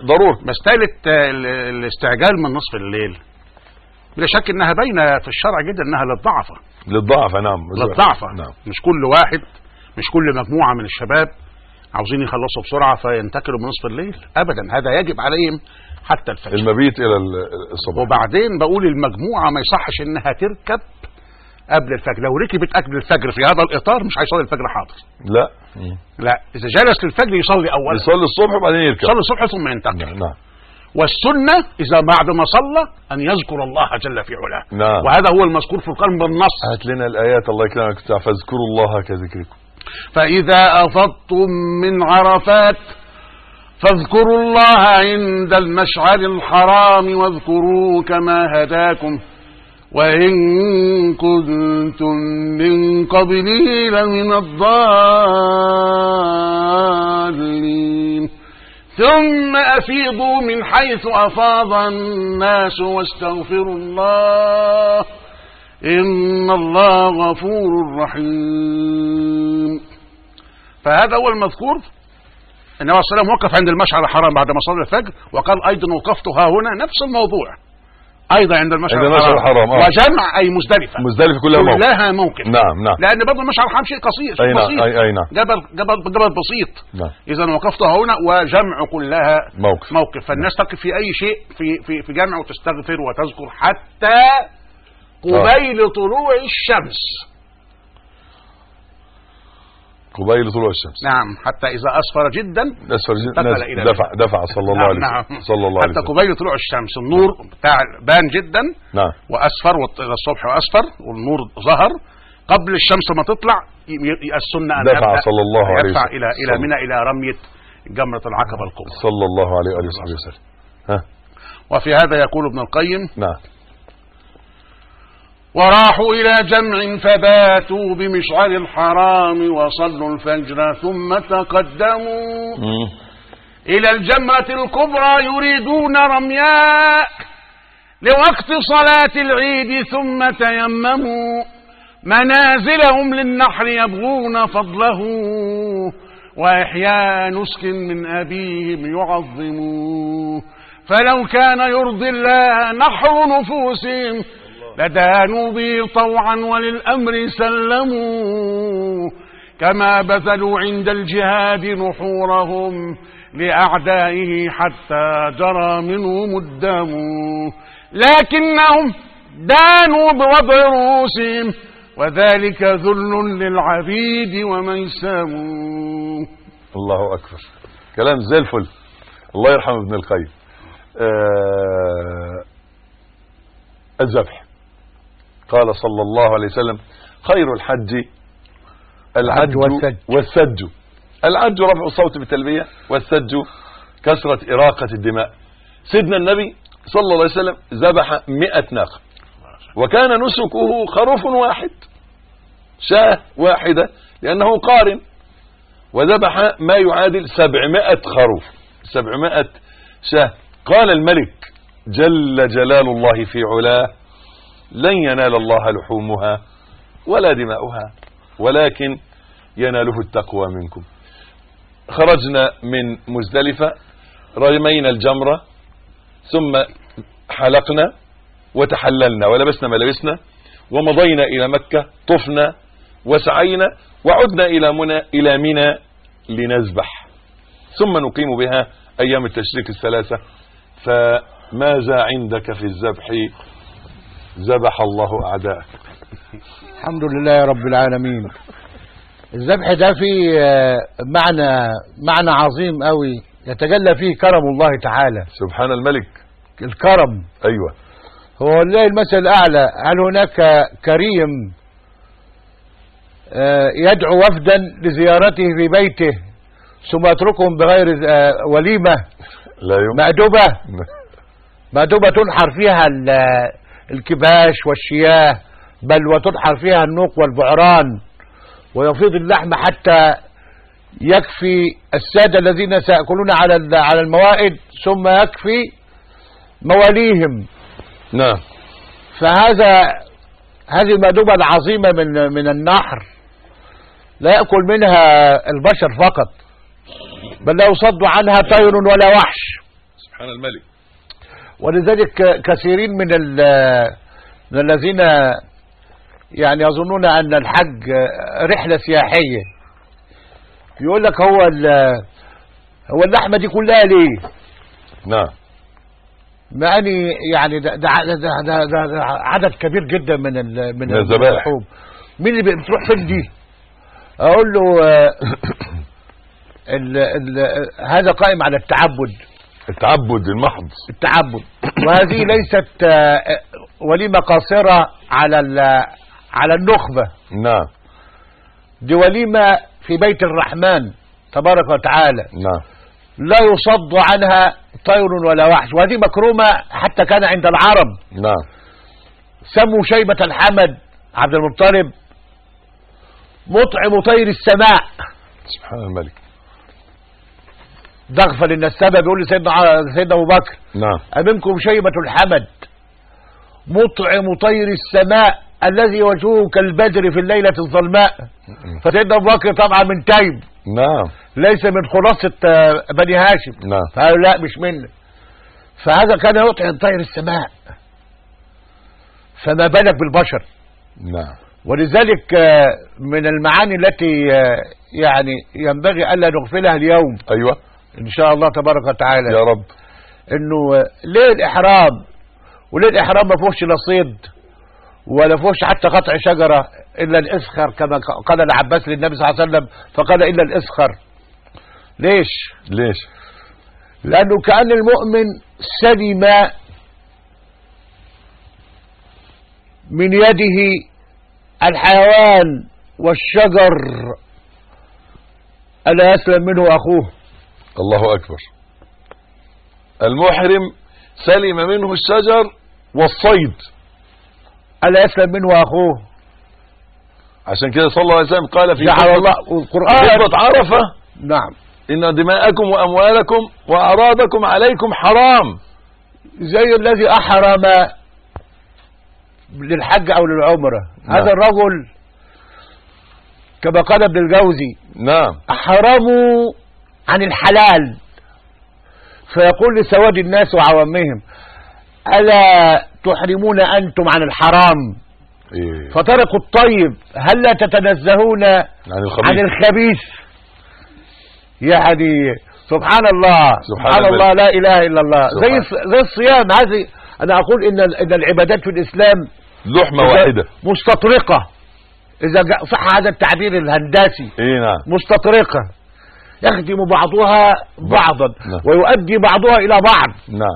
B: ضروري.
C: مسألة الاستعجال من نصف الليل بلا شك انها باينه في الشرع جدا انها للضعفة
B: للضعفة نعم
C: للضعفة
B: نعم.
C: مش كل واحد، مش كل مجموعة من الشباب عاوزين يخلصوا بسرعة فينتقلوا من نصف الليل ابدا، هذا يجب عليهم حتى الفجر،
B: المبيت الى الصبح.
C: وبعدين بقول المجموعة ما يصحش انها تركب قبل الفجر، لو ركبت قبل الفجر في هذا الاطار مش هيصلي الفجر حاضر.
B: لا
C: لا، اذا جلس للفجر يصلي اولا،
B: يصلي الصبح وبعدين يركب،
C: يصلي الصبح ثم ينتقل.
B: نعم. نعم.
C: والسنة إذا بعد ما صلى أن يذكر الله جل في علاه.
B: نعم.
C: وهذا هو المذكور في القرآن بالنص.
B: هات لنا الآيات الله يكرمك، فاذكروا الله كذكركم.
C: فإذا أفضتم من عرفات فاذكروا الله عند المشعر الحرام واذكروه كما هداكم وإن كنتم من قبله لمن الضالين ثم أفيضوا من حيث أفاض الناس واستغفروا الله إن الله غفور رحيم. فهذا هو المذكور. النبي صلى الله عليه وسلم وقف عند المشعر الحرام بعد ما صلى الفجر وقال أيضا وقفت ها هنا، نفس الموضوع أيضا عند المشعر الحرام, الحرام. آه. وجمع أي مزدلفة
B: مزدلفة كلها موقف.
C: كلها موقف.
B: نعم نعم.
C: لأن برضه المشعر الحرام شيء قصير، شيء
B: أي
C: بسيط.
B: نعم. أي نعم.
C: جبل جبل جبل بسيط.
B: نعم.
C: إذا وقفت هنا وجمع كلها
B: موقف.
C: موقف. فالناس تقف في أي شيء في في في جمع وتستغفر وتذكر حتى قبيل آه. طلوع الشمس.
B: قبيل طلوع الشمس.
C: نعم، حتى إذا أصفر جدا
B: أصفر جدا دفع دفع صلى الله عليه وسلم.
C: نعم.
B: صلى الله عليه وسلم.
C: حتى قبيل طلوع الشمس النور بتاع بان جدا.
B: نعم.
C: وأصفر إلى الصبح وأصفر والنور ظهر قبل الشمس ما تطلع. السنة أن
B: دفع صلى الله عليه وسلم
C: يدفع إلى إلى منى إلى رمية جمرة العقبة الكبرى
B: صلى الله عليه وآله وسلم. ها.
C: وفي هذا يقول ابن القيم
B: نعم
C: وراحوا إلى جمع فباتوا بمشعر الحرام وصلوا الفجر ثم تقدموا م. إلى الجمرة الكبرى يريدون رمياء لوقت صلاة العيد ثم تيمموا منازلهم للنحر يبغون فضله وإحياء نسك من أبيهم يعظموا فلو كان يرضي الله نحر نفوسهم لدانوا به طوعا وللأمر سلموا كما بذلوا عند الجهاد نحورهم لأعدائه حتى جرى منهم الدم لكنهم دانوا بوضع رؤوسهم وذلك ذل للعبيد وميسم.
B: الله أكبر، كلام زي الفل. الله يرحم ابن القيم. آه الذبح قال صلى الله عليه وسلم خير الحج العج والسج. والسج العج رفع الصوت بالتلبية والسج كثرة إراقة الدماء. سيدنا النبي صلى الله عليه وسلم ذبح مئة ناقة وكان نسكه خروف واحد شاة واحدة لأنه قارن وذبح ما يعادل سبعمائة خروف سبعمائة شاة. قال الملك جل جلال الله في علاه لن ينال الله لحومها ولا دماؤها ولكن يناله التقوى منكم. خرجنا من مزدلفة رمينا الجمرة ثم حلقنا وتحللنا ولبسنا ملابسنا ومضينا إلى مكة طفنا وسعينا وعدنا إلى منى إلى منى لنذبح ثم نقيم بها أيام التشريق الثلاثة. فماذا عندك في الذبح؟ ذبح الله أعداءك.
D: الحمد لله رب العالمين. الذبح ده فيه معنى معنى عظيم قوي يتجلى فيه كرم الله تعالى
B: سبحان الملك.
D: الكرم
B: أيوة
D: هو لله المثل الأعلى. هل هناك كريم يدعو وفدا لزيارته في بيته ثم يتركهم بغير وليمة
B: لا يوم
D: مأدوبة مأدوبة تنحر فيها الكباش والشياه بل وتنحر فيها النوق والبعران ويفيض اللحم حتى يكفي السادة الذين سيأكلون على على الموائد ثم يكفي مواليهم.
B: نعم.
D: فهذا هذه المأدوبة العظيمة من من النحر لا يأكل منها البشر فقط بل لا يصد عنها طير ولا وحش.
B: سبحان الملك.
D: ولذلك كثيرين من من الذين يعني يظنون أن الحج رحلة سياحية يقول لك هو هو اللحمة دي كلها ليه؟
B: نعم.
D: ما أني يعني ده, ده, ده, ده, ده, ده عدد كبير جدا من ال من
B: الذبائح.
D: مين اللي بتروح فين دي؟ أقول له ال ال هذا قائم على التعبد.
B: التعبد المحض.
D: التعبد. وهذه ليست وليمة قاصرة على على النخبة.
B: نعم.
D: دي وليمة في بيت الرحمن تبارك وتعالى.
B: نعم.
D: لا يصد عنها طير ولا وحش، وهذه مكرومة حتى كان عند العرب.
B: نعم.
D: سموا شيبة الحمد عبد المطلب مطعم طير السماء.
B: سبحان الملك.
D: ضغفل ان السبب يقول لسيدنا سيدنا ابو بكر
B: نعم
D: امنكم شيبة الحمد مطعم طير السماء الذي وجهه كالبدر في الليلة الظلماء. فسيدنا ابو بكر طبعا من تيب.
B: نعم.
D: ليس من خلاصة بني هاشم.
B: نعم.
D: فقالوا لا مش منه. فهذا كان يطعم طير السماء، فما بالك بالبشر.
B: نعم.
D: ولذلك من المعاني التي يعني ينبغي ألا نغفلها اليوم
B: أيوة
D: إن شاء الله تبارك وتعالى
B: يا رب،
D: إنه ليه الإحرام؟ وليه الإحرام ما فيهوش لا صيد ولا فيهوش حتى قطع شجرة إلا الإسخر كما قال العباس للنبي صلى الله عليه وسلم، فقال إلا الإسخر. ليش؟
B: ليش؟
D: لأنه كأن المؤمن سلم من يده الحيوان والشجر ألا يسلم منه أخوه.
B: الله أكبر. المحرم سلم منه الشجر والصيد ألا
D: يسلم منه أخوه.
B: عشان كده صلى الله عليه وسلم قال في
D: جعل الله القرآن
B: خطبة عرفة
D: نعم
B: إن دماءكم وأموالكم وأعراضكم عليكم حرام،
D: زي الذي أحرم للحج أو للعمرة. نعم. هذا الرجل كما قال ابن الجوزي
B: نعم
D: أحرموا عن الحلال، فيقول لسواد الناس وعوامهم ألا تحرمون أنتم عن الحرام؟
B: إيه؟
D: فتركوا الطيب، هل لا تتنزهون عن الخبيث, عن الخبيث؟ يعني سبحان الله سبحان, سبحان الله لا إله إلا الله. زي زي الصيام. هذه أنا أقول إن إن العبادات في الإسلام
B: لحمة واحدة
D: مستطرقة، إذا صح هذا التعبير الهندسي.
B: إيه نعم.
D: مستطرقة يخدم بعضها بعضا نعم. ويؤدي بعضها إلى بعض.
B: نعم.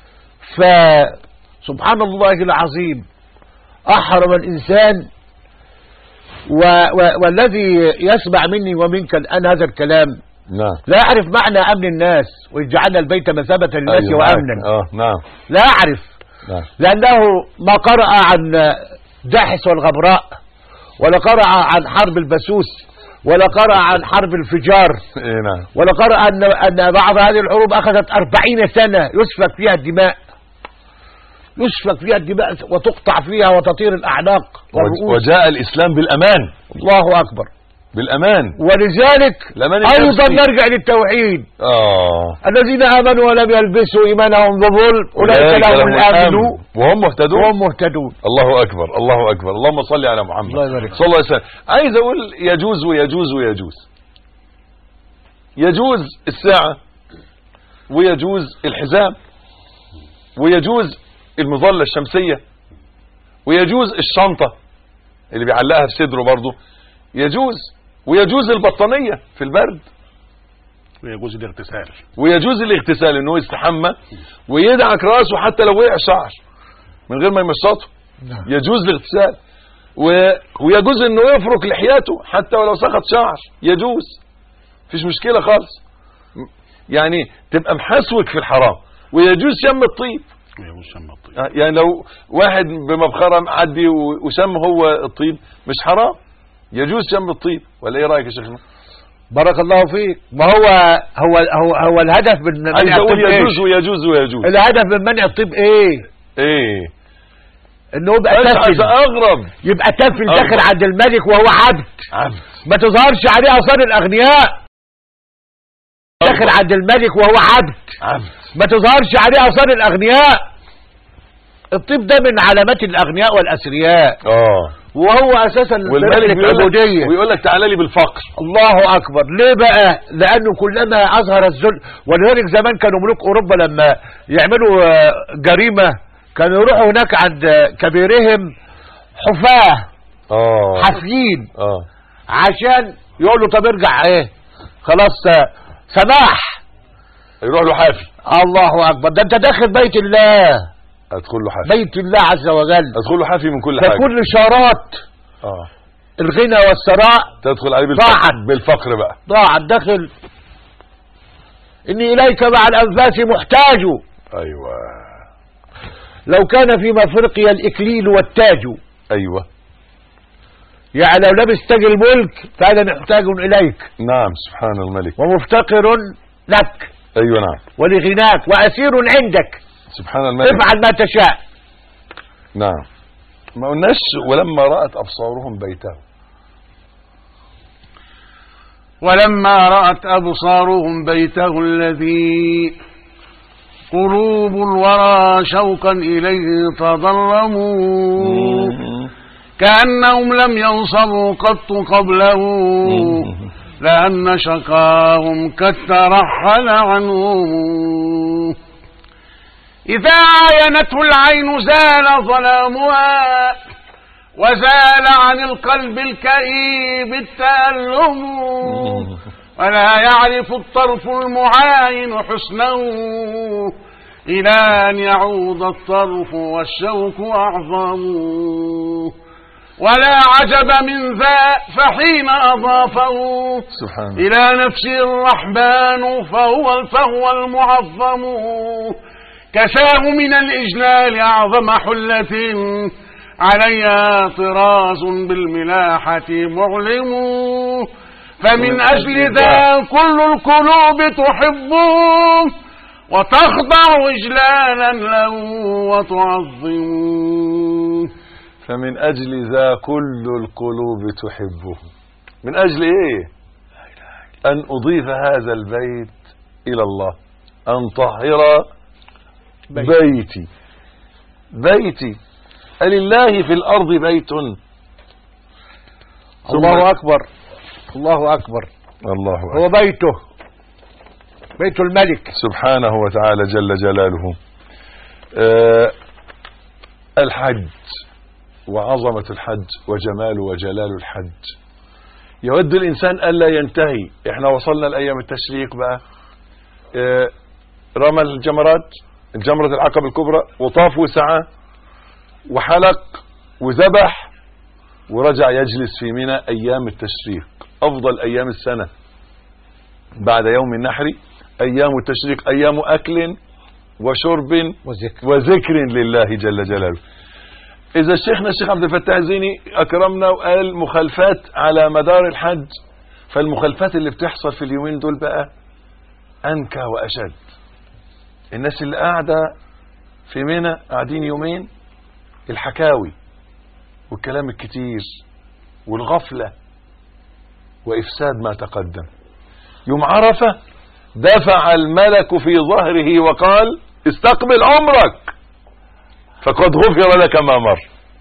D: فسبحان الله العظيم أحرم الإنسان و... و... والذي يسمع مني ومنك الآن هذا الكلام
B: نعم.
D: لا يعرف معنى أمن الناس وجعلنا البيت مثابة للناس أيوة وأمنا.
B: آه نعم.
D: لا يعرف
B: نعم.
D: لأنه ما قرأ عن داحس والغبراء، ولا قرأ عن حرب البسوس، ولا قرأ عن حرب الفجار.
B: إيه نعم.
D: ولا قرأ أن أن بعض هذه الحروب أخذت أربعين سنة يسفك فيها الدماء، يسفك فيها الدماء وتقطع فيها وتطير الأعناق والرؤوس.
B: وجاء الإسلام بالأمان.
D: الله أكبر.
B: بالأمان.
D: ولذلك أيضا نرجع للتوحيد.
B: آه.
D: الذين آمنوا ولم يلبسوا إيمانهم بظلم أولئك لهم الأمن
B: وهم مهتدون.
D: وهم مهتدون.
B: الله أكبر الله أكبر. اللهم صل على محمد
D: الله يبارك.
B: صلى الله عليه وسلم. عايز أقول يجوز ويجوز ويجوز. يجوز الساعة، ويجوز الحزام، ويجوز المظلة الشمسية، ويجوز الشنطة اللي بيعلقها في صدره برضه يجوز، ويجوز البطانية في البرد،
C: ويجوز الاغتسال،
B: ويجوز الاغتسال انه يستحمى ويدعك راسه حتى لو وقع شعر من غير ما يمشطه. يجوز الاغتسال و... ويجوز انه يفرك لحياته حتى ولو سقط شعر، يجوز، مفيش مشكلة خالص، يعني تبقى محسوك في الحرام. ويجوز شم الطيب،
C: ويجوز شم الطيب،
B: يعني لو واحد بمبخرة معدي وشم هو الطيب مش حرام، يجوز شم الطيب. ولا ايه رايك يا شيخنا؟
D: بارك الله فيك. ما هو هو هو, هو الهدف من منع الطيب
B: يجوز ويجوز ويجوز.
D: الهدف من منع الطيب ايه؟
B: ايه؟
D: انه يبقى
B: تافل. اغرب
D: يبقى تافل داخل عند الملك وهو عبد
B: عبد
D: ما تظهرش عليه اثار الاغنياء. داخل عند الملك وهو عبد
B: عبد
D: ما تظهرش عليه اثار الاغنياء. الطيب ده من علامات الاغنياء والاثرياء
B: اه
D: وهو اساسا
B: والملك
D: العبوديه.
B: ويقول لك تعالى لي بالفقر.
D: الله اكبر. ليه بقى؟ لانه كلما اظهر الذل. ولذلك زمان كانوا ملوك اوروبا لما يعملوا جريمه كانوا يروحوا هناك عند كبيرهم حفاه
B: اه
D: حافيين
B: اه
D: عشان يقول له طب ارجع ايه خلاص سماح
B: يروح له حافي.
D: الله اكبر. ده انت داخل بيت الله،
B: ادخل له حافي
D: بيت الله عز وجل،
B: ادخل له حافي من كل حاجه.
D: فكل اشارات
B: اه
D: الغنى والثراء
B: تدخل عليه بالفقر.
D: ضاعت
B: بالفقر بقى
D: ضاعت. داخل اني اليك مع الانفاس محتاج.
B: ايوه
D: لو كان في مفرقي الاكليل والتاج.
B: ايوه
D: يعني لو لبس تاج الملك فانا محتاج اليك.
B: نعم سبحان الملك.
D: ومفتقر لك.
B: ايوه نعم.
D: ولغناك واسير عندك.
B: سبحان الملك.
D: افعل ما تشاء.
B: نعم. ما قلناش ولما رأت ابصارهم بيته.
C: ولما رأت أبصارهم بيته الذي قلوب الورى شوقا إليه تضرموا كأنهم لم ينصروا قط قبله لأن شقاهم قد ترحل عنهم. إذا عاينته العين زال ظلامها وزال عن القلب الكئيب التألم ولا يعرف الطرف المعاين حسنه إلى أن يعود الطرف والشوك أعظم. ولا عجب من ذا فحين أضافه
B: سبحان
C: إلى نفسه الرحمن فهو فهو المعظم. كساه من الإجلال أعظم حلة عليها طراز بالملاحة معلم. فمن أجل ذا كل القلوب تحبه وتخضع إجلالا له وتعظم.
B: فمن أجل ذا كل القلوب تحبه. من أجل إيه؟ أن أضيف هذا البيت إلى الله، أن طهر بيتي بيتي ألله في الأرض بيت.
D: الله أكبر الله أكبر.
B: الله أكبر.
D: هو بيته بيت الملك
B: سبحانه وتعالى جل جلاله. أه الحج وعظمة الحج وجمال وجلال الحج يود الإنسان ألا ينتهي. احنا وصلنا لأيام التشريق بقى. أه رمى الجمرات الجمرة العقبة الكبرى وطاف وسعى وحلق وذبح ورجع يجلس في منى أيام التشريق أفضل أيام السنة بعد يوم النحر. أيام التشريق أيام أكل وشرب
D: وذكر,
B: وذكر لله جل جلاله. إذا شيخنا الشيخ عبد الفتاح الزيني أكرمنا وقال مخالفات على مدار الحج، فالمخالفات اللي بتحصل في اليومين دول بقى أنكى وأشد. الناس اللي قاعدة في منى قاعدين يومين الحكاوي والكلام الكتير والغفلة وإفساد ما تقدم. يوم عرفة دفع الملك في ظهره وقال استقبل عمرك فقد غفر لك ما مر.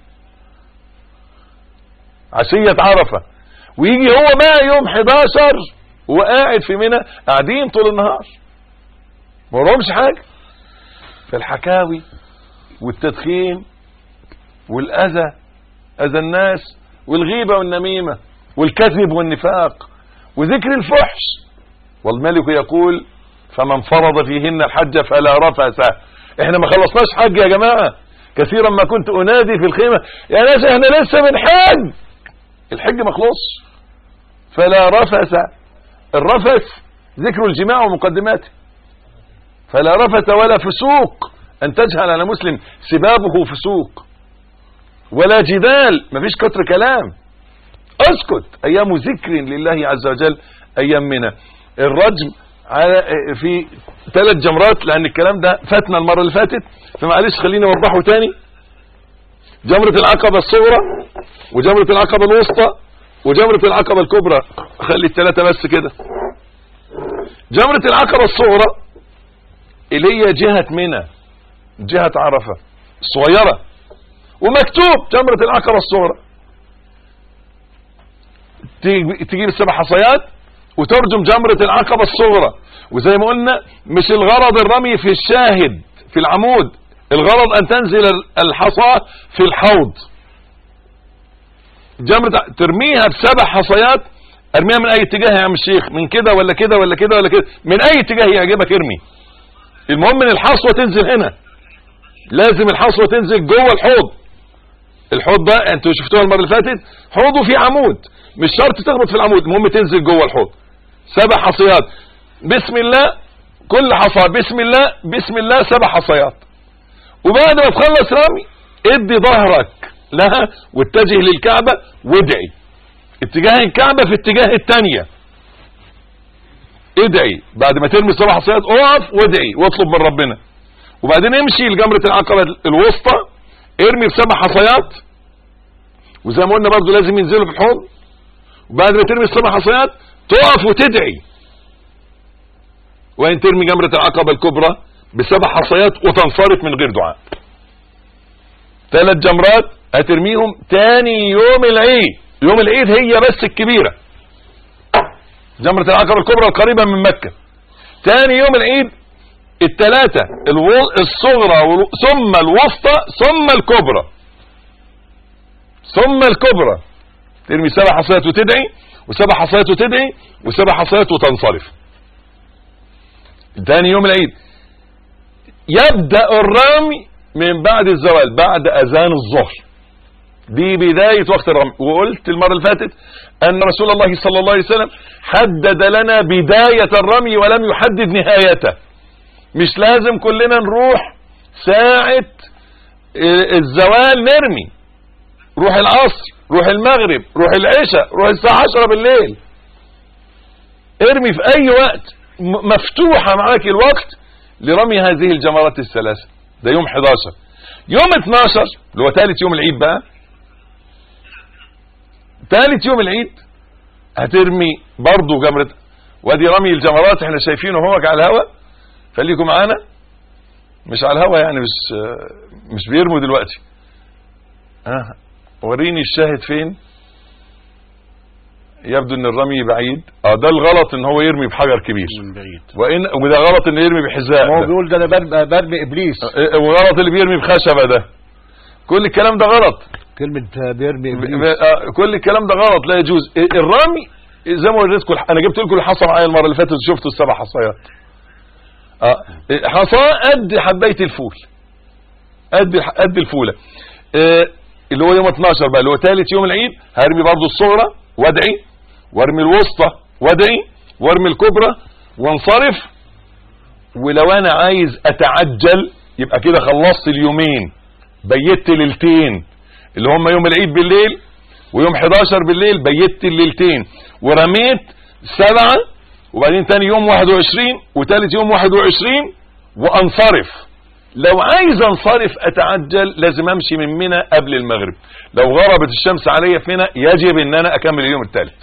B: عشية عرفة ويجي هو بقى يوم حداشر وقاعد في منى قاعدين طول النهار ما ورهمش حاجة. فالحكاوي والتدخين والأذى أذى الناس والغيبة والنميمة والكذب والنفاق وذكر الفحش. والملك يقول فمن فرض فيهن الحج فلا رفث. احنا ما خلصناش حج يا جماعة. كثيرا ما كنت انادي في الخيمة يا ناس احنا لسه بنحج. الحج ما خلصش. فلا رفث. الرفث ذكر الجماع ومقدماته. فلا رفث ولا فسوق ان تجهل على مسلم سبابه فسوق ولا جدال. مفيش كتر كلام. اسكت. ايام ذكر لله عز وجل ايام منى. الرجم على في ثلاث جمرات لان الكلام ده فاتنا المرة اللي فاتت فمعلش خليني اوضحه تاني. جمرة العقبة الصغرى وجمرة العقبة الوسطى وجمرة العقبة الكبرى. خلي الثلاثة بس كده. جمرة العقبة الصغرى اللي هي جهة منى، جهة عرفة الصغيرة، ومكتوب جمرة العقبة الصغرى. تجيب السبع حصيات وترجم جمرة العقبة الصغرى. وزي ما قلنا مش الغرض الرمي في الشاهد في العمود، الغرض ان تنزل الحصى في الحوض. جمرة ترميها بسبع حصيات، ارميها من اي اتجاه يا عم الشيخ، من كده ولا كده ولا كده ولا كده، من اي اتجاه يعجبك ارمي، المهم ان الحصوة تنزل هنا. لازم الحصوة تنزل جوه الحوض. الحوض ده انتوا شفتوها المرة اللي فاتت، حوضه فيه عمود، مش شرط تخبط في العمود، المهم تنزل جوه الحوض. سبع حصيات بسم الله، كل حصى بسم الله بسم الله، سبع حصيات. وبعد ما تخلص رمي ادي ظهرك لها واتجه للكعبة وادعي. اتجاه الكعبة في اتجاه الثانية، ادعي بعد ما ترمي سبع حصيات، اقف وادعي واطلب من ربنا. وبعدين امشي لجمرة العقبة الوسطى، ارمي بسبع حصيات، وزي ما قلنا برضو لازم ينزلوا في الحوض. وبعد ما ترمي السبع حصيات تقف وتدعي، وين ترمي جمرة العقبة الكبرى بسبع حصيات وتنصرف من غير دعاء. ثلاث جمرات هترميهم تاني يوم العيد. يوم العيد هي بس الكبيرة، جمرة العقبة الكبرى القريبة من مكة. تاني يوم العيد الثلاثة، الصغرى ثم الوسطى ثم الكبرى، ثم الكبرى ترمي سبع حصيات وتدعي، وسبع حصيات وتدعي، وسبع حصيات وتنصرف. تاني يوم العيد يبدأ الرمي من بعد الزوال، بعد اذان الظهر، دي بداية وقت الرمي. وقلت المرة اللي فاتت ان رسول الله صلى الله عليه وسلم حدد لنا بداية الرمي ولم يحدد نهايته. مش لازم كلنا نروح ساعة الزوال نرمي، روح العصر، روح المغرب، روح العشاء، روح الساعة عشرة بالليل، ارمي في اي وقت، مفتوحة معاك الوقت لرمي هذه الجمرات الثلاثة. ده يوم حداشر. يوم اتناشر اللي هو ثالث يوم العيد بقى، ثالث يوم العيد هترمي برضو جمرة. وادي رمي الجمرات احنا شايفينه هو على الهواء، خليكم معانا، مش على الهواء يعني، مش مش بيرموا دلوقتي. اه وريني الشاهد فين. يبدو ان الرمي بعيد. اه ده الغلط ان هو يرمي بحجر كبير
C: من بعيد،
B: وان وده غلط ان يرمي بحذاء.
D: هو بيقول ده انا برمي, برمي ابليس.
B: اه وغلط اللي بيرمي بخشبه ده. كل الكلام ده غلط.
D: كلمة بيرمي ابليس
B: اه كل الكلام ده غلط، لا يجوز. الرمي زي ما وريتكم، انا جبت لكم الحصى معايا المره اللي فاتت وشفتوا السبع حصيات. اه حصاه قد حبايه الفول، قد قد الفوله. اه اللي هو يوم اتناشر بقى، اللي هو ثالث يوم العيد، هرمي برضو الصغرى وادعي، وارمي الوسطى وادعي، وارمي الكبرى وانصرف. ولو انا عايز اتعجل يبقى كده خلصت اليومين، بيت ليلتين اللي هم يوم العيد بالليل ويوم حداشر بالليل، بيت الليلتين ورميت سبعة، وبعدين تاني يوم واحد وعشرين، وتالت يوم واحد وعشرين وانصرف. لو عايز انصرف اتعجل لازم امشي من منى قبل المغرب. لو غربت الشمس عليا في منى يجب ان انا اكمل اليوم الثالث.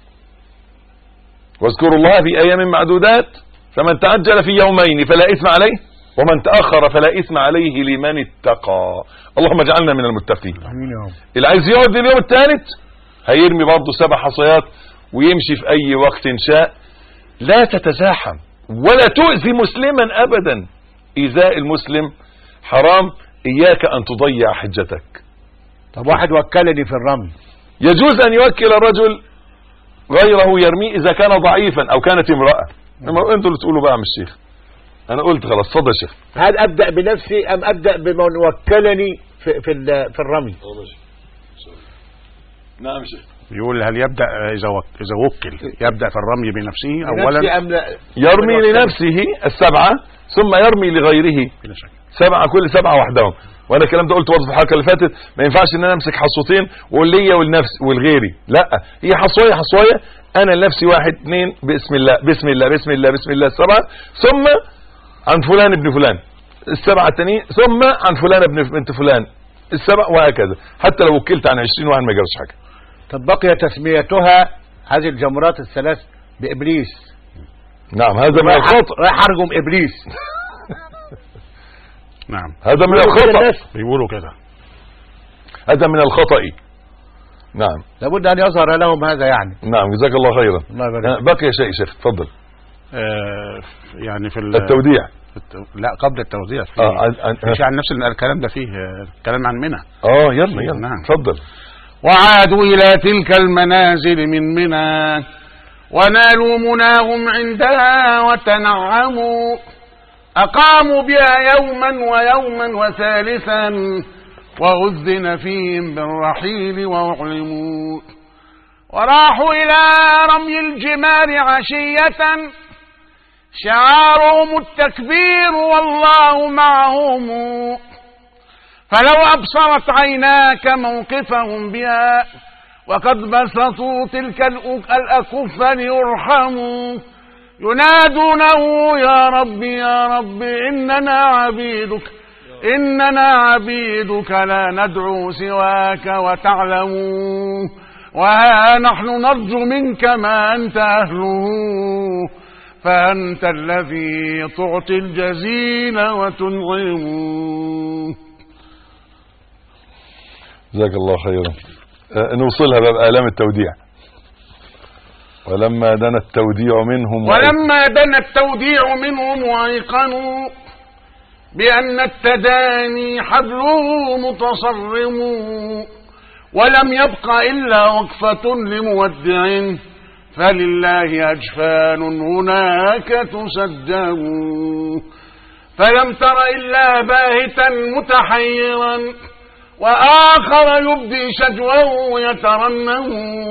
B: واذكروا الله في ايام معدودات، فمن تعجل في يومين فلا اثم عليه، ومن تاخر فلا اثم عليه لمن اتقى. اللهم اجعلنا من المتقين.
D: امين يا رب.
B: اللي عايز يقعد اليوم الثالث هيرمي برضه سبع حصيات ويمشي في اي وقت شاء. لا تتزاحم ولا تؤذي مسلما ابدا. ايذاء المسلم حرام، اياك ان تضيع حجتك.
D: طب واحد وكلني في الرمي،
B: يجوز ان يوكل الرجل غيره يرميه اذا كان ضعيفا او كانت امرأة. انتوا اللي تقولوا بقى يا الشيخ، انا قلت خلاص. صدق يا شيخ.
D: هل ابدأ بنفسي ام ابدأ بمن وكلني في في, في الرمي؟
B: نعم شيخ.
C: يقول هل يبدأ إذا إذا وكل يبدأ في الرمي بنفسه أولا؟
B: يرمي لنفسه السبعة ثم يرمي لغيره سبعة، كل سبعة وحدهم. وانا الكلام ده قلت برضه في الحلقة اللي فاتت، ما ينفعش ان انا امسك حصوتين واقول ليا والنفس والغيري، لا، هي حصوية حصوية. انا لنفسي واحد اثنين بسم الله بسم الله بسم الله بسم الله السبعة، ثم عن فلان ابن فلان السبعة التانيين، ثم عن فلان ابن بنت فلان السبع، وهكذا. حتى لو وكلت عن عشرين واحد ما يجرش حاجة.
D: طب بقي تسميتها هذه الجمرات الثلاث بإبليس،
B: نعم هذا من الخطأ.
D: رايح ارجم ابليس.
C: نعم
B: هذا من الخطأ.
C: بيقولوا كده.
B: هذا من الخطأ. نعم
D: لابد ان يظهر لهم هذا يعني.
B: نعم جزاك الله خيرا.
D: الله يبارك.
B: بقي شيء شيخ تفضل.
C: آه يعني في
B: التوديع.
C: لا قبل التوزيع في
B: اه عن
C: مش عن نفس الكلام ده، فيه كلام عن منى.
B: اه يلا يلا
C: نعم
B: تفضل.
C: وعادوا إلى تلك المنازل من منى ونالوا مناهم عندها وتنعموا، أقاموا بها يوما ويوما وثالثا وأذن فيهم بالرحيل وأعلموا، وراحوا إلى رمي الجمار عشية شعارهم التكبير والله معهم، فلو أبصرت عيناك موقفهم بها وقد بسطوا تلك الأكف ليرحموا، ينادونه يا رب يا رب إننا عبيدك إننا عبيدك لا ندعو سواك وتعلموا، وها نحن نرجو منك ما أنت أهله فأنت الذي تعطي الجزيل وتنعم.
B: جزاك الله خيرا. أه نوصلها بقى بآلام التوديع. ولما دنا التوديع منهم
C: ولما دنا التوديع منهم وأيقنوا بأن التداني حبله متصرم، ولم يبق إلا وقفة لمودع فلله أجفان هناك تسدم، فلم تر إلا باهتا متحيرا وآخر يبدي شجوه يترنم،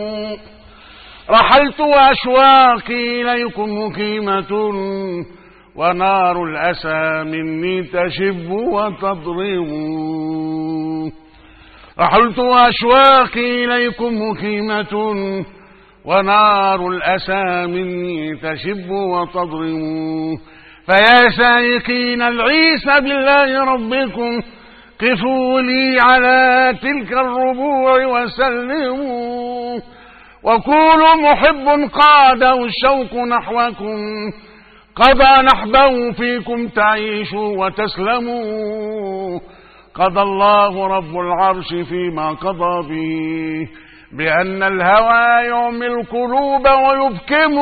C: رحلت وأشواقي إليكم مقيمة ونار الأسى مني تشب وتضرم، رحلت وأشواقي إليكم مقيمة ونار الأسى مني تشب وتضرم، فيا سائقين العيس بالله ربكم قفوا لي على تلك الربوع وسلموا، وكونوا محب قاده الشوق نحوكم قضى نحبه فيكم تعيشوا وتسلموا، قضى الله رب العرش فيما قضى به بأن الهوى يعمي القلوب ويبكم،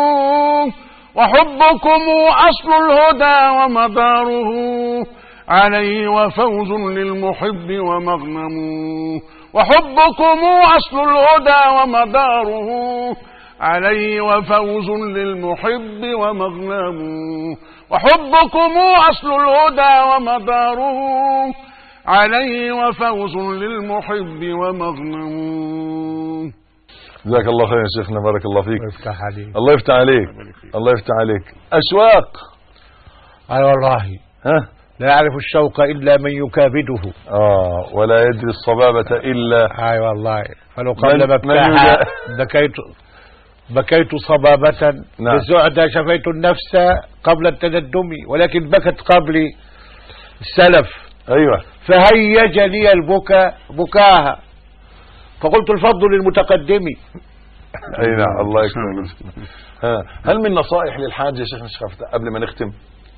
C: وحبكم أصل الهدى ومداره عليه وفوز للمحب ومغنم، وحبكم أصل الهدى ومداره عليه وفوز للمحب ومغنم، وحبكم أصل الهدى ومداره عليه وفوز للمحب ومغنم.
B: جزاك الله خير يا شيخنا بارك الله فيك.
D: الله يفتح عليك.
B: الله يفتح عليك. الله يفتح عليك. أشواق.
D: أي والله.
B: ها
D: لا يعرف الشوق إلا من يكابده.
B: آه ولا يدري الصبابة إلا.
D: أي والله. فلو قبل مبكاها بكيت بكيت صبابة.
B: نعم.
D: بسعدة شفيت النفس قبل التندم، ولكن بكت قبلي السلف.
B: أيوة.
D: فهيج لي البكاء بكاها فقلت الفضل للمتقدم.
B: أي نعم الله يكرمك. هل من نصائح للحاج يا شيخ مشرف قبل ما نختم؟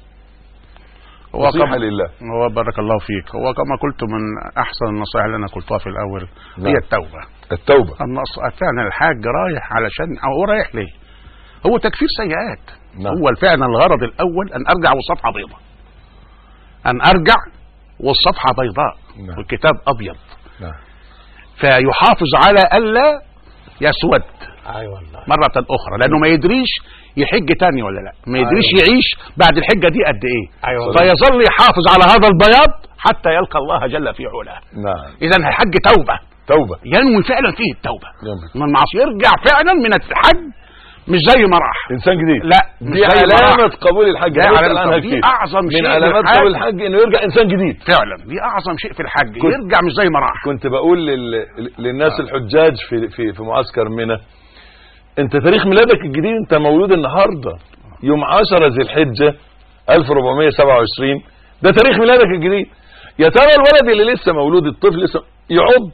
B: نصيحة لله.
C: هو بارك الله فيك. هو كما قلت من أحسن النصائح اللي أنا قلتها في الأول. نعم. هي التوبة.
B: التوبة.
C: النص فعلا الحاج رايح علشان هو رايح ليه؟ هو تكفير سيئات. نعم. هو فعلا الغرض الأول أن أرجع والصفحة بيضاء. أن أرجع والصفحة بيضاء. نعم. والكتاب أبيض.
B: نعم.
C: فيحافظ على ألا يسود.
D: أيوة والله.
C: مرة أخرى لأنه ما يدريش يحج تاني ولا لا، ما يدريش أيوة. يعيش بعد الحجة دي قد إيه.
D: أيوة.
C: فيظل يحافظ على هذا البياض حتى يلقى الله جل في علاه.
B: نعم.
C: إذا الحج توبة.
B: توبة.
C: ينوي فعلا فيه التوبة.
B: جميل.
C: من المعصية يرجع فعلا من الحج مش زي ما راح.
B: إنسان جديد.
C: لا
B: دي علامة قبول الحج.
C: دي, علامة دي أعظم شيء
B: من علامات قبول الحج إنه يرجع إنسان جديد.
C: فعلا دي أعظم شيء في الحج، يرجع مش زي ما راح.
B: كنت بقول لل... للناس آه. الحجاج في في في معسكر منى، أنت تاريخ ميلادك الجديد أنت مولود النهارده يوم عشرة ذي الحجة ألف وأربعمائة وسبعة وعشرين، ده تاريخ ميلادك الجديد. يا ترى الولد اللي لسه مولود الطفل لسه يعض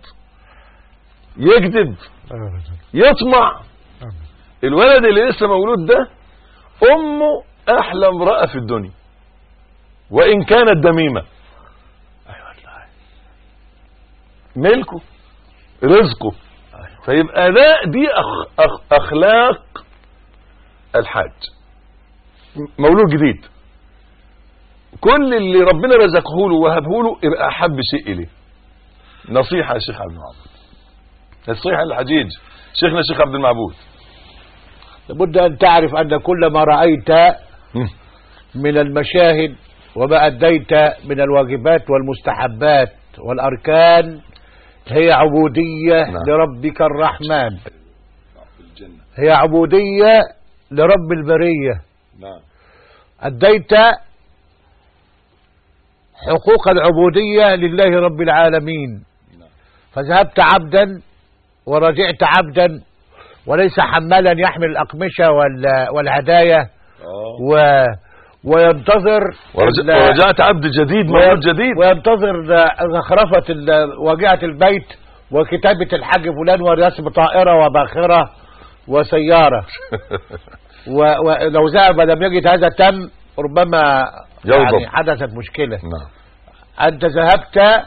B: يكذب يطمع، الولد اللي لسه مولود ده امه احلى امرأة في الدنيا وان كانت دميمة. ملكه رزقه. فيبقى ده دي أخ أخ اخلاق الحاج. مولود جديد كل اللي ربنا رزقه له وهبه له يبقى احب شيء اليه. نصيحة يا شيخ عبد المعبود، نصيحة للحجيج شيخنا الشيخ عبد المعبود.
D: لابد ان تعرف ان كل ما رأيت من المشاهد وما أديت من الواجبات والمستحبات والأركان هي عبودية نعم. لربك الرحمن، هي عبودية لرب البرية.
B: نعم.
D: أديت حقوق العبودية لله رب العالمين، فذهبت عبدا ورجعت عبدا وليس حمالا يحمل الأقمشة والهدايا و وينتظر
B: ورجع ورجعت عبد جديد مولود جديد
D: وينتظر زخرفة واجهة البيت وكتابة الحاج فلان ورسم طائرة وباخرة وسيارة ولو ذهب لم يجد هذا تم ربما يعني حدثت مشكلة.
B: نعم.
D: أنت ذهبت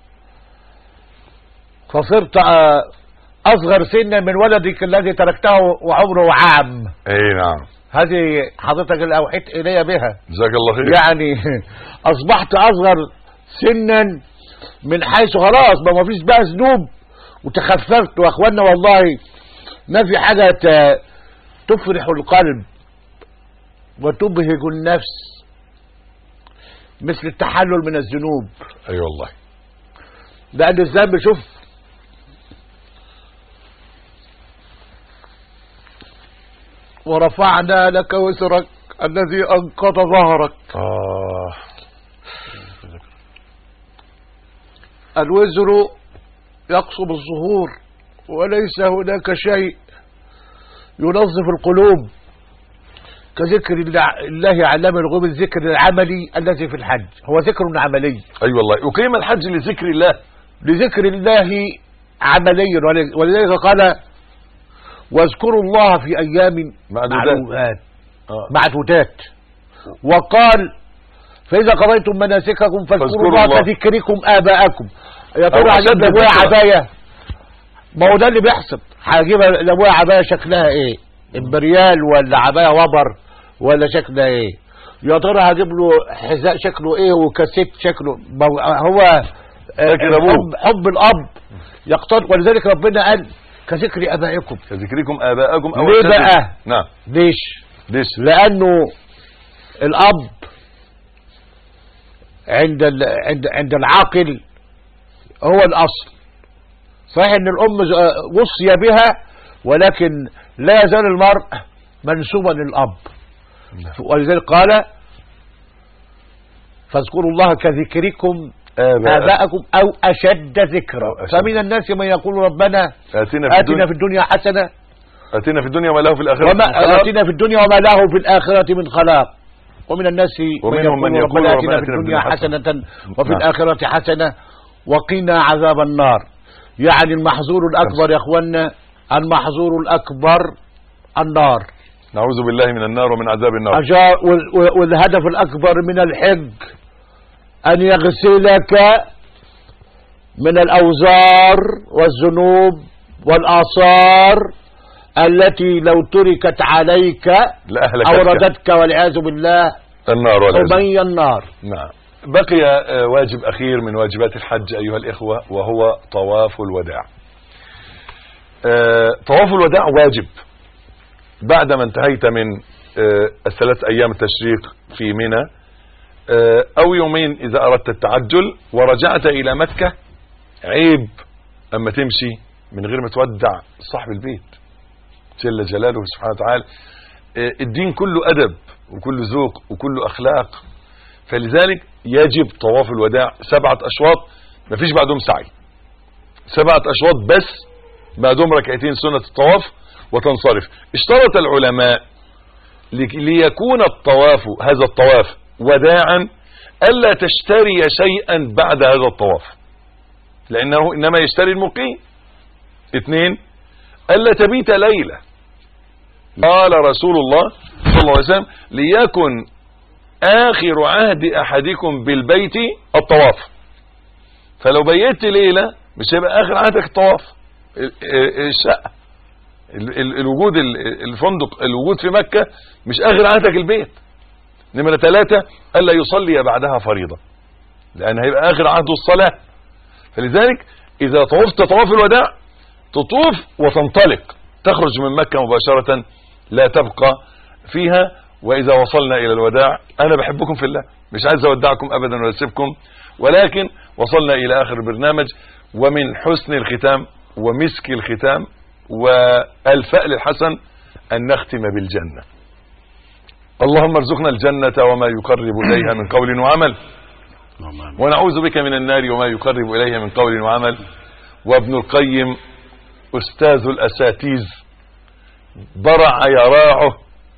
D: فصرت أصغر سنا من ولدك الذي تركته وعمره عام.
B: اي نعم.
D: هذه حضرتك اللي أوحيت إلي بها،
B: جزاك الله خير.
D: يعني أصبحت أصغر سنا من حيث خلاص ما فيش بقى ذنوب وتخففت. وأخوانا والله ما في حاجة تفرح القلب وتبهج النفس مثل التحلل من الذنوب.
B: أي أيوة والله.
D: لأن الذنب شوف ورفعنا لك وزرك الذي أنقض ظهرك.
B: آه.
D: الوزر يقصب الظهور وليس هناك شيء ينظف القلوب كذكر الله علام الغيوب، الذكر العملي الذي في الحج هو ذكر عملي.
B: أي أيوة والله. يقيم الحج لذكر الله،
D: لذكر الله عمليا. ولذلك قال واذكروا الله في أيام معلومات معدودات. وقال فإذا قضيتم مناسككم فاذكروا الله كذكركم آباءكم. يا ترى هجيب لأبويا عباية؟ ما هو ده اللي بيحصل. هجيب لأبويا عباية شكلها ايه؟ امبريال ولا عباية وبر ولا شكلها ايه؟ يا ترى هجيب له حذاء شكله ايه وكاسيت شكله؟ هو حب, حب الأب يقتضي. ولذلك ربنا قال كذكر ابائكم
B: كذكركم ابائكم. او
D: ليه بقى؟
B: نعم.
D: ليش؟
B: ليش؟
D: لانه الاب عند عند عند العاقل هو الاصل. صحيح ان الام وصي بها ولكن لا يزال المرء منسوبا للاب. ولذلك قال فاذكروا الله كذكركم آباءكم أو أشد ذكرا. فمن الناس من يقول ربنا
B: آتنا في,
D: آتنا في الدنيا حسنة
B: آتنا في الدنيا وما له في الآخرة
D: وما آتنا في الدنيا وما له في الآخرة من خلاق. ومن الناس من يقول, من يقول ربنا آتنا في الدنيا حسنة, حسنة وفي نعم. الآخرة حسنة وقنا عذاب النار. يعني المحظور الأكبر يا أخوانا، المحظور الأكبر النار.
B: نعوذ بالله من النار ومن عذاب النار.
D: والهدف الأكبر من الحج أن يغسلك من الأوزار والذنوب والآثار التي لو تركت عليك أوردتك والعياذ بالله
B: النار
D: حمي النار.
B: نعم. بقي واجب أخير من واجبات الحج أيها الإخوة وهو طواف الوداع. طواف الوداع واجب بعدما انتهيت من الثلاث أيام التشريق في منى او يومين اذا اردت التعجل ورجعت الى مكة. عيب اما تمشي من غير ما تودع صاحب البيت جل جلاله سبحانه وتعالى. الدين كله ادب وكله ذوق وكله اخلاق. فلذلك يجب طواف الوداع سبعة اشواط مفيش بعدهم سعي، سبعة اشواط بس بعدهم ركعتين سنة الطواف وتنصرف. اشترط العلماء ليكون الطواف هذا الطواف وداعا ألا تشتري شيئا بعد هذا الطواف لأنه إنما يشتري المقيم. اثنين ألا تبيت ليلة. قال رسول الله صلى الله عليه وسلم ليكن آخر عهد أحدكم بالبيت الطواف. فلو بيت ليلة مش هيبقى آخر عهدك الطواف الشقة الوجود الفندق الوجود في مكة مش آخر عهدك البيت. نمرة ثلاثة ألا يصلي بعدها فريضة لأن هيبقى آخر عهده الصلاة. فلذلك إذا طوفت طواف الوداع تطوف وتنطلق تخرج من مكة مباشرة لا تبقى فيها. وإذا وصلنا إلى الوداع أنا بحبكم في الله مش عايز أودعكم أبدا ولا أسيبكم ولكن وصلنا إلى آخر البرنامج. ومن حسن الختام ومسك الختام والفأل الحسن أن نختم بالجنة. اللهم ارزقنا الجنة وما يقرب إليها من قول وعمل ونعوذ بك من النار وما يقرب إليها من قول وعمل. وابن القيم أستاذ الأساتيز برع يراعه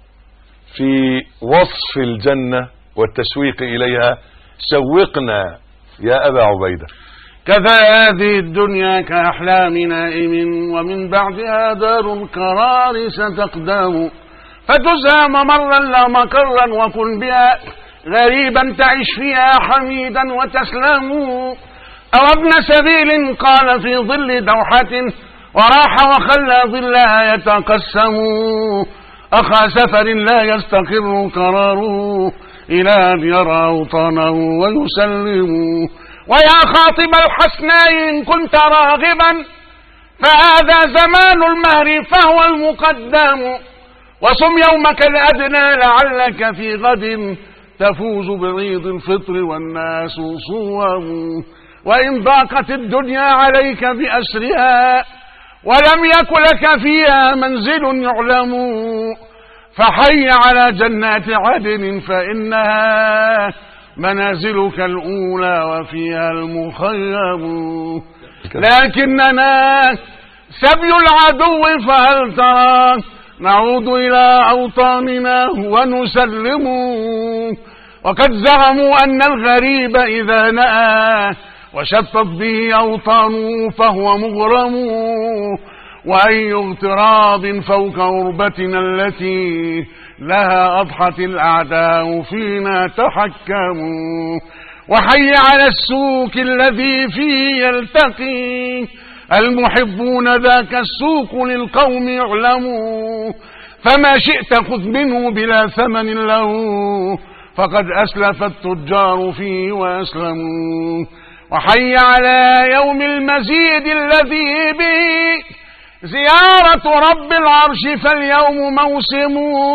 B: في وصف الجنة والتشويق إليها. شوقنا يا أبا عبيدة.
C: كفى هذه الدنيا كأحلام نائم ومن بعدها دار القرار ستقدم فتزهى ممرا لا مقرا وكن بها غريبا تعش فيها حميدا وتسلم. أو ابن سبيل قال في ظل دوحة وراح وخلى ظلها يتقسم. أخا سفر لا يستقر قراره إلى أن يرى أوطانه ويسلم. ويا خاطب الحسناء إن كنت راغبا فهذا زمان المهر فهو المقدم. وصم يومك الأدنى لعلك في غد تفوز بعيد الفطر والناس صوم. وإن ضاقت الدنيا عليك بأسرها ولم يكن لك فيها منزل يعلم فحي على جنات عدن فإنها منازلك الأولى وفيها المخيم. لكننا سبي العدو فهل ترى نعود إلى أوطاننا ونسلم. وقد زعموا أن الغريب إذا نأى وشطت به أوطانه فهو مغرم. وأي اغتراب فوق غربتنا التي لها أضحت الأعداء فينا تحكموا. وحي على السوق الذي فيه يلتقي المحبون ذاك السوق للقوم يعلموا. فما شئت خذ منه بلا ثمن له فقد أسلف التجار فيه وأسلموا. وحي على يوم المزيد الذي به زيارة رب العرش فاليوم موسم.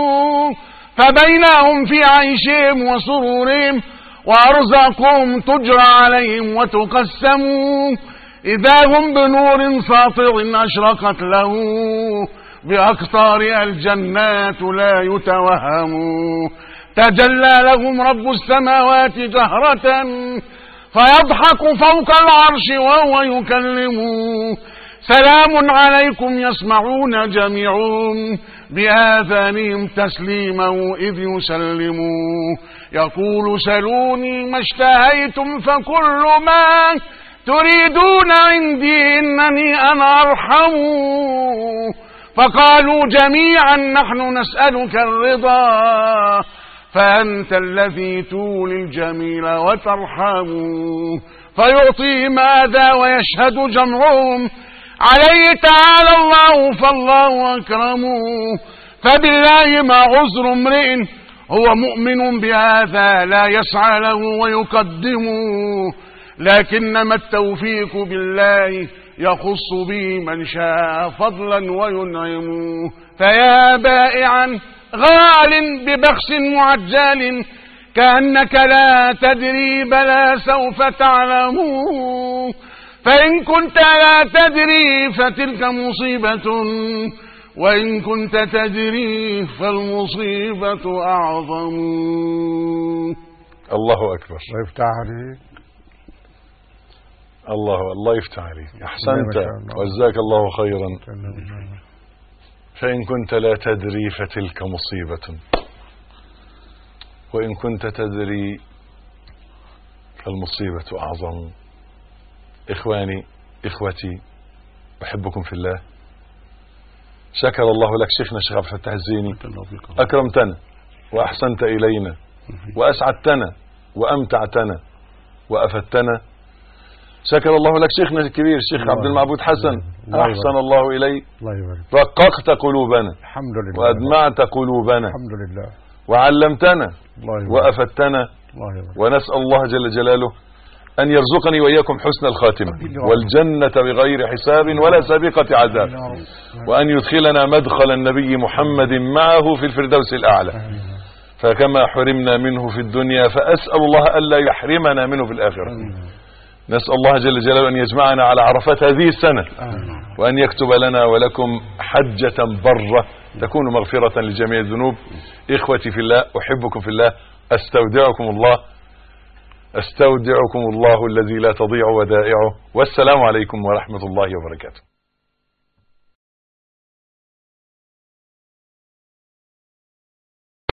C: فبينهم في عيشهم وسرورهم وأرزاقهم تجرى عليهم وتقسم. إذا هم بنور ساطع أشرقت له بأقطارها الجنات لا يتوهم. تجلى لهم رب السماوات جهرة فيضحك فوق العرش وهو يكلم. سلام عليكم يسمعون جميعهم بآذانهم تسليما إذ يسلموا. يقول سلوني ما اشتهيتم فكل ما تريدون عندي إنني أنا أرحم. فقالوا جميعا نحن نسألك الرضا فأنت الذي تولي الجميل وترحم. فيعطي ماذا ويشهد جمعهم عليه تعالى الله فالله أكرم. فبالله ما عذر امرئ هو مؤمن بهذا لا يسعى له ويقدم. لكنما التوفيق بالله يخص به من شاء فضلا وينعم. فيا بائعا غال ببخس معجل كأنك لا تدري بلى سوف تعلم. فإن كنت لا تدري فتلك مصيبة وإن كنت تدري فالمصيبة أعظم.
B: الله أكبر.
D: الله يفتح عليك.
B: الله الله يفتح عليك. أحسنت وجزاك الله خيرا. فإن كنت لا تدري فتلك مصيبة وإن كنت تدري فالمصيبة أعظم. إخواني إخوتي أحبكم في الله. شكر الله لك شيخنا الشيخ عبد الفتاح الزيني، أكرمتنا وأحسنت إلينا وأسعدتنا وأمتعتنا وأفدتنا. شكر الله لك شيخنا الكبير الشيخ عبد المعبود حسن، أحسن الله إليك، رققت قلوبنا
D: الحمد لله
B: وأدمعت قلوبنا
D: الحمد لله
B: وعلمتنا
D: الله
B: وأفدتنا. ونسأل الله جل جلاله أن يرزقني وإياكم حسن الخاتمة والجنة بغير حساب ولا سابقة عذاب، وأن يدخلنا مدخل النبي محمد معه في الفردوس الأعلى، فكما حرمنا منه في الدنيا فأسأل الله ألا يحرمنا منه في الآخرة. نسأل الله جل جلاله أن يجمعنا على عرفات هذه السنة، وأن يكتب لنا ولكم حجة برة تكون مغفرة لجميع الذنوب. إخوتي في الله، أحبكم في الله، أستودعكم الله أستودعكم الله الذي لا تضيع ودائعه، والسلام عليكم ورحمة الله وبركاته.